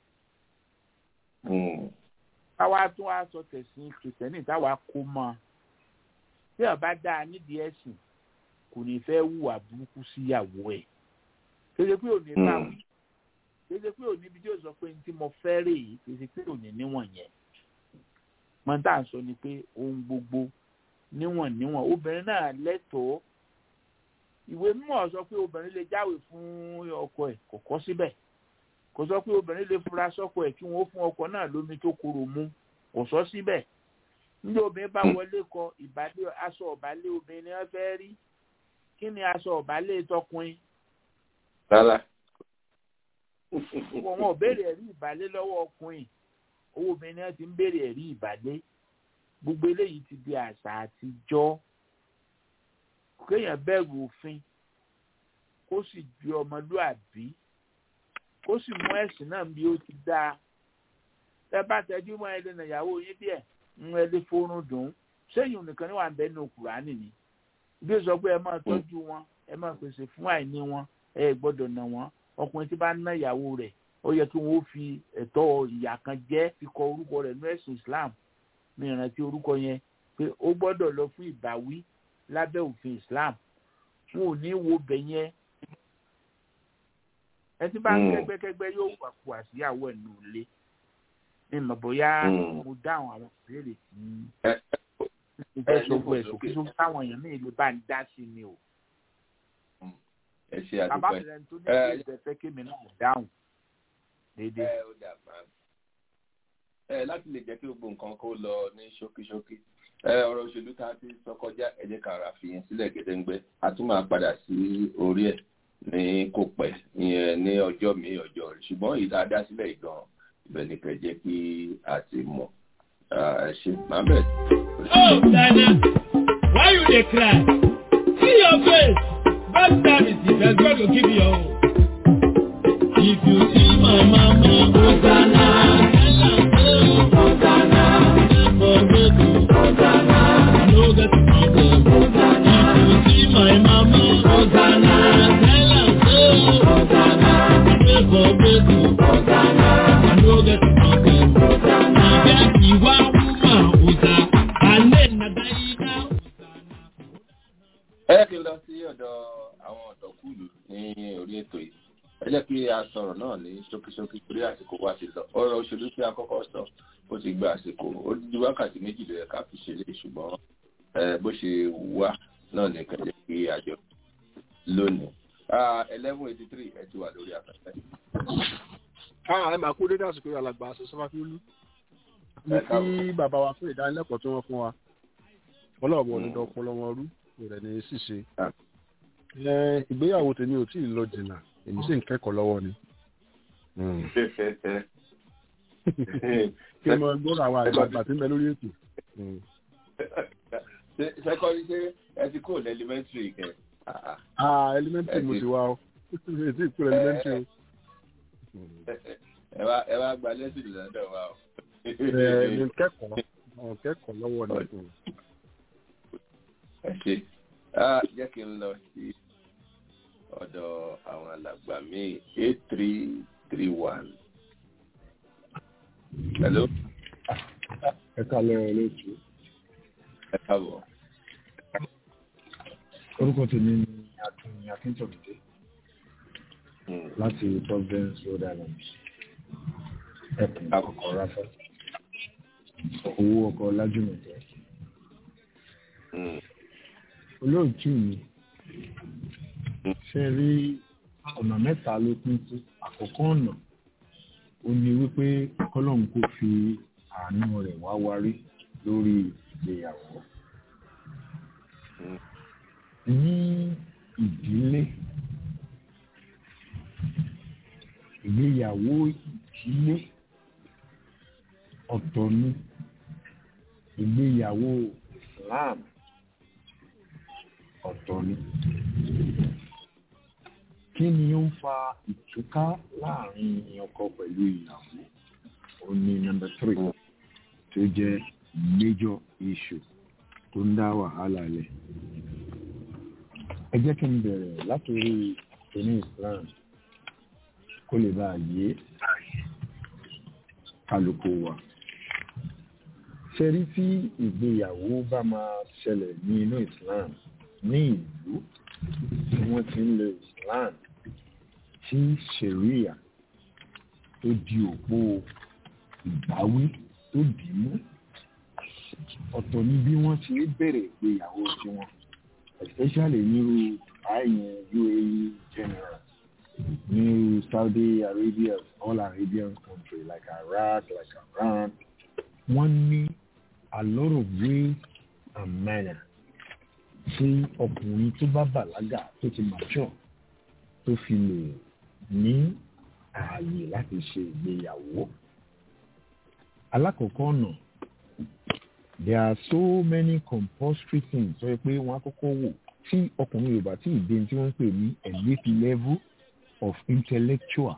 káwá tún wá sọ tẹ̀sìn kìrìsìtẹ́nì táwa kó mọ́ tí ọba dáa nídìí ẹ̀sìn kò ní fẹ́ hùwà burúkú síyàwó ẹ̀ kéde pé òní bá wí kéde pé òní bí tí ó sọ pé ní tí mo fẹ́ rè é kéde pé òní níwọ̀n yẹn mọ́tà sọ ni pé ohun gbogbo níwọ̀n obìnrin náà lẹ́tọ̀ọ́ ìwé mímọ́ sọ pé obìnrin lè jáwèé fún ọkọ ẹ̀ kò kọ́ síbẹ̀ kò sọ pé obìnrin lè fura sọ́kọ ẹ̀ kí wọ́n fún ọkọ náà lómi tó korò mu kò sọ síbẹ̀ níbi obìnrin bá wọlé kọ ìbálẹ̀ aṣọ ọ̀bálẹ̀ obìnrin ni wọ́n fẹ́ rí kí ni aṣọ ọ̀bálẹ̀ tọkùnrin. rárá. wọn ò béèrè ẹ̀rí ìbálẹ̀ lọ́wọ́ ọkùnrin owó obìnrin náà ti ń béèrè ẹ̀rí ìbálẹ̀ gbogbo eléyìí ti di àṣà àtijọ́ kéèyàn bẹ̀rù òfin kó sì ju ọmọlúàbí kó sì mú ẹ̀sìn náà bí ó ti dáa ẹ bá tẹjú mọ́ ẹlẹ́nà ìyàwó yín díẹ̀ ń ẹlẹ́ fórún dùn sẹ́yìn nìkan ní wà ń bẹ nínú Kùránì ni bí ó sọ pé ẹ máa tọ́jú wọn ẹ máa pèsè fún àìní wọn ẹ gbọ́dọ̀ nà wọ́n ọkùnrin tí bá ná ìyàwó rẹ̀ ó yẹ kí wọ́n fi ẹ̀tọ́ ìyà kan jẹ́ kíkọ orúkọ rẹ̀ ní ẹ̀sìn Islam ní ìrántí orúkọ yẹn pé ó gbọ́dọ̀ lọ fún ìbáwí lábẹ́ òfin Islam wọn ò ní wo bẹ̀ yẹn ẹ tí bá ń kẹ́gbẹ́kẹ́gbẹ́ yóò wà kú àṣìyàwó ẹ̀ nù lé ní mọ̀ bóyá mo dáhùn àwọn ìbéèrè tí ìfẹ́ sọ́gbọ́ ẹ̀ sókè sókè táwọn èèyàn míì lè bá ń dá sí ni o. ẹ ṣe àdúpẹ́ àbábẹ̀rẹ̀ tó ní ìgbésẹ̀ fẹ́ kémi náà dáhùn déédéé. láti lè jẹ́ kí gbogbo nǹkan kó lọ ní ṣókíṣókí ọ̀rọ̀ òṣèlú tá a ti sọ kọjá ẹ jẹ́ ká ra fi yẹn sílẹ̀ gẹ́dẹ́gbẹ́ a tún máa padà sí orí ẹ̀ ní kò pẹ́ ìyẹn ní ọjọ́ mi ọjọ́ rẹ̀ ṣùgbọ́n ìdáadá sílẹ̀ ìgbọ̀n ibẹ̀ ni kẹ́ jẹ́ kí a ti mọ̀ ẹ ṣe máa bẹ̀. Oh, Dana, why you dey cry? See your face. Bad service, that's God will give you. If you see my mama, Hosanna, Hosanna, Hosanna, no get problem. If you see my mama, Hosanna, Hosanna, Hosanna, no get problem. If you want ẹ kí n lọ sí ọ̀dọ̀ àwọn ọ̀dọ́kùlù ní orí ètò yìí ẹ jẹ́ kí a sọ̀rọ̀ náà ní ṣókíṣókí torí àsìkò wa ti lọ ọ̀rọ̀ òṣèlú tí a kọ́kọ́ sọ ó ti gba àsìkò ó di wákàtí méjì lóye ká fi ṣe lé ṣùgbọ́n bó ṣe wà náà ní kẹjẹ kí àjọ lónìí 11:83 ẹ ti wà lórí afẹ́fẹ́. ẹ máa kú dédé àsìkò alàgbà àṣẹ sọfàfíolú mo kí bàbá wa fún ìdánilẹ́kọ̀ọ́ tí wọ́n fún wa ọlọ́ọ̀bọ̀ ọ̀dọ̀ ọpọlọ wọn rú rẹ̀ ní ṣíṣe ìgbéyàwó tèmi ò tí ì lọ jìnnà èmi sì ń kẹ́kọ̀ọ́ lọ́wọ́ ni. kí n mọ gbọ́dọ̀ àwọn àgbààgbà tí ń bẹ lórí ètò. sẹ́kọ̀ọ́rí ṣé ẹ ti kúrò ní elementary kẹ́. elementary mo ti wá o ètò ìkúrò elementary o. ẹ wá gba lẹ́sìn lọ́dọ̀ wa o. ní kẹ́kọ̀ọ́ lọ́wọ́ ni. ẹ ṣe jẹ́ kí n lọ sí ọ̀dọ̀ àwọn alàgbà míì 8331. hello. ẹ kálẹ́ lóòtú. ẹ káàbọ̀. orúkọ tèmi ni akíntọ̀mídé láti Providence Rhode Island ẹkùn àkọ́kọ́ ráfẹ́ owó ọkọ̀ lájúmọ̀tẹ́. olóòtú mi ṣe rí ọ̀nà mẹ́ta ló pín sí. àkọ́kọ́ ọ̀nà ó ní wípé kọ́lọ́hún kò fi àánú rẹ̀ wá warí lórí ìgbéyàwó. ní ìdílé ìgbéyàwó ìdílé ọ̀tọ̀ ni ìgbéyàwó Islam ọ̀tọ̀ ni. kí ni ó ń fa ìtúká láàrin ọkọ pẹ̀lú ìyàwó? Ó ní number 3 tó jẹ́ major issue tó ń dá wàhálà lẹ̀. Ẹ jẹ́ kí n bẹ̀rẹ̀ látòrí ìní Islam kó lè bá yé kálukú wa. Ṣẹ́rí tí ìgbéyàwó bá máa ṣẹlẹ̀ ní inú Islam ní ìlú tí wọ́n ti ń lo Islam tí Sharia tó di òpó ìbáwí tó dì mú, ọ̀tọ̀ ní bí wọ́n ti bẹ̀rẹ̀ ìgbéyàwó tiwọn, especially nírú àyẹn UAE general, ní Saudi Arabia, all Arabian country like Iraq, like Iran, wọ́n ní a lot of ways and manner tí ọkùnrin tó bá bàlágà tó ti mature tó fi lè ní ààyè láti ṣe ìgbéyàwó. Alákọ̀ọ́kọ́ ọ̀nà, there are so many compulsory things tó yẹ pé wọ́n á kọ́kọ́ wò tí ọkùnrin Yorùbá tí ìdè tí wọ́n ń pè ní elite level of intellectual.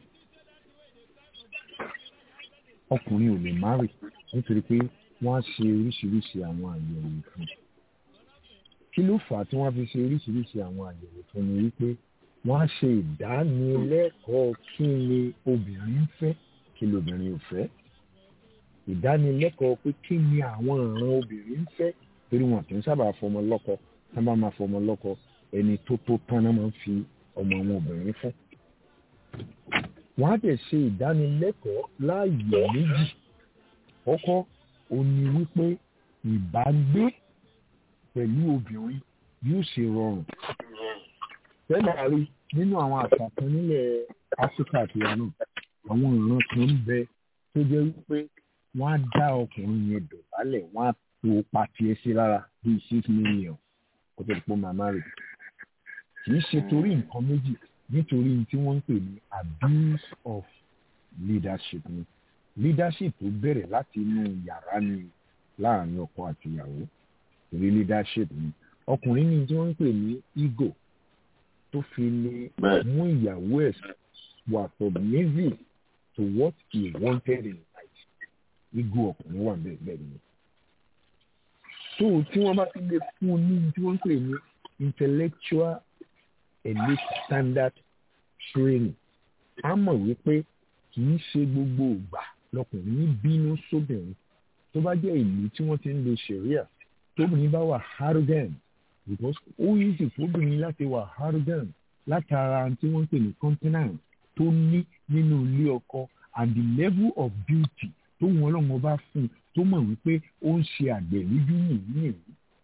Ọkùnrin ò lè marry nítorí pé wọ́n á ṣe oríṣiríṣi àwọn àyẹ̀wò fún. Kí ló fà á tí wọ́n fi ṣe oríṣiríṣi àwọn àyẹ̀wò fún ni wípé wọ́n á ṣe ìdánilẹ́kọ̀ọ́ kí ni obìnrin ń fẹ́, kí lobìnrin ò fẹ́. Ìdánilẹ́kọ̀ọ́ pé kí ni àwọn ìran obìnrin ń fẹ́, torí wọn kì í sábà fọmọ lọ́kọ. Tí wọ́n bá máa fọmọ lọ́kọ, ẹni tó tán náà máa ń fi ọmọ àwọn obìnrin fún. Wọ́n á dẹ̀ ṣe ìdánilẹ́kọ̀ọ́ láàyè méjì. Kọ́kọ́ ó ní wípé ìbágbé pẹ̀lú obìnrin yóò ṣe rọrùn. Tẹ́lẹ̀ rí nínú àwọn àṣà kan nílẹ̀ Áfíríkà àti ìyànà, àwọn ìran kan ń bẹ tó jẹ́ wípé wọ́n á dá ọkùnrin yẹn dọ̀bálẹ̀, wọ́n á tó pàtì ẹsẹ̀ lára bíi 6 million kó tó di pé màmá rẹ̀. Kì í ṣe torí nǹkan méjì, nítorí tí wọ́n ń pè ní abuse of leadership ni. Leadership tó bẹ̀rẹ̀ láti inú yàrá ni láàrin ọkọ àti ìyàwó. Torí leadership ni. Ọkùnrin ní tí wọ́n ń pè ní ego tó fi lè mú ìyàwó ẹ̀ wà submissive to what he wanted in life. Ego ọkùnrin wà bẹ́ẹ̀ ni. So tí wọ́n bá ti lè fún un ní tí wọ́n ń pè ní intellectual elite standard training, a mọ̀ wípé kì í ṣe gbogbo ìgbà lọkùnrin bínú sóbìnrin. Tó bá jẹ́ ìlú tí wọ́n ti ń lo Sharia, tóbìnrin bá wà arrogant, because ó easy fóbìnrin láti wà arrogant látara tí wọ́n ń pè ní continence tó ní nínú ilé ọkọ and the level of beauty tó wọn Ọlọ́run bá fún un tó mọ̀ wípé ó ń ṣe àgbẹ̀ lójú nìyí.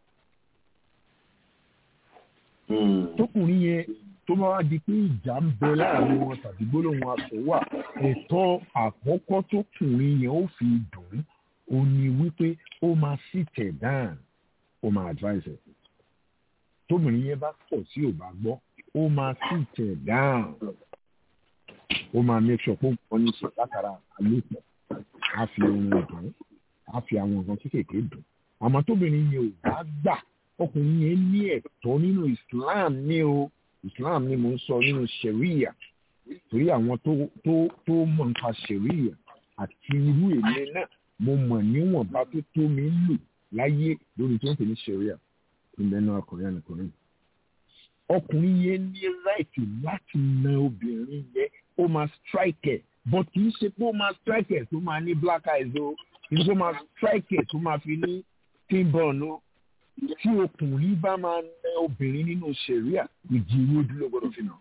Tókùnrin yẹn tó bá wá di pé ìjà ń bẹ láàrin wọn tàbí gbólóhùn aṣọ wà, ẹ̀tọ́ àkọ́kọ́ tókùnrin yẹn ó fi dùn ó ní wípé ó máa sit ẹ̀ down, ó máa advise ẹ̀. Tóbìnrin yẹn bá pọ̀ sí ò bá gbọ́, ó máa sit ẹ̀ down, ó máa make sure pé ó ń kọ́ ní sọ látara àlékún, á fi ohun dùn, á fi àwọn nǹkan kéékèèké dùn. Àmọ́ tóbìnrin yẹn ò bá gbà, ọkùnrin yẹn ní ẹ̀tọ́ nínú Islam ní o. Islam ni mo ń sọ nínú Sharia, torí àwọn tó mọ̀ nípa Sharia àti irú èmi náà mo mọ̀ níwọ̀nba tó tó mi ń lò láyé lórí tí wọ́n pè ní Sharia ìlẹ́nu ọkùnrin ànìkùnrin. Ọkùnrin yẹn ní ráìtì láti na obìnrin yẹn, ó máa strike ẹ̀, but kì í ṣe pé ó máa strike ẹ̀ tó máa ní black eyes o, kì í ṣe pé ó máa strike ẹ̀ tó máa fi ní tinborn o. Tí ọkùnrin bá máa na obìnrin nínú Sharia, igi ewédú ló gbọ́dọ̀ fi nà.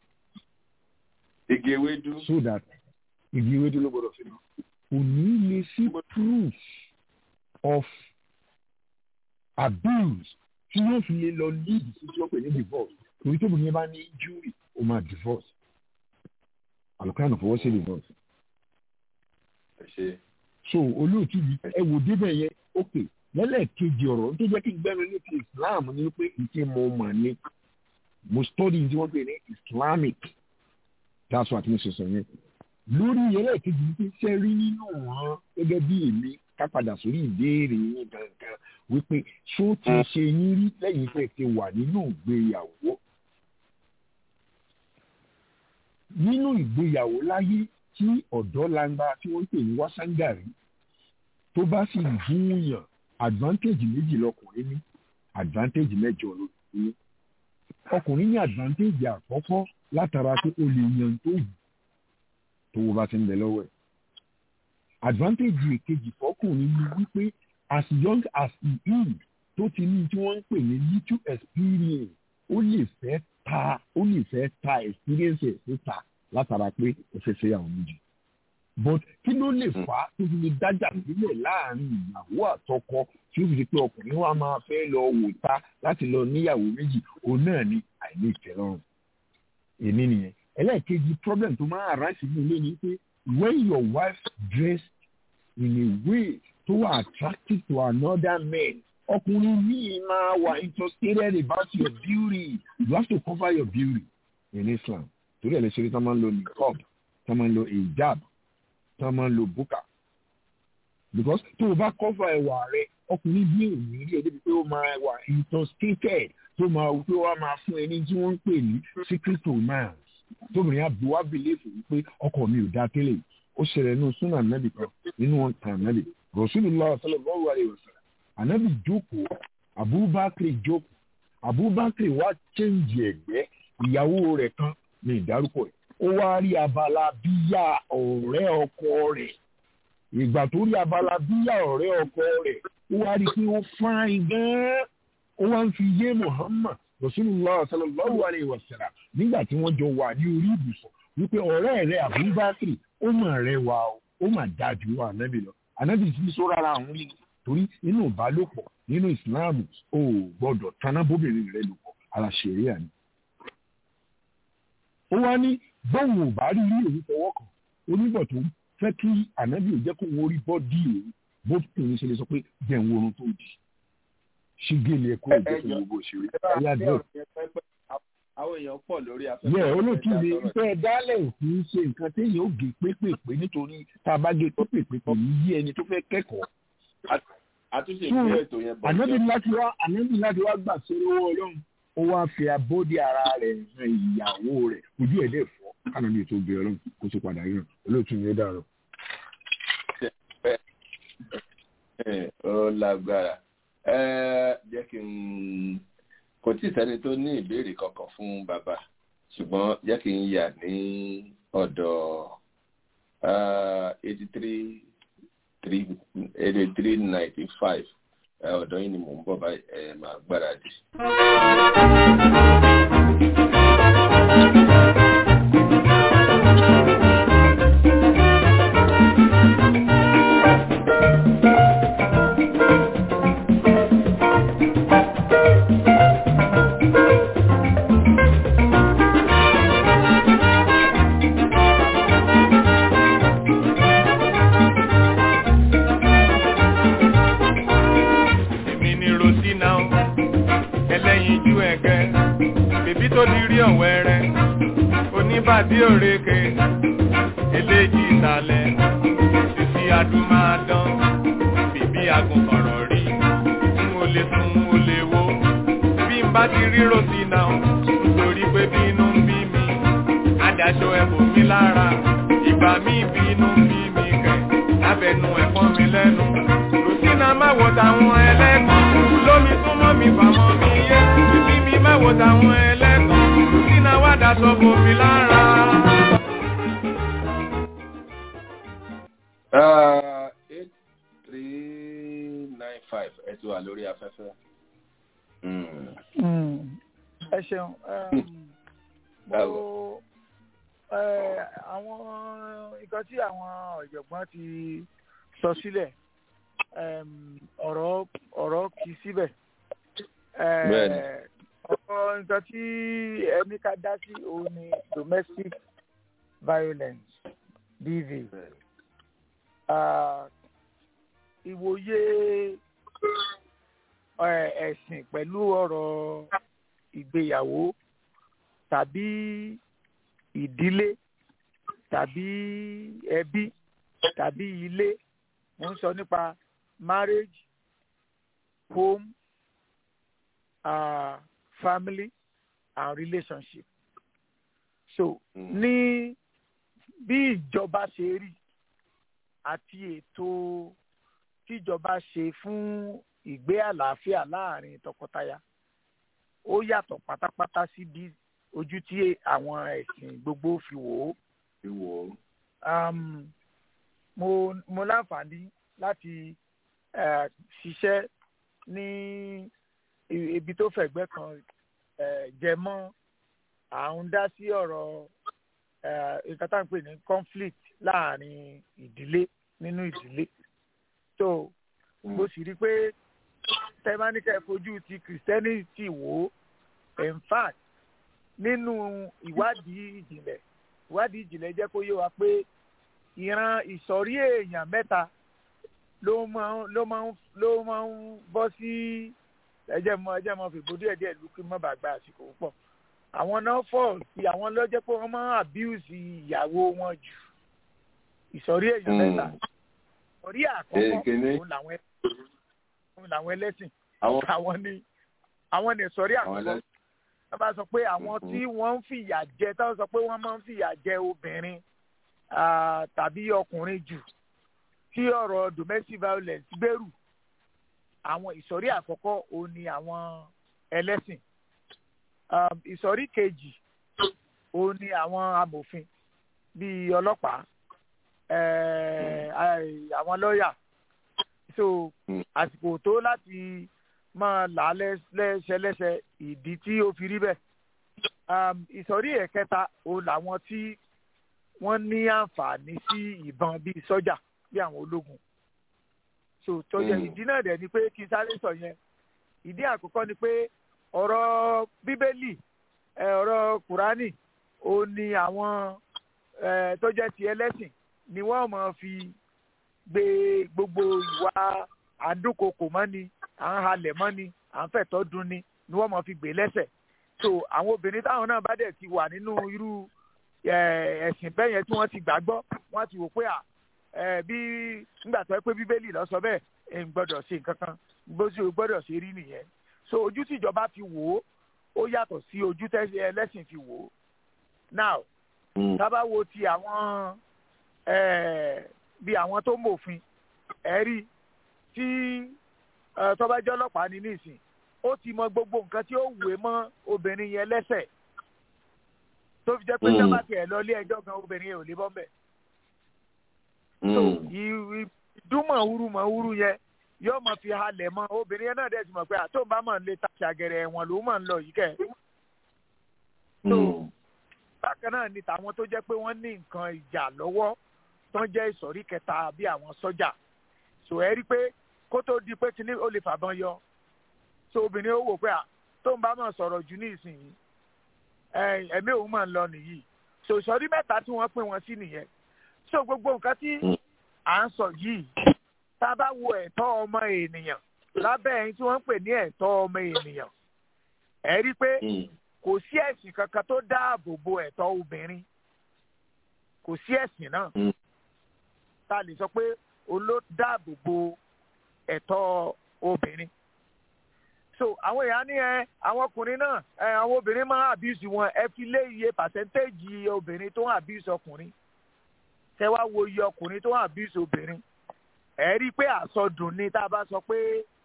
Igi ewédú. So that igi ewédú ló gbọ́dọ̀ fi nà. Kò ní lè sí proof of abuse tí wọ́n fi lè lọ lead sí tí wọ́n pè ní divorce. Torí tóbi yẹn bá ní injury, ó máa divorce. Àlùkò fọwọ́ sí divorce. So olóòtú yìí ẹ wò débẹ̀ yẹn, okay. Lẹ́lẹ́kejì ọ̀rọ̀ tó jẹ́ kí n gbẹ́nu ní ti Islam ní pé ìṣe mo mọ̀ ní mo study tí wọ́n pè ní Islamic, that's what mo ṣe sọ yẹn. Lórí ẹlẹ́kejì ní pé ṣe rí nínú wọn gẹ́gẹ́ bí èmi ká padà sórí ìbéèrè yín gangan wípé ṣó ti ṣe yín rí lẹ́yìn tẹ̀ ti wà nínú ìgbéyàwó. nínú ìgbéyàwó láyé tí ọ̀dọ́ langba tí wọ́n ń pè ní wásángàrí tó bá sì gúnyàn advantage méjì lọkùnrin ní advantage mẹ́jọ lóbìnrin ní. Ọkùnrin ní advantage àkọ́kọ́ látara pé ó lè yan tó wù tó wọ́n bá ti ń bẹ lọ́wọ́ ẹ̀. Advantage èkejì fọkùnrin ni wípé as young as he is tó ti ní tí wọ́n ń pè ní little experience ó lè fẹ́ ta experience ẹ̀ síta látara pé ó fẹ́ fẹ́ àwọn méjì. But kí ló lè fà á tó fi lè dájà sílẹ̀ láàrin ìyàwó àtọkọ tí ó fi di pé ọkùnrin wa máa fẹ́ lọ wò ta láti lọ níyàwó méjì òun náà ni àìní ìtẹ́lọ́rùn. Èmi nìyẹn. Ẹlẹ́ẹ̀kejì problem tó máa arise ní ilé ni pé when your wife dress in a way tó wà attractive to another man ọkùnrin yìí máa wà interested about your beauty. You have to cover your beauty in Islam. Torí ẹ̀ lè ṣe tí wọ́n máa ń lo niqab, tí wọ́n máa ń lo hijab, tí wọ́n máa ń lo burqa. Because tó o bá cover ẹwà rẹ ọkùnrin bí èmi rí ẹ débi pé ó máa wà intoxicated tó máa wí pé wọ́n máa fún ẹni tí wọ́n ń pè ní secret romance. Tóbìnrin àbí wá bìlẹ́fù wípé ọkọ mi ò dá tẹ́lẹ̀ ó ṣẹlẹ̀ nínú súnà nábì kan nínú wọn tàn nábì Rasulullah sallallahu alaihi wasallam ànábì jókòó Abubakar jókòó Abubakar wá chẹ́ǹjì ẹ̀gbẹ́ ìyàwó rẹ̀ kan ní ìdárúkọ ẹ̀ ó wá rí abala bíyà ọ̀rẹ́ ọkọ rẹ̀ ìgbà tó rí abala bíyà ọ̀rẹ́ ọkọ rẹ̀ ó wá rí pé ó fáin gan-an ó wá ń fi yé Muhammad Rasulullah sallallahu alaihi wasallam nígbà tí wọ́n jọ wà ní orí ibùsùn wípé ọ̀rẹ́ rẹ̀ Abubakar ó mà rẹwà ó mà dájú wà ànábì lọ ànábì sí sọ rárá àwọn rí torí nínú ìbálòpọ̀ nínú ìsìláàmù ó gbọ́dọ̀ taná bóbìnrin rẹ̀ lòpọ̀ ara ṣẹ̀ríà ni. Ó wá ní bóun ò bá rí òun fọwọ́ kàn onígbọ̀ tó fẹ́ kí ànábì ò jẹ́ kó wọ́n rí bọ́ọ̀dì òun bóbìnrin ṣe lè sọ pé jẹ́ ń worun tó di ṣígélé ẹ̀kọ́ ìjẹ́ fún gbogbo òṣèré ẹ̀yà díẹ̀. Àwọn èèyàn pọ̀ lórí afẹ́fẹ́. Yẹ olóòtú mi fẹ́ dálẹ̀ kì í ṣe nǹkan téèyàn ó gé pépèpé nítorí tá a bá gé pépèpé kò ní yí ẹni tó fẹ́ kẹ́kọ̀ọ́. Àtúnṣe ìpínlẹ̀ ètò yẹn bọ̀. Ànábì láti wá gbà sí owó Ọlọ́run ó wá fi abódì ara rẹ̀ ran ìyàwó rẹ̀ ojú ẹ̀ dẹ̀ fọ́ kánà ní ètò ìgbé Ọlọ́run kó tó padà yàn olóòtú mi ó dàrọ. Ó lágbára. Jẹ́ kí n kò tí ì sẹ́ni tó ní ìbéèrè kankan fún bàbá ṣùgbọ́n jẹ́ kí n yà ní ọ̀dọ̀ 8395 ọ̀dọ̀ yìí ni mò ń bọ̀ báyìí máa gbáradì. tó di rí ọ̀wẹ́rẹ́ oníbàdí òrèké eléjì ìsàlẹ̀ títí adúmáadán bèbí agùnkọ̀rọ̀ rí n ò lè sùn n ò lè wo bí n bá ti rí rosy náà nítorí pé bínú ń bí mi adáṣọ ẹ̀bùn mi lára ìgbà mi bínú ń bí mi kẹ̀ lábẹ́nu ẹ̀fọn mi lẹ́nu rosy náà má wo táwọn ẹlẹ́kọ̀ọ́ lómi súnmọ́ mi fàmọ́ mi yé bíbí mi má wo táwọn ẹlẹ́kọ̀ọ́ rosy náà wá daṣọ bò mí lára. 8395 ẹ ti wà lórí afẹ́fẹ́. Ẹ ṣeun. Àwọn nǹkan tí àwọn ọ̀jọ̀gbọ́n ti sọ sílẹ̀ ọ̀rọ̀ kì í síbẹ̀. Ọ̀rọ̀ nǹkan tí ẹni ká dá sí òun ni domestic violence DV. Ìwòye ẹ̀sìn pẹ̀lú ọ̀rọ̀ ìgbéyàwó tàbí ìdílé tàbí ẹbí tàbí ilé mo ń sọ nípa marriage home family and relationship. so ní bí ìjọba ṣe rí àti ètò tíjọba ṣe fún ìgbé àlàáfíà láàrin tọkọtaya ó yàtọ̀ pátápátá sí bí ojú tí àwọn ẹ̀sìn gbogbo fi wò ó. Mo láǹfààní láti ṣiṣẹ́ ní ibi tó fẹ̀gbẹ́ kan jẹ mọ́ à ń dá sí ọ̀rọ̀ nǹkan tá à ń pè ní conflict láàrin ìdílé nínú ìdílé. So mo sì rí i pé tẹ́mánikẹ́ fojú ti Christianity wò ó in fact nínú ìwádìí ìjìnlẹ̀ jẹ́ kó yé wa pé ìran ìsọ̀rí èèyàn mẹ́ta ló máa ń bọ́ sí ẹjẹ́ mọ́ fìbò díẹ̀ lù kí mọ́ bá gba àsìkò púpọ̀. Àwọn náà fọ̀ sí àwọn lọ́jọ́ pé wọ́n máa ń abuse ìyàwó wọn jù. Ìsọ̀rí èèyàn mẹ́ta. Ìsọ̀rí àkọ́kọ́ òun làwọn ẹlẹ́sìn. Àwọn ni ìsọ̀rí àkọ́kọ́. Wọ́n bá sọ pé àwọn tí wọ́n ń fìyà jẹ táwọn sọ pé wọ́n máa ń fìyà jẹ obìnrin tàbí ọkùnrin jù tí ọ̀rọ̀ domestic violence gbèrú. Àwọn ìsọ̀rí àkọ́kọ́ òun ni àwọn ẹlẹ́sìn. Ìsọ̀rí kejì òun ni àwọn amòfin bíi ọlọ́pàá àwọn lọ́ọ̀yà. So àsìkò tó láti máa là á lẹ́sẹlẹ́sẹ ìdí tí ó fi rí bẹ́ẹ̀. Ìsọ̀rí ẹ̀kẹta òun làwọn tí wọ́n ní àǹfààní sí ìbọn bíi sọ́jà bí àwọn ológun. So tọ́jà ìdí náà dẹ̀ ni pé kí n sáré sọ yẹn. Ìdí àkọ́kọ́ ni pé ọ̀rọ̀ bíbélì ọ̀rọ̀ kùránì ó ní àwọn tó jẹ́ ti ẹlẹ́sìn ni wọ́n máa fi gbé gbogbo ìwà àdúnkokò mọ́ni à ń halẹ̀ mọ́ni à ń fẹ̀tọ́ dunni ni wọ́n máa fi gbé lẹ́sẹ̀. So àwọn obìnrin táwọn náà bá dẹ̀ ti wà nínú irú ẹ̀sìn bẹ́ẹ̀ yẹn tí wọ́n ti gbàgbọ́ wọ́n ti wò pé bí nígbà tó yẹ pé bíbélì ló sọ bẹ́ẹ̀ ẹ̀ ń gbọ́dọ̀ ṣe nǹkan kan bó ṣe gbọ́dọ̀ ṣe rí nìyẹn. So ojú tí ìjọba fi wò ó yàtọ̀ sí ojú tẹ́sí ẹlẹ́sìn fi wò ó. Now tábà wo ti àwọn bí àwọn tó mòfin ẹ̀rí tí tọ́bájọ́ ọlọ́pàá ní nísìn ó ti mọ gbogbo nǹkan tí ó wé mọ́ obìnrin yẹn lẹ́sẹ̀ tó fi jẹ́ pé sábà tiẹ̀ lọ ilé ẹjọ́ gan obìnrin yẹn ò lè bọ́ mbẹ̀. So ìdúmọ̀húrúmọ̀húrú yẹn yóò mọ̀ fi halẹ̀ mọ́ obìnrin yẹn náà dẹ̀ ti mọ̀ pé àtòǹbá mọ̀ ń lè ta ṣàgẹ̀rẹ̀ ẹ̀wọ̀n ló mọ̀ ń lọ yìí kẹ́. So bákan náà ni tàwọn tó jẹ́ pé wọ́n ní nǹkan ìjà lọ́wọ́ tó ń jẹ́ ìsọ̀rí kẹta bí àwọn sọ́jà. So ẹ rí pé kó tó di pé kíní ó lè fàbọn yọ. So obìnrin ó wò pé àtòǹbá mọ̀ sọ̀rọ̀ jù ní ìsinyìí ẹ̀mí òun mọ̀ ń lọ nìyí. So ìsọ̀rí mẹ́ta tí wọ́n pín wọn sí nìyẹn. So gbogbo nǹkan tí à ń sọ yìí tá a bá wo ẹ̀tọ́ ọmọ ènìyàn lábẹ́ ẹ̀yìn tí wọ́n ń pè ní ẹ̀tọ́ ọmọ ènìyàn ẹ rí pé kò sí ẹ̀sìn kankan tó dáàbò bo ẹ̀tọ́ obìnrin kò sí ẹ̀sìn náà tá a lè sọ pé òun ló dáàbò bo ẹ̀tọ́ obìnrin. So àwọn èèyàn ní àwọn ọkùnrin náà àwọn obìnrin máa ń abuse wọn ẹ fi lé iye percentage obìnrin tó ń abuse ọkùnrin tẹ wá wo iye ọkùnrin tó ń abuse obìnrin ẹ rí i pé àsọdùn ni tá a bá sọ pé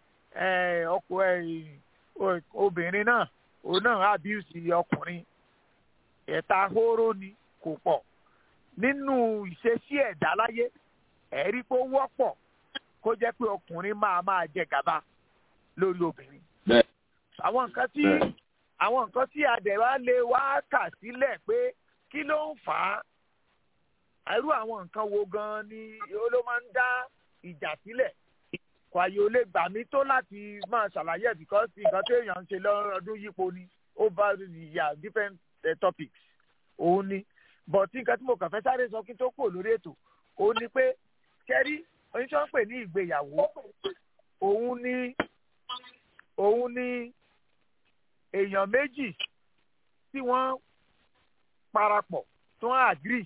obìnrin náà òun náà abuse ọkùnrin ẹ̀ta hóró ni kò pọ̀ nínú ìṣesí ẹ̀dá láyé ẹ rí i pé ó wọ́pọ̀ kó jẹ́ pé ọkùnrin máa jẹ gàba lórí obìnrin. àwọn nǹkan tí àdẹ̀wà lè wá kà sílẹ̀ pé kí ló ń fà á irú àwọn nǹkan wo gan-an ni ló máa ń dá ìjà sílẹ̀ kò àyè ò lè gbà mí tó láti máa ṣàlàyé ẹ̀ because nǹkan tí èèyàn ń ṣe lọ́dún yípo ni over the different topics òun ni but nǹkan tí mo kàn fẹ́ sáré sọ kí n tó kò lórí ètò òun ni pé kẹ́rí oníṣẹ́ ń pè ní ìgbéyàwó òun ni èèyàn méjì tí wọ́n parapọ̀ tí wọ́n agree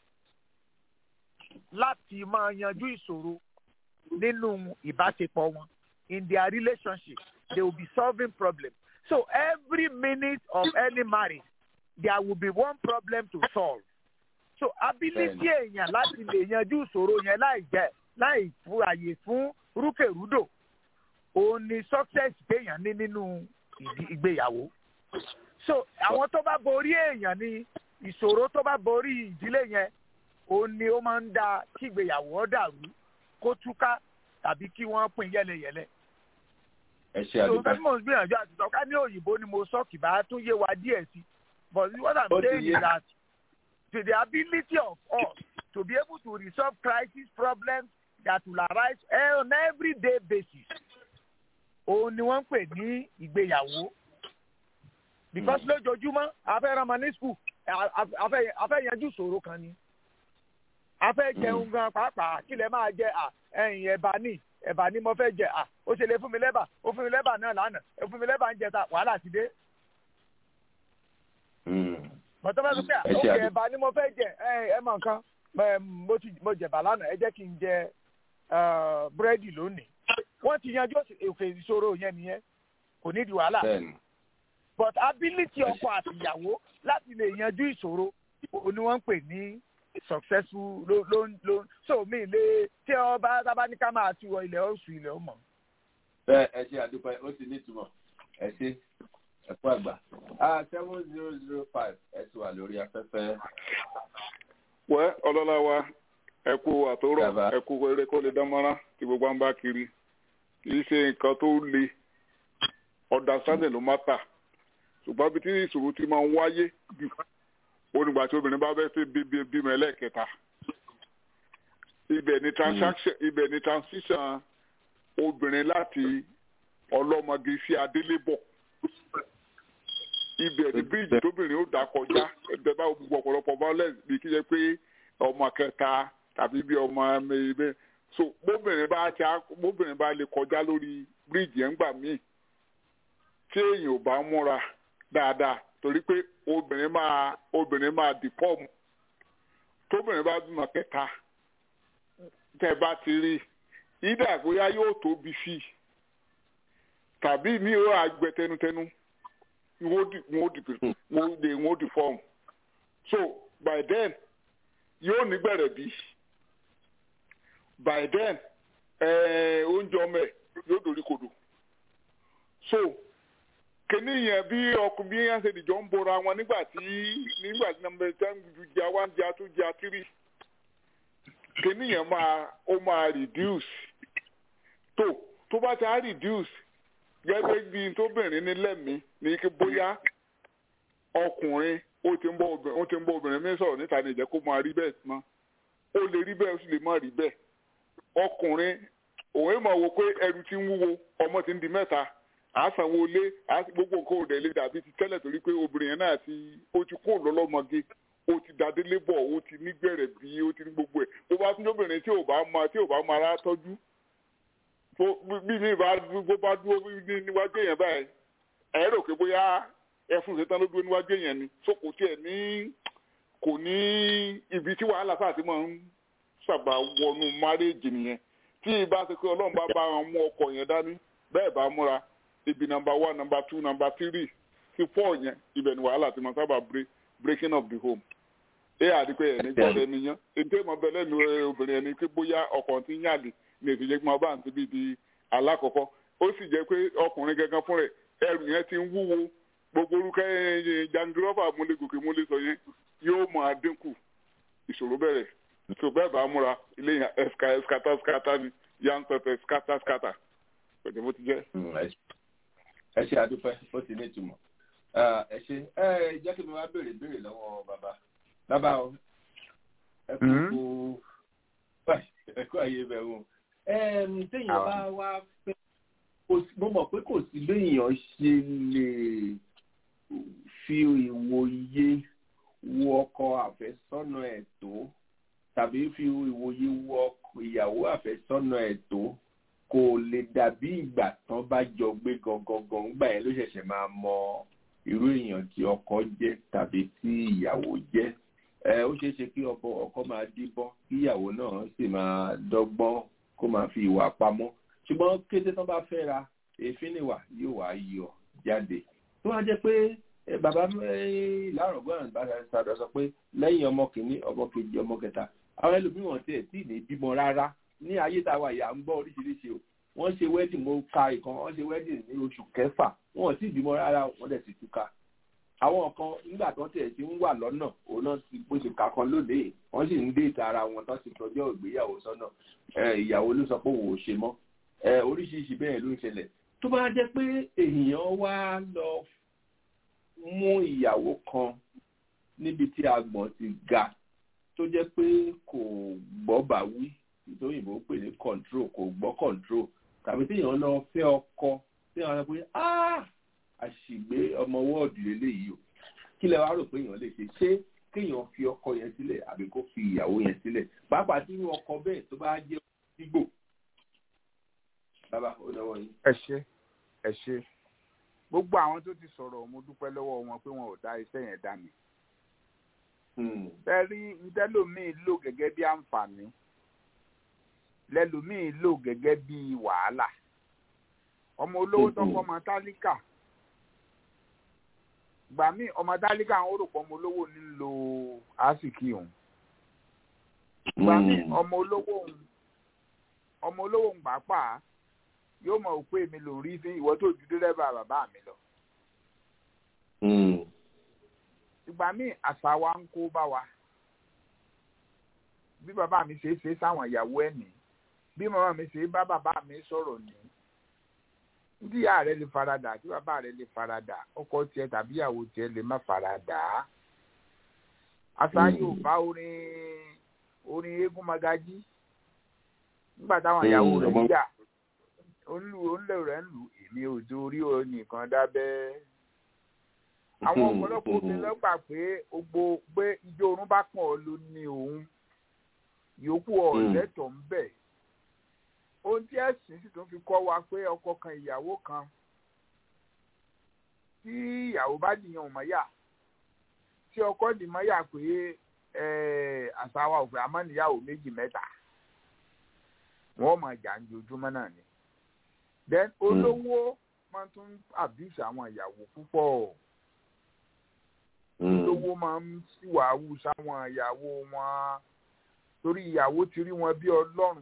láti máa yanjú ìṣòro nínú ìbáṣepọ̀ wọn in their relationship they will be solving problems. So every minute of any marriage there will be one problem to solve. So ability èèyàn láti lè yanjú ìṣòro yẹn láì fún àyè fún rúkèrúdò òun ni success téèyàn ní nínú ìgbéyàwó. So àwọn tó bá borí èèyàn ni ìṣòro tó bá borí ìdílé yẹn òun ni ó máa ń da kí ìgbéyàwó dàrú kó túká tàbí kí wọ́n pín yẹ́lẹyẹ̀lẹ. ẹ ṣe àdúgbò. so mo gbìyànjú àti sọ ká ní òyìnbó ni mo sọ kì bá tún yé wa díẹ̀ sí but what I'm saying is that the ability of us to be able to resolve crisis problems that will arise on everyday basis òun ni wọ́n ń pè ní ìgbéyàwó. Because lójoojúmọ́ a fẹ́ rán ọmọ ní school a fẹ́ yanjú ìṣòro kan ni a fẹ́ jẹun gan pàápàá kí lè máa jẹ ẹ̀yìn ẹ̀bà ni mo fẹ́ jẹ ó ṣe lè fún mi lẹ́bà ó fún mi lẹ́bà náà lánàá ó fún mi lẹ́bà ń jẹta wàhálà ti dé. bọ́tọ́ bá sọ pé òkè ẹ̀bà ni mo fẹ́ jẹ ẹ mọ̀ nǹkan mo jẹ̀bà lánàá ẹ jẹ́ kí n jẹ búrẹ́dì lónìí wọ́n ti yanjú òkè ìṣòro yẹn nìyẹn kò ní di wàhálà. But ability ọkọ àti ìyàwó láti lè yanjú ìṣòro òun ni wọ́n ń pè ní successful ló so mi lè tí ọba tábà ní ká máa ti wọ ilẹ̀ oṣù ilẹ̀ ó mọ̀. bẹ́ẹ̀ ẹ ṣe àdúpẹ́ ó ti ní ìtumọ̀ ẹ ṣe ẹ̀kọ́ àgbà 7005 ẹ ti wà lórí afẹ́fẹ́. wẹ́ ọlọ́lá wa ẹ kú àtòrọ̀ ẹ kú eré kó lè dán mọ́rán tí gbogbo à ń bá kiri kì í ṣe nǹkan tó le understanding ló má tà ṣùgbọ́n bí tí ìṣòro ti máa ń wáyé jù onígbà tí obìnrin bá fẹ́ fi bímọ ẹlẹ́ẹ̀kẹta ibẹ̀ ni transition obìnrin láti ọlọ́mọge sí adélébọ̀ ibẹ̀ ni bíríìjì tóbìnrin ó dà kọjá ẹgbẹ́ bá gbogbo ọ̀pọ̀lọpọ̀ violence bí kí jẹ́ pé ọmọ kẹta tàbí bí ọmọ ẹgbẹ́ so bóbìnrin bá lè kọjá lórí bíríìjì yẹn gbà míì tí èèyàn ò bá múra dáadáa torí pé obìnrin máa dìpọ́ọ̀mù tóbìnrin bá bímọ kẹta tẹ́ bá ti rí ìdá bóyá yóò tóbi sí i tàbí ní ó àgbẹ̀ tẹnutẹnu wọ́n dìpọ́ọ̀mù so by then yóò ní gbẹ̀rẹ̀ bí by then oúnjẹ ọmọ ẹ̀ yóò dorí kodò so kìnní yẹn bí ọkùnrin yẹn ṣe dìjọ ń bora wọn nígbà tí nàmbẹ ten ju jà one jà two jà three kìnní yẹn máa reduce tó bá ti á reduce gẹ́gẹ́ bí tóbìnrin ní lẹ́mìí ní kí bóyá ọkùnrin ó ti ń bọ́ obìnrin mi sọ̀rọ̀ níta ní ìjẹ́ kó máa rí bẹ́ẹ̀ mọ́ ó lè rí bẹ́ẹ̀ ó sì lè má rí bẹ́ẹ̀ ọkùnrin òun máa wo pé ẹrù ti ń wúwo ọmọ ti ń di mẹ́ta àásanwó lé gbogbo nǹkan ò dẹ̀ lè dàbí ti tẹ́lẹ̀ torí pé obìnrin yẹn náà ó ti kó lọ́lọ́mọge ó ti dàdé lébọ̀ ó ti ní gbẹ̀rẹ̀ bí ó ti ní gbogbo ẹ̀ bó bá tún lóbìnrin tí ò bá máa rá tọ́jú bí mi bá dúró níwájú èèyàn báyìí ẹ̀ rò pé bóyá ẹfun ṣetán ló dúró níwájú èèyàn ni so kò ní ibi tí wàhálà sáà ti máa ń sábà wọnú márèèjì nìyẹn tí ìbá ṣe pé ọlọ́run bá wọn mú ọkọ̀ yẹn dání bẹ́ẹ̀ bá múra ibi number 1 number 2 number 3 sí 4 yẹn ibẹ̀ ni wàhálà ti máa sábà breaking of the home àdìpẹ́ ẹ̀ nígbà ẹni yan ètò ìmọ̀ bẹ́ẹ̀ lẹ́nu obìnrin ẹni pé bóyá ọkọ̀ ti ń yàlè ní ètò ìjẹ́ gbọ́n bá ń ti di alákọ̀ọ́kọ́ ó sì jẹ́ pé ọkùnrin gangan fún rẹ̀ ẹrù yẹn ti ń wúwo gbogbo orúkẹ́ jangirọ́fà múlẹ̀gòkè múlẹ̀ sọ yẹn yóò máa dínkù ìṣòro bẹ̀rẹ̀ tó bẹ́ẹ̀ bá múra ilé yẹn ẹ̀skátá ni young pepper skátá pẹ̀lú bó ti jẹ́. ẹ ṣe àdúpẹ́ ó ti ní ìtumọ̀ ẹ ṣe jẹ́ kí mi wá béèrè lọ́wọ́ bàbá o ẹ kú ẹ̀kọ́ àyè bẹ̀rù téèyàn bá wá fẹ́ mo mọ̀ pé kò sí béèyàn ṣe lè fi ìwòye wo ọkọ àfẹ́sọ́nà ẹ̀ tó tàbí fi ìwòye wo ìyàwó àfẹ́sọ́nà ẹ̀ tó kò lè dàbí ìgbà tán bá jọ gbé gangan gbà yẹn ló ṣẹ̀ṣẹ̀ máa mọ irú èèyàn tí ọkọ jẹ́ tàbí tí ìyàwó jẹ́ ó ṣeé ṣe kí ọkọ máa díbọ́n kí ìyàwó náà sì máa dọ́gbọ́n kó máa fi ìwà pamọ́ ṣùgbọ́n kété tán bá fẹ́ra èéfín nìwà yóò wá yọ jáde tó wá jẹ́ pé bàbá lárọ̀gbọ́n àgbàdo sọ pé lẹ́yìn ọmọ kìíní ọmọ kejì ọmọ kẹta àwọn ẹlòmíràn tiẹ̀ tí ní bímọ rárá ní ayé táwa ìyá ń gbọ́ oríṣiríṣi o wọ́n ṣe wedding mo ka ìkan wọ́n ṣe wedding ní oṣù kẹfà wọn ò tí ì bímọ rárá wọ́n dẹ̀ ti túká àwọn kan nígbà tó tiẹ̀ ti ń wà lọ́nà òun náà ti bó ṣe kà kan lónìí wọ́n sì ń dé ìta ara wọn tó ti tọ́jọ́ ìgbéyàwó sọ́nà ìyàwó ló sọ pé òun ò ṣe mọ́ oríṣiríṣi bẹ́ẹ̀ ló ń ṣẹlẹ̀ tó bá jẹ́ pé èèyàn wá lọ mú ìyàwó kan níbi tí agbọ̀n ti ga tó jẹ́ pé kò gbọ́ bàwí ìtòyìnbó pè ní control kò gbọ́ control tàbí tí èèyàn lọ fẹ́ ọkọ tí èèyàn sọ pé àṣìgbé ọmọ wọ́ọ̀dù eléyìí o kí lẹ wá rò pé èèyàn lè ṣe kéèyàn fi ọkọ yẹn sílẹ̀ àbí kó fi ìyàwó yẹn sílẹ̀ pàápàá tí irú ọkọ bẹ́ẹ̀ tó bá jẹ́ dígbò. bàbá ó lọ́wọ́ yín. ẹ ṣe gbogbo àwọn tó ti sọ̀rọ̀ mo dúpẹ́ lọ́wọ́ wọn pé wọn ò dá iṣẹ́ yẹn dá mi. bẹ́ẹ̀ni ntẹ́lómìn lò gẹ́gẹ́ bí àǹfààní lẹ́lómìn lò gẹ́gẹ́ bí wàhálà ọmọ olówó tọ́kọ́ ọmọ tálíkà gbà mí ọmọ tálíkà àwọn òrùpọ̀ ọmọ olówó nílò àsìkí òun gbà mí ọmọ olówó ń pàápàá yóò mọ̀ pé èmi ló rí fún ìwọ tó ju dírẹ́bà bàbá mi lọ. ìgbà míì àṣà wa ń kó bá wa bí bàbá mi ṣe é ṣe sáwọn ìyàwó ẹ̀ ní bí màmá mi ṣe bá bàbá mi sọ̀rọ̀ ní bí ìyá rẹ̀ lè faradà tí bàbá rẹ̀ lè faradà ọkọ tiẹ̀ tàbí ìyàwó tiẹ̀ lè má faradà. àṣà Yorùbá orin eégún magají nígbà táwọn ìyàwó rẹ̀ ń jà onílé rẹ̀ ń lù èmi ò torí o nìkan dábẹ́. àwọn ọ̀pọ̀lọpọ̀ obìnrin lọ́gbà pé ijó orun bá pọ̀ ló ní òun yòókù ọ̀lẹ́tọ̀ ń bẹ̀. ohun tí ẹ̀sìn sì tún fi kọ́ wa pé ọkọ kan ìyàwó kan tí ìyàwó bá dìyàn mọ́yà tí ọkọ dì mọ́yà pé àṣà wa ò fẹ́ àmọ́ níyàwó méjì mẹ́ta wọ́n máa jà ń jojúmọ́ náà ni. then olówó máa tún abuse àwọn ìyàwó púpọ̀ olówó máa ń ṣìwàwù sáwọn ìyàwó wọn torí ìyàwó ti rí wọn bí Ọlọ́run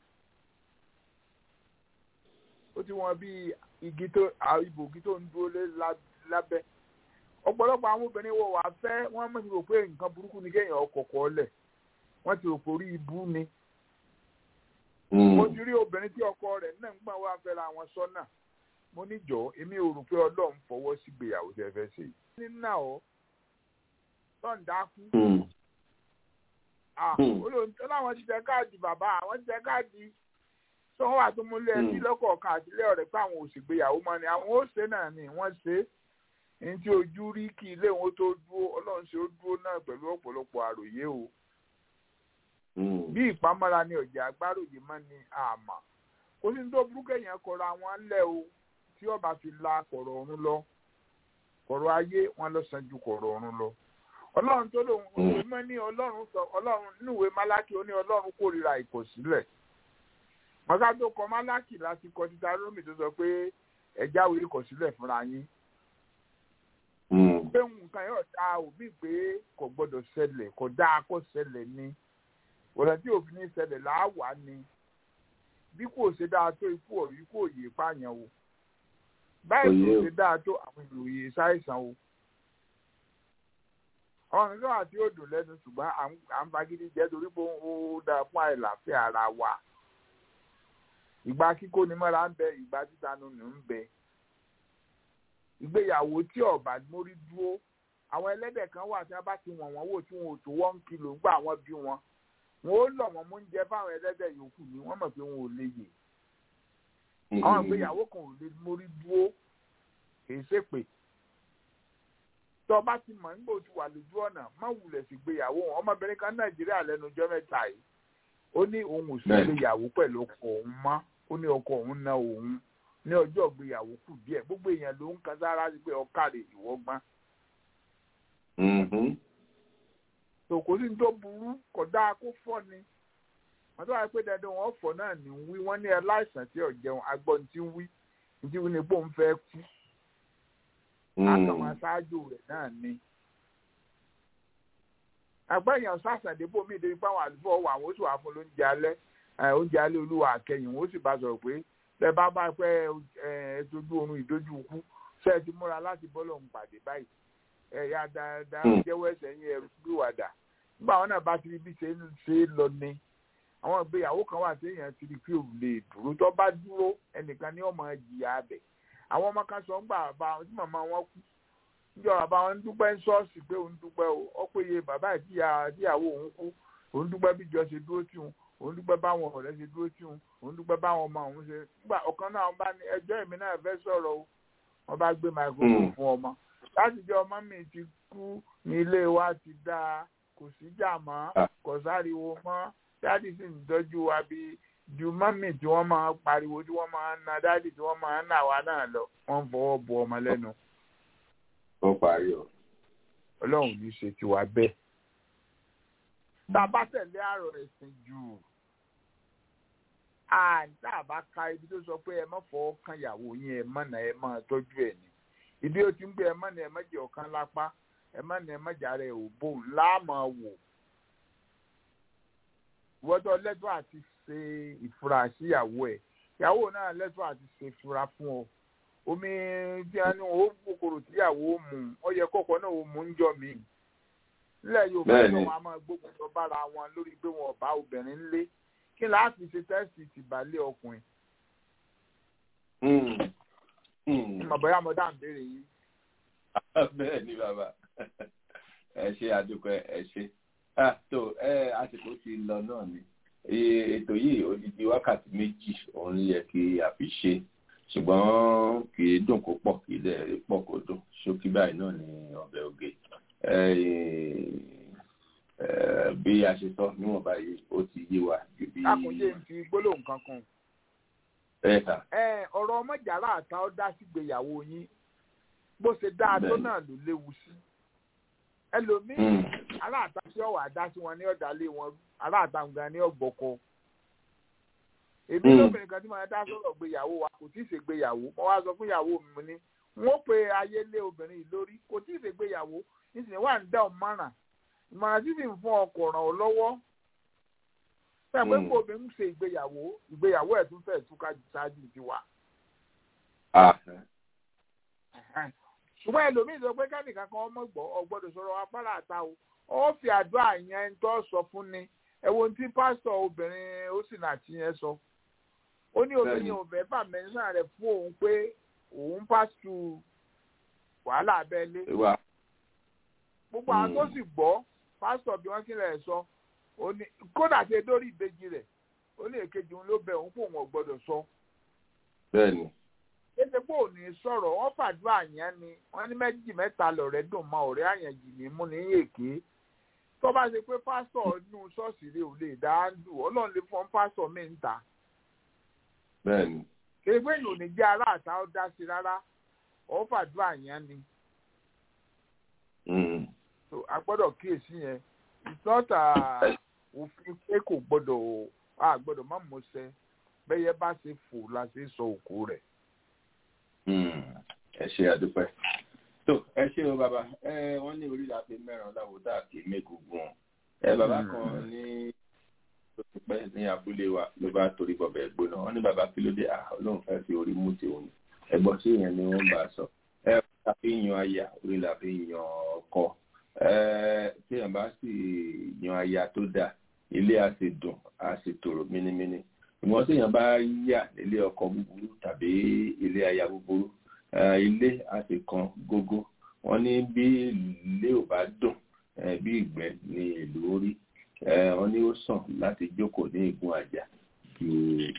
ó ti wọn bí ibògì tó ń dúró lábẹ́ ọ̀pọ̀lọpọ̀ àwọn obìnrin wọ̀ wá fẹ́ wọ́n mọ̀ sí rò pé nǹkan burúkú ni kéèyàn ọkọ̀ọ̀kọ̀ lẹ̀ wọ́n ti rò pé orí ibú ni. mo ti rí obìnrin tí ọkọ rẹ̀ náà ń gbọ́n wá fẹ́ra wọn sọ́nà mo níjọ́ èmi ò rò pé Ọlọ́run fọwọ́ sí ìgbéyàwó tẹ́ fẹ́ ṣe. nínú ọ̀ tọ́ǹdákú láwọn ti tẹ káàdì bàbá àwọn ti tẹ káàdì tí wọ́n wà tó múlẹ̀ ẹbí lọ́kọ̀ọ̀kan àtìlẹ́ ọ̀rẹ́ pé àwọn ò sì gbéyàwó mọ́ ni àwọn ó ṣe náà ni wọ́n ṣe é ní tí ojú rí kí ilé wọn tó dúró Ọlọ́run ṣe ó dúró náà pẹ̀lú ọ̀pọ̀lọpọ̀ àròyé o. bí ìpamọ́ra ni ọ̀jà agbáròyé mọ́ ni àmọ́ kò sí ní tó burúkú èèyàn kọ̀rọ̀ àwọn lẹ̀ o tí ọba fi la kọ̀rọ̀ ọ̀run lọ kọ̀rọ̀ ayé wọn lọ sàn ju kọ̀rọ̀ ọ̀run lọ. Ọlọ́run tó lòun òwe mọ́ ní Ọlọ́run sọ Ọlọ́run níwèé Málákì ó ní Ọlọ́run kórìíra ìkọ̀sílẹ̀. mọ́ká tó kọ Málákì láti kọ títa rómì tó sọ pé ẹ jáwèé ìkọ̀sílẹ̀ fúnra yín. pé nǹkan yóò ta òbí pé kò gbọ́dọ̀ ṣẹlẹ̀ kò dáa kó ṣẹlẹ̀ ni ọ̀rẹ́ tí òfin ní ṣẹlẹ̀ láàwá ni bí kò ṣe dáa tó ikú ọ̀rí kò yé pààyàn o báyìí kò ṣe dáa tó àwọn ìròyìn ṣàìsàn o. àwọn nǹkan àti òdò lẹ́nu ṣùgbọ́n à ń fagídí jẹ́ torí pé ó dáa fún àìlàáfíà ara wa. ìgbà kíkó ni mọ́ra ń bẹ ìgbà títanu nù ń bẹ. ìgbéyàwó tí ọba mórí dúró àwọn ẹlẹ́dẹ̀ kan wà tí wọ́n bá ti wọ̀n wọ́n wò tí wọn ò tó 1 kìlò ń gbà wọ́n bí wọn wọn ó lọ wọn mú oúnjẹ fáwọn ẹlẹ́dẹ̀ yòókù ni wọ́n mọ̀ pé wọn ò lè yè. àwọn ìgbéyàwó kan ò lè mórí dúró kìí ṣèpè. tó bá ti mọ̀ nígbà tí wà lójú ọ̀nà má wulẹ̀ sí gbéyàwó wọn ọmọbìnrin kan Nàìjíríà lẹ́nu ọjọ́ mẹ́ta yìí ó ní òun ò sí gbéyàwó pẹ̀lú ọkọ òun mọ́ ó ní ọkọ òun ná òun ní ọjọ́ ìgbéyàwó kù díẹ̀ gbogbo èèyàn ló ń kan sára sí pé ọkàrè ìwọ́gbọ́n. tò kò sí ní tó burú kò dáa kó fọ́ ni wọ́n tó wáyé pé dandan wọn fọ́ náà ní wí wọ́n ní aláìsàn tí ò jẹun agbọ́n tí ń wí ní pò ń fẹ́ kú àtàwọn aṣáájú rẹ̀ náà ni. ẹgbẹ́ èèyàn sàṣàdébò mí débi pé àwọn àlùfọ́ wà àwọn oṣù wà fún lóúnjẹ alẹ́ olúwa àkẹyìn wọn ó sì bá sọ̀rọ̀ pé bẹ́ẹ̀ bá bá pẹ́ ẹ̀ẹ́dójú oorun ìdójú ikú ṣe é ti múra láti bọ́ lọ́hùn pàdé báyìí ẹ̀yà dáadáa jẹ́wọ́ ẹ̀ṣẹ̀ yín ẹrù gbìwàdà nígbà àwọn náà bá ti rí bí ṣe lọ ni àwọn ìgbéyàwó kan wà tí èèyàn ti rí pé òun lè dúró tó bá dúró ẹnìkan ní ọmọ jìyà abẹ àwọn ọmọ kan sọ ń gbà bá tí màmá wọn kú níjọ bàbá wọn ń dúpẹ́ ń ṣọ́ọ̀ṣì pé òun dúpẹ́ o ó péye bàbá ìtìyàwó òun kú òun dúpẹ́ bí ìjọ ṣe dúró tì òun dúpẹ́ báwọn ọ̀rẹ́ ṣe dúró tì òun dúpẹ́ báwọn ọmọ òun ṣe nígbà ọ̀kan náà bá ní ẹjọ́ èmi náà fẹ́ sọ̀rọ̀ o wọ́n bá gbé microphone fún ọmọ láti jẹ́ ọmọ mi ti kú ní ilé wa ti dáa kò sí jà mọ́ kò sáriwo mọ́ dáàdì sì ń tọ́jú wa bí ju mọ́mì tí wọ́n máa pariwo tí wọ́n máa ń na dáàdì tí wọ́n máa ń nà wá náà lọ wọ́n fọwọ́ bu ọmọ lẹ́nu. ó parí o. ọlọ́run ní ṣe tiwa bẹ́ẹ̀. tá a bá tẹ̀lé àrò ẹ̀sìn jù tá a bá ka ibi tó sọ pé ẹ má fọwọ́ kan ìyàwó yín ẹ má nà ẹ má tọ́jú ẹ̀ ní. ibi ó ti ń gbé ẹ má nà ẹ má jẹ ọ̀kan lápá ẹ má nà ẹ má jà rẹ̀ ò bò láàmú wò. ìwọ́dọ̀ lẹ́tọ́ àti ṣe ìfura síyàwó ẹ̀ ìyàwó náà lẹ́tọ́ àti ṣe ìfura fún ọ omi tí a ní o kòkòrò tíyàwó mu ọ yẹ kọ́kọ́ náà o mú ń jọ mí nílẹ̀ Yorùbá náà wọn a máa gbógun lọ bára wọn lórí pé wọn ò bá obìnrin lé kí láti ṣe tẹ́sì tìbálẹ̀ ọkùnrin. ìmọ̀ bóyá mo dá ń béèrè yìí. bẹ́ẹ̀ ni bàbá ẹ ṣe àdúpẹ́ ẹ ṣe tó àsìkò ti lọ náà ni ètò yìí odidi wákàtí méjì òun yẹ kí a fi ṣe ṣùgbọ́n kì í dùn kó pọ̀ kì í dẹ̀ pọ̀ kó dùn ṣókí báyìí náà ni ọbẹ̀ oge bí a ṣe sọ níwọ̀n báyìí ó ti yé wa ju bí. àkùnjẹ́ ń fi gbólóhùn kankan. ọ̀rọ̀ ọmọjàrá àta ó dá sígbéyàwó yín bó ṣe dáa tó náà ló léwu sí ẹlòmíì aláàtà tí ọwọ àdá sí wọn ní ọdàlẹ wọn aláàtà nǹkan ní ọgbọkọ èmi lóbìnrin kan tí mo dá sọ̀rọ̀ gbéyàwó wa kò tí ì ṣègbéyàwó mo wá sọ fún ìyàwó mi ní wọn pe ayé lé obìnrin yìí lórí kò tí ì ṣègbéyàwó nísìnyí wà ń dá ọmọràn ìmọ̀ràn tí sì ń fún ọkọ ràn ọ́ lọ́wọ́ fẹ́ẹ̀ pé kó obìnrin ṣe ìgbéyàwó ẹ̀ tún fẹ́ẹ̀ túká ṣáájú tiwa. ṣùgbọ́n ẹlòmíì sọ pé kẹ́nìkan kan ọmọ gbọ́ ọgbọ́dọ̀ sọ̀rọ̀ afárá àta o ó fi àdúrà yẹn tó sọ fún ni ẹ̀wọ̀n tí pásítọ̀ obìnrin ó sì nà tí yẹn sọ ó ní obìnrin òbẹ̀ bá mẹ́sàn-án rẹ̀ fún òun pé òun pásítọ̀ wàhálà abẹ́lé gbogbo àwọn tó sì gbọ́ pásítọ̀ bí wọ́n kílẹ̀ sọ kódà ṣe dórí ìbejì rẹ̀ ó ní èkejì òun ló bẹ òun pé òun ò gbọ́dọ̀ sọ. bẹ́ẹ̀ni. kéde pé òní sọ̀rọ̀ wọ́n fàdúrà yẹn ni wọ́n ní méjì mẹ́ta lọ̀rẹ́ dùn mọ́ ọ̀rẹ́ àyànjì ní mú ní èké tó bá ṣe pé pásítọ̀ inú ṣọ́ọ̀ṣì rẹ̀ ò lè dá ń dùn ọlọ́run lè fọ́n pásítọ̀ mi ń ta. bẹ́ẹ̀ni. kéde pé ìlú ní jẹ́ aláàtà ó dá sí rárá ó fàdúrà yẹn ni. so a gbọ́dọ̀ kíyèsí yẹn ìtọ́ta òfin pé kò gbọ́dọ̀ má mọ̀ọ́sẹ́ bẹ́yẹ bá ṣe fò la ṣe sọ òkú rẹ̀. ẹ ṣe àdúpẹ́ tó ẹ ṣe o bàbá wọ́n ní orí la fi mẹ́ràn láwùjọ kì í mẹ́kùgùn bàbá kan ní oṣù pẹ́ ní abúlé wa ló bá torí bọ̀bẹ̀ gbóná wọ́n ní bàbá kí ló dé Ọlọ́run fẹ́ fi orí mú ti òun ẹ̀gbọ́n sí ìyẹn ni wọ́n bá sọ la fi yan aya orí la fi yan ọkọ tí èèyàn bá sì yan aya tó dáa ilé á sì dùn á sì tòrò mínímíní ìwọ̀n tí èèyàn bá yà nílé ọkọ búburú tàbí ilé aya búburú ilé á sì kan gógó wọ́n ní bí ilé ò bá dùn bí ìgbẹ́ ní ìlú orí wọ́n ní ó sàn láti jókòó ní igun àjà ju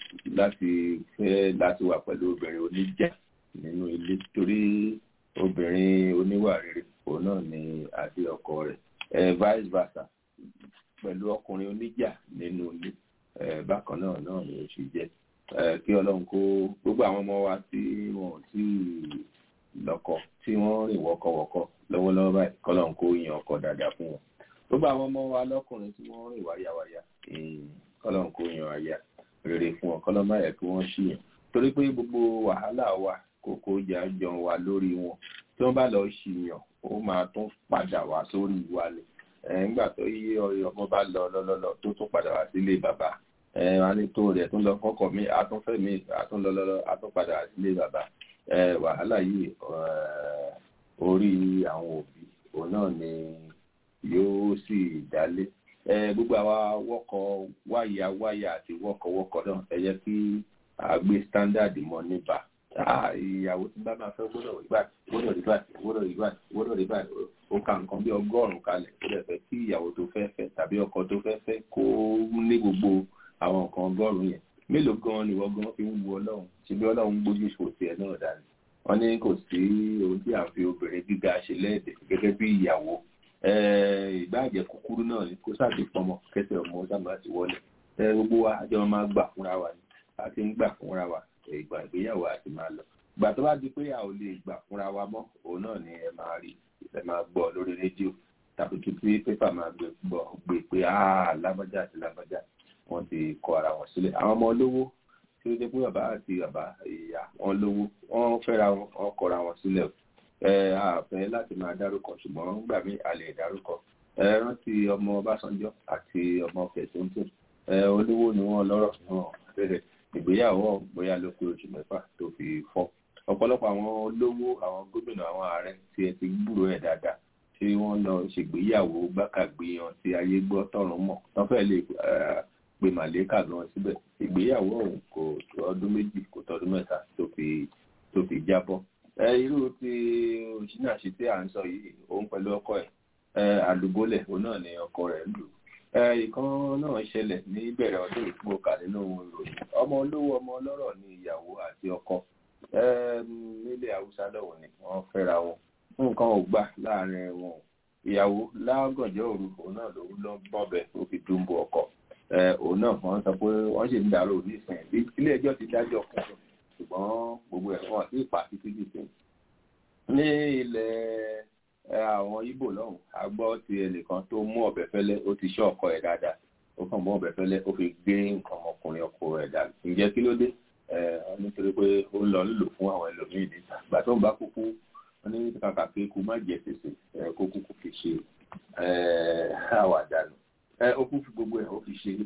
láti wà pẹ̀lú obìnrin oníjà nínú ilé torí obìnrin oníwà rere òun náà ni àti ọkọ rẹ̀ vice versa pẹ̀lú ọkùnrin oníjà nínú ilé bákan náà ni ó ṣe jẹ́ kí Ọlọ́run kó gbogbo àwọn ọmọ wa tí wọn ò tí lọ́kọ tí wọ́n rìn wọ́kọ̀wọ́kọ̀ lọ́wọ́lọ́wọ́ báyìí kọ́lọ́run kó yan ọkọ dáadáa fún wọn gbogbo àwọn ọmọ wa lọ́kùnrin tí wọ́n rìn wáyàwáyà kọ́lọ́run kó yan aya rere fún wọn kọ́lọ́run má yẹ kí wọ́n ṣìyàn torí pé gbogbo wàhálà wa kókó jà jọ wa lórí wọn tí wọ́n bá lọ ṣìyàn ó máa tún padà wá sórí wa ni nígbà tó yí ọmọ bá lọ tó tún padà wá sílé bàbá wọn ní tó rẹ̀ tún lọ fọ́kọ̀ mi àtúnfẹ́ mi àtúnlọ́lọ́lọ́ àtúnpadà wá sílé bàbá wàhálà yìí orí àwọn òbí òun náà ni yóò sì dálé gbogbo àwa wọ́kọ̀ wáyà àti wọ́kọ̀ náà ẹ jẹ́ kí a gbé standard mọ́ níbà ìyàwó tí bá máa fẹ́ gbọ́dọ̀ rí báyìí ó ka nǹkan bí 100 kalẹ̀ ó dẹ̀ fẹ́ kí ìyàwó tó fẹ́ fẹ́ tàbí ọkọ tó fẹ́ fẹ́ kó ní gbogbo àwọn nǹkan 100 yẹn mélòó gan ni wọ́n gan fi ń wu ọlọ́run tí bí ọlọ́run gbójú ṣò tiẹ̀ náà dání wọ́n ní kò sí ohun tí à ń fi obìnrin gíga ṣe lẹ́ẹ̀dẹ̀ gẹ́gẹ́ bí ìyàwó ìgbàjẹ́ kúkúrú náà ni kó sáà ti pọmọ kẹsẹ̀ ọmọ sábà ti wọlé gbogbo wa àjọ máa gbà fúnra wa ni àti ń gbà fúnra wa ìgbà ìgbéyàwó àti máa lọ ìgbà tó bá di pé a ò lè gbà fúnra wa mọ́ òun náà ni ẹ máa gbọ́ lórí rédíò tàbí kí pépà máa gbé pé lágbájá àti lágbájá wọ́n ti kọ ara wọn sílẹ̀ àwọn ọmọ olówó tí ó jẹ́ pé bàbá àti bàbá ìyá wọn lówó wọ́n fẹ́ra wọn kọra wọn sílẹ̀ àfẹ́ láti máa dárúkọ ṣùgbọ́n gbà mí a lè dárúkọ rántí ọmọ Ọbásanjọ́ àti ọmọ Fẹ̀túntún olówó ni wọ́n lọ́rọ̀ náà bẹ̀rẹ̀ ìgbéyàwó bóyá ló pé oṣù 6 tó fi fọ́ ọ̀pọ̀lọpọ̀ àwọn olówó àwọn gómìnà àwọn ààrẹ tí ẹ ti gbúrò ẹ̀ dáadáa tí wọ́n lọ ṣègbéyàwó gbákàgbéyan tí ayé gbọ́ tọ̀run mọ̀ tán fẹ́ lè pe màlẹ́kà gan síbẹ̀ ìgbéyàwó ọ̀hún kò tó ọdún 2 kò tó ọdún 3 tó fi jábọ́ irú ti òṣìṣẹ́ tí à ń sọ yìí òun pẹ̀lú ọkọ ẹ̀ àlùbọ́lẹ̀ òun náà ni ọkọ rẹ̀ lù ìkan náà ṣẹlẹ̀ ní ìbẹ̀rẹ̀ ọdún ìpò kà nínú ìròyìn ọmọ olówó ọmọ ọlọ́rọ̀ ní ìyàwó àti ọkọ nílẹ̀ haúsá lọ́wọ́ ni wọ́n fẹ́ra wọn nǹkan ò gbà láàrin wọn ìyàwó lágànjọ́ òru òun náà lòun lọ bọ́bẹ̀ ó fi dúnbò ọkọ òun náà wọ́n sọ pé wọ́n sì ń dàrú nísìnyí ilé ẹjọ́ ti dájọ́ fún un ṣùgbọ́n gbogbo ẹ̀ wọ́n sì pa títí dìde ní ilẹ̀ àwọn Ìgbò lọ́hùn a gbọ́ ti ẹnìkan tó mú ọ̀bẹ fẹ́lẹ́ ó ti ṣọ́ ọkọ ẹ̀ dáadáa ó kàn mú ọ̀bẹ fẹ́lẹ́ ó fi gbé nǹkan ọmọkùnrin ọkọ ẹ̀ dànù ǹjẹ́ kí ló dé nítorí pé ó ń lọ nílò fún àwọn ẹlòmíì níta ìgbà tó ń bá kúkú wọn ní kàkà pé kú má jẹ tètè kó kúkú fi ṣe àwàdànù ó kú fi gbogbo ẹ̀ ó fi ṣe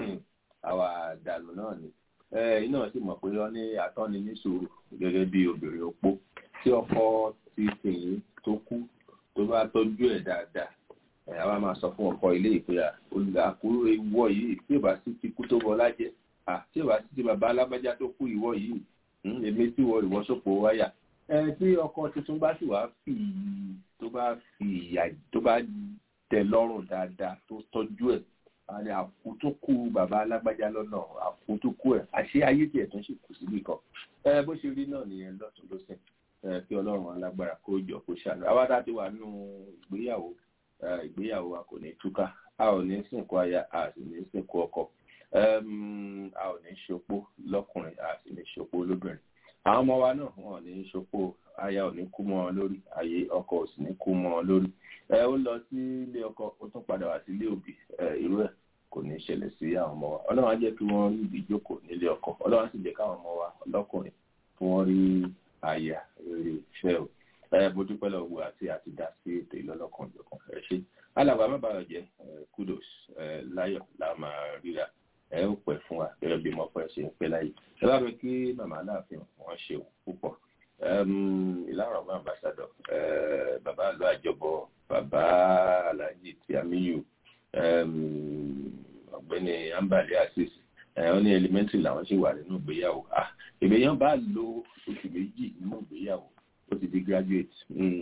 àwàdànù náà ni iná sì mọ̀ pé wọ́n ní atọ́ni ní sùúrù gẹ́gẹ́ bí obìnrin opó tí ọkọ ti sìn tó kú tó bá tọ́jú ẹ̀ dáadáa àwa máa sọ fún ọkọ ilé ìpè olùdàkúrò ìwọ yìí tí ò bá sí ti kú tó bọ lájẹ tí ò bá sí ti bàbá alágbájá tó kú ìwọ yìí èmi tí ìwọ sòpò wáyà tí ọkọ tuntun bá sì wá tó bá tẹ́ lọ́rùn dáadáa tó tọ́jú ẹ̀ àní àkútúkù bàbá alágbájá lọ́nà àkútúkù ẹ̀ àṣé ayé tiẹ̀ tó ń ṣe kù síbì kan bó ṣe rí náà nìyẹn lọ́tún lọ́sẹ̀ kí ọlọ́run alágbára kó jọ kó ṣàlọ́ àwa tá a ti wà nínú ìgbéyàwó wa kò ní túká a ò ní sìnkú aya a sì ní sìnkú ọkọ a ò ní ṣopó lọ́kùnrin a sì ní ṣopó lóbìnrin àwọn ọmọ wa náà wọn ò ní ṣopó aya ò ní kú mọ́ wọn lórí ayé ọkọ ò sì ní kú mọ́ wọn lórí ó lọ sí ilé ọkọ ó tún padà wá sí ilé òbí irú ẹ̀ kò ní ṣẹlẹ̀ sí àwọn ọmọ wa ọlọ́run á jẹ́ kí wọ́n rí ibi ìjókòó nílé ọkọ ọlọ́run á sì jẹ́ káwọn ọmọ wa lọ́kùnrin kí wọ́n rí àyà rere fẹ́ o mo dúpẹ́ lọ́wọ́ àti dá sí ètò ìlọ́lọ́kan ìjọkan ẹ ṣe alàgbà má bàa jẹ kudos láyọ̀ la máa ríra ẹ ó pẹ́ fún wa gẹ́gẹ́ bí mo pẹ́ ṣe ń pẹ́ láyé ẹ bá fẹ́ kí màmá aláàfin wọn ṣe púpọ̀ ìlànà ọgbà ambassadọ bàbá àlọ́ àjọbọ bàbá aláàjì Tìámíyù ọ̀gbẹ́ni Ambali Azeez ó ní elementary làwọn ṣì wà nínú ìgbéyàwó ìgbéyàwó bá lo oṣù 2 nínú ìgbéyàwó ó ti di graduate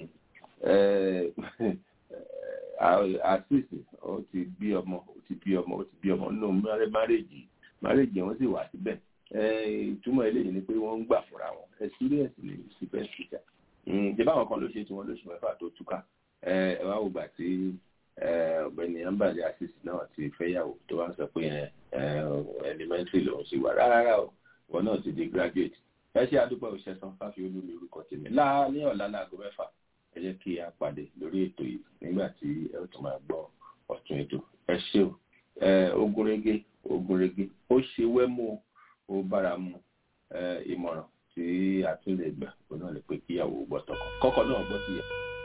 Azeez ó ti bí ọmọ nínú marriage wọn sì wà síbẹ̀ ìtumọ̀ eléyìí ni pé wọ́n ń gbà fúnra wọn experience ní síbẹ̀ síjà ìjọba àwọn kan ló ṣe tí wọ́n lóṣù 6 tó túká ẹ wá wògbà tí ọ̀gbẹ́ni Ambali Azeez náà ti fẹ́yàwó tó wá ń sọ pé elementary lòun sì wà rárá o wọn náà ti di graduate ẹ ṣe àdúpọ̀ òṣèṣàn Fáfiolú ní orúkọ tèmi ní ọ̀la láago 6 ẹ jẹ́ kí a pàdé lórí ètò yìí nígbà tí ẹ tún máa gbọ́ ọ̀tún ètò ẹ ṣé o ogúnrégé ó ṣe wẹ́mú ó bára mu ìmọ̀ràn tí tí a tún lè gbà òun náà ni pé kíyàwó gbọ́ tọkọ kọ́kọ́ náà gbọ́ sí ìyá.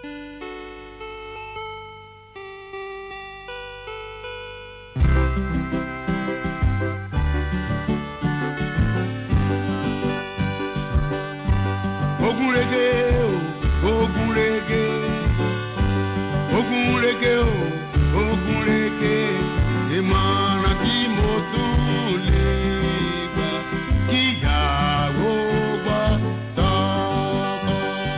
Ogunrege o, ogunrege, ogunrege o, ogunrege, ìmọ̀ràn tí mo tún lè gbà kíyàwó gbọ́ tọkọ.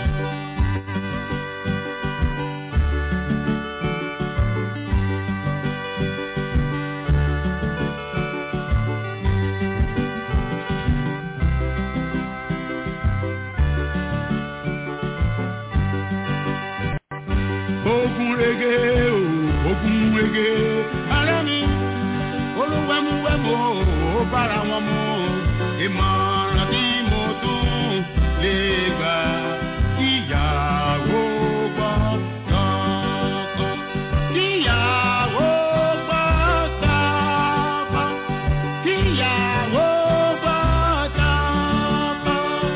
Ogunrege o, ogunrege, ara mi, olúwẹ̀múwẹ̀mú ó bára wọn mu, ìmọ̀ràn tí mo tún lè gbà kíyàwó gbọ́ tọkọ. Kíyàwó gbọ́ tọkọ, kíyàwó gbọ́ tọkọ.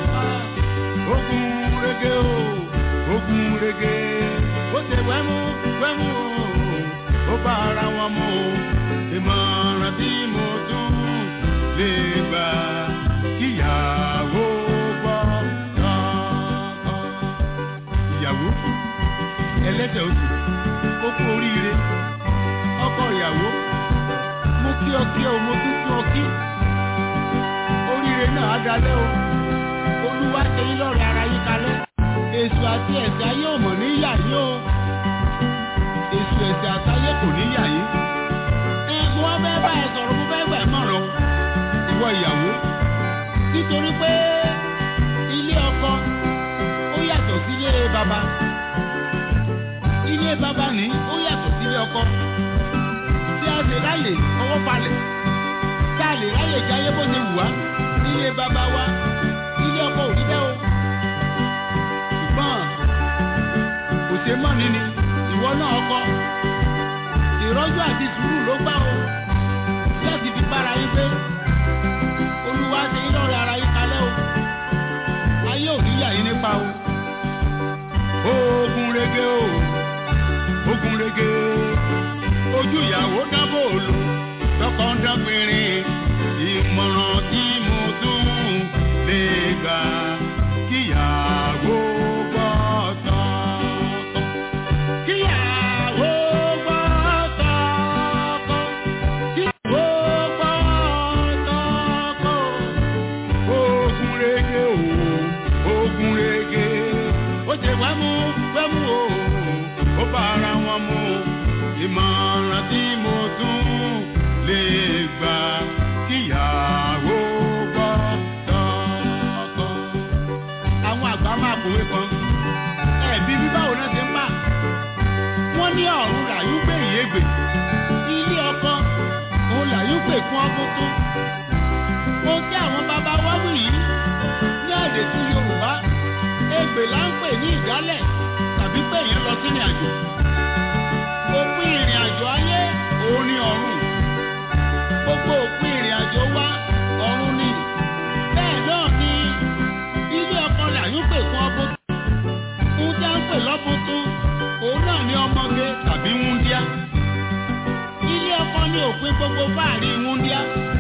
Ogunrege o, ogunrege. Ó ṣe wẹ́mú wẹ́mú ó bá ara wọn mu ìmọ̀ràn tí mo tún lè gbà kíyàwó gbọ́ tọkọ. Ìyàwó ẹlẹ́dẹ̀ oṣù ó kú oríire ọkọ ìyàwó mo kí ọ kí ọ mo tún kí ọ kí oríire náà á dalẹ́ o olúwa ṣe yín lọ́rọ̀ ara yín kalẹ̀. Èṣù àti ẹ̀ṣẹ̀ ayé ò mọ̀ níyà yín o. Èṣù ẹ̀ṣẹ̀ àtayé kò níyà yín. Mo wá fẹ́ bá ẹ sọ̀rọ̀ mo fẹ́ gbà ẹ́ mọ̀ràn o. Ìwọ ìyàwó. Nítorí pé ilé ọkọ ó yàtọ̀ sí ilé bàbá. Ilé bàbá ní ó yàtọ̀ sí ilé ọkọ. Tí a lè ráyè ọwọ́ balẹ̀. Tí a lè ráyè jayé bó ṣe wù wá. Ilé bàbá wa. Ilé ọkọ ò rí bẹ́ẹ̀ o. Kò ṣe mọ́ ni ìwọ náà kọ́ ìrọ́jú àti sùúrù ló gbà o láti fi bára yín pé olúwa ṣe yín lọ́rẹ̀ ara yín kalẹ̀ o ayé ò ní yà yín nípa o. Ogunrege o, ogunrege, ojú ìyàwó dábò lò tọkọ ń dágbére ìmọ̀ràn tí mo tún lè gbà kíyàwó. Ìmọ̀ràn tí mo tún lè gbà kíyàwó gbọ́ tọkọ. Àwọn àgbà máa kòwé kan ẹ̀bí bí báwo náà ṣe ń bà. Wọ́n ní ọ̀run làyúgbè ìyégbè ilé ọkọ òun làyúgbè fún ọdún tó. Ohun tí àwọn bàbá wa wí yìí ní èdè tí Yorùbá ègbè là ń pè ní ìdálẹ̀ tàbí pé èèyàn lọ sínú àjò. Òpin ìrìn àjò ayé òun ni ọ̀run. Gbogbo òpin ìrìn àjò wa ọ̀run ni. Bẹ́ẹ̀ náà ni ilé ọkọ làyúgbè fún ọdún tó. Ohun tí a ń pè lọ́bùn tó òun náà ni ọmọge tàbí wúndíá. Ilé ọkọ ní òpin gbogbo fáàrí wúndíá.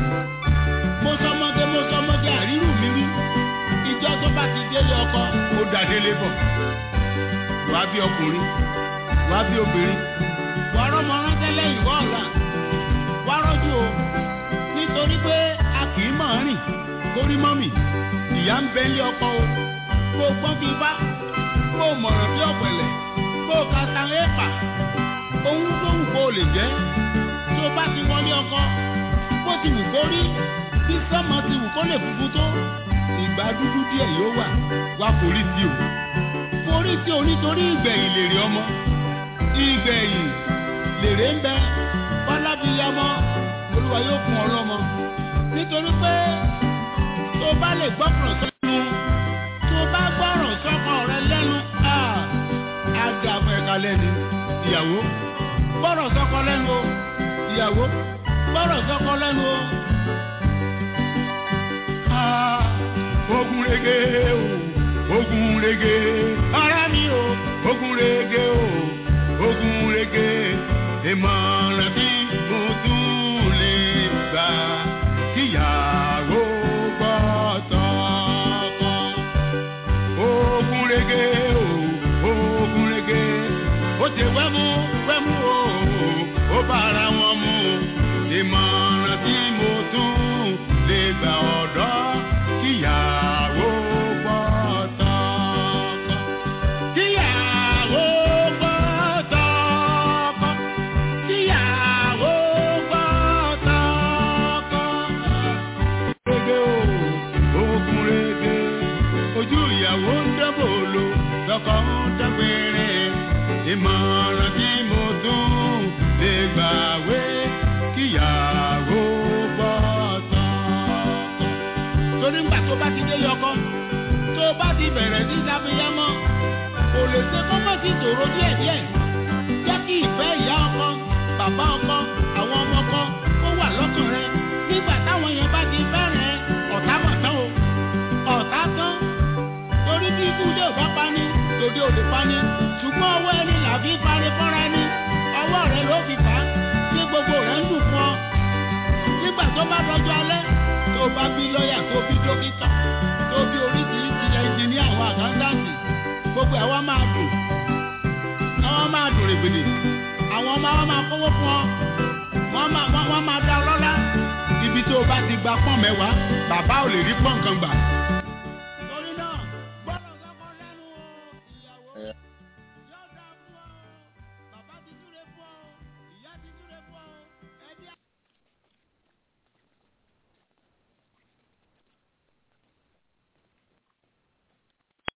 Mo sọmọge àrírù mi wí. Ìjọ tó bá ti délé ọkọ ó dàdélé bọ̀. Wàá bí ọkùnrin, wàá bí obìnrin. Wàá rọ́mọ ránṣẹ́ lẹ́yìn wọ́ ọ̀la. Wàá rọ́jú o. Nítorí pé a kì í mọ̀ ọ́n rìn kórí mọ́mì. Ìyá ń bẹ ilé ọkọ o. Kó o gbọ́n bí bá. Kó o mọ̀ràn bí ọ̀pẹ̀lẹ̀. Kó o ka tan éèpà. Ohun tó wù kó o lè jẹ́. Tó o bá ti wọlé ọkọ. Bó ti wù kó rí. Bí sọ́mọ ti wù kó lè funfun tó. Ìgbà dúdú díẹ̀ yóò wà. Wá forí sí o. Forí sí o nítorí ìgbẹ̀yìn lèrè ọmọ. Ìgbẹ̀yìn lèrè ń bẹ. Fọlábíyamọ Olúwa yóò fún ọ lọ́mọ. Nítorí pé tó o bá lè gbọ́kàn sẹ́nu. Tó o bá gbọ́ràn sọ́kọ rẹ lẹ́nu. Á dà fún ẹ̀ka lẹ́nu. Ìyàwó gbọ́ràn sọ́kọ lẹ́nu o. Ìyàwó gbọ́ràn sọ́kọ lẹ́nu o. ogun rege o ogun rege ara mi o ogun rege o ogun rege ìmọ̀ràn tí mo tún lè gbà kíyàwó gbọ́ tọkọ. Ogun rege o ogun rege ó ti wẹ́mú wẹ́mú o ó bára wọn mu ìmọ̀ràn tí mo tún lè gbà ọ̀dọ́ kíyàwó gbọ́ tọkọ. Kíyàwó gbọ́ tọkọ. Kíyàwó gbọ́ tọkọ. Rege o, ogun rege, ojú ìyàwó ń dẹ́bò lo, lọ́kọ ń dẹ́gbẹ̀rẹ̀. Ìmọ̀ràn tí mo tún lè gbà wé kíyàwó gbọ́ tọkọ. Torí ńgbà tó bá ti délé ọkọ tó bá ti bẹ̀rẹ̀ sí sáfìyámọ́ kò lè ṣe kọ́kọ́ sí tòró díẹ̀díẹ̀ jẹ́ kí ìfẹ́ ìyá ọkọ bàbá ọkọ àwọn ọmọ ọkọ ó wà lọ́kàn rẹ nígbà táwọn yẹn bá ti bẹ̀rẹ̀ ọ̀tá mọ̀ tán o ọ̀tá tán torí bí ikú dé ò bá pani tòde ò lè pani ṣùgbọ́n ọwọ́ ẹni làbí parí fọ́ra ẹni ọwọ́ rẹ ló fi fà á tí gbogbo rẹ ń dùn fún ọ nígbà tó bá dọjọ́ alẹ́ tó bá bí lọ́ọ̀yà tó bí dókítà tó bí oríṣiríṣi ẹnjìníà àwọn àkáńtáǹtì gbogbo àwọn máa dùn règbèdè àwọn ọmọ wọn máa kówó fún ọ wọ́n máa dá ọlọ́lá ibi tó o bá ti gba pọ́n mẹ́wàá bàbá ò lè rí pọ́n kan gbà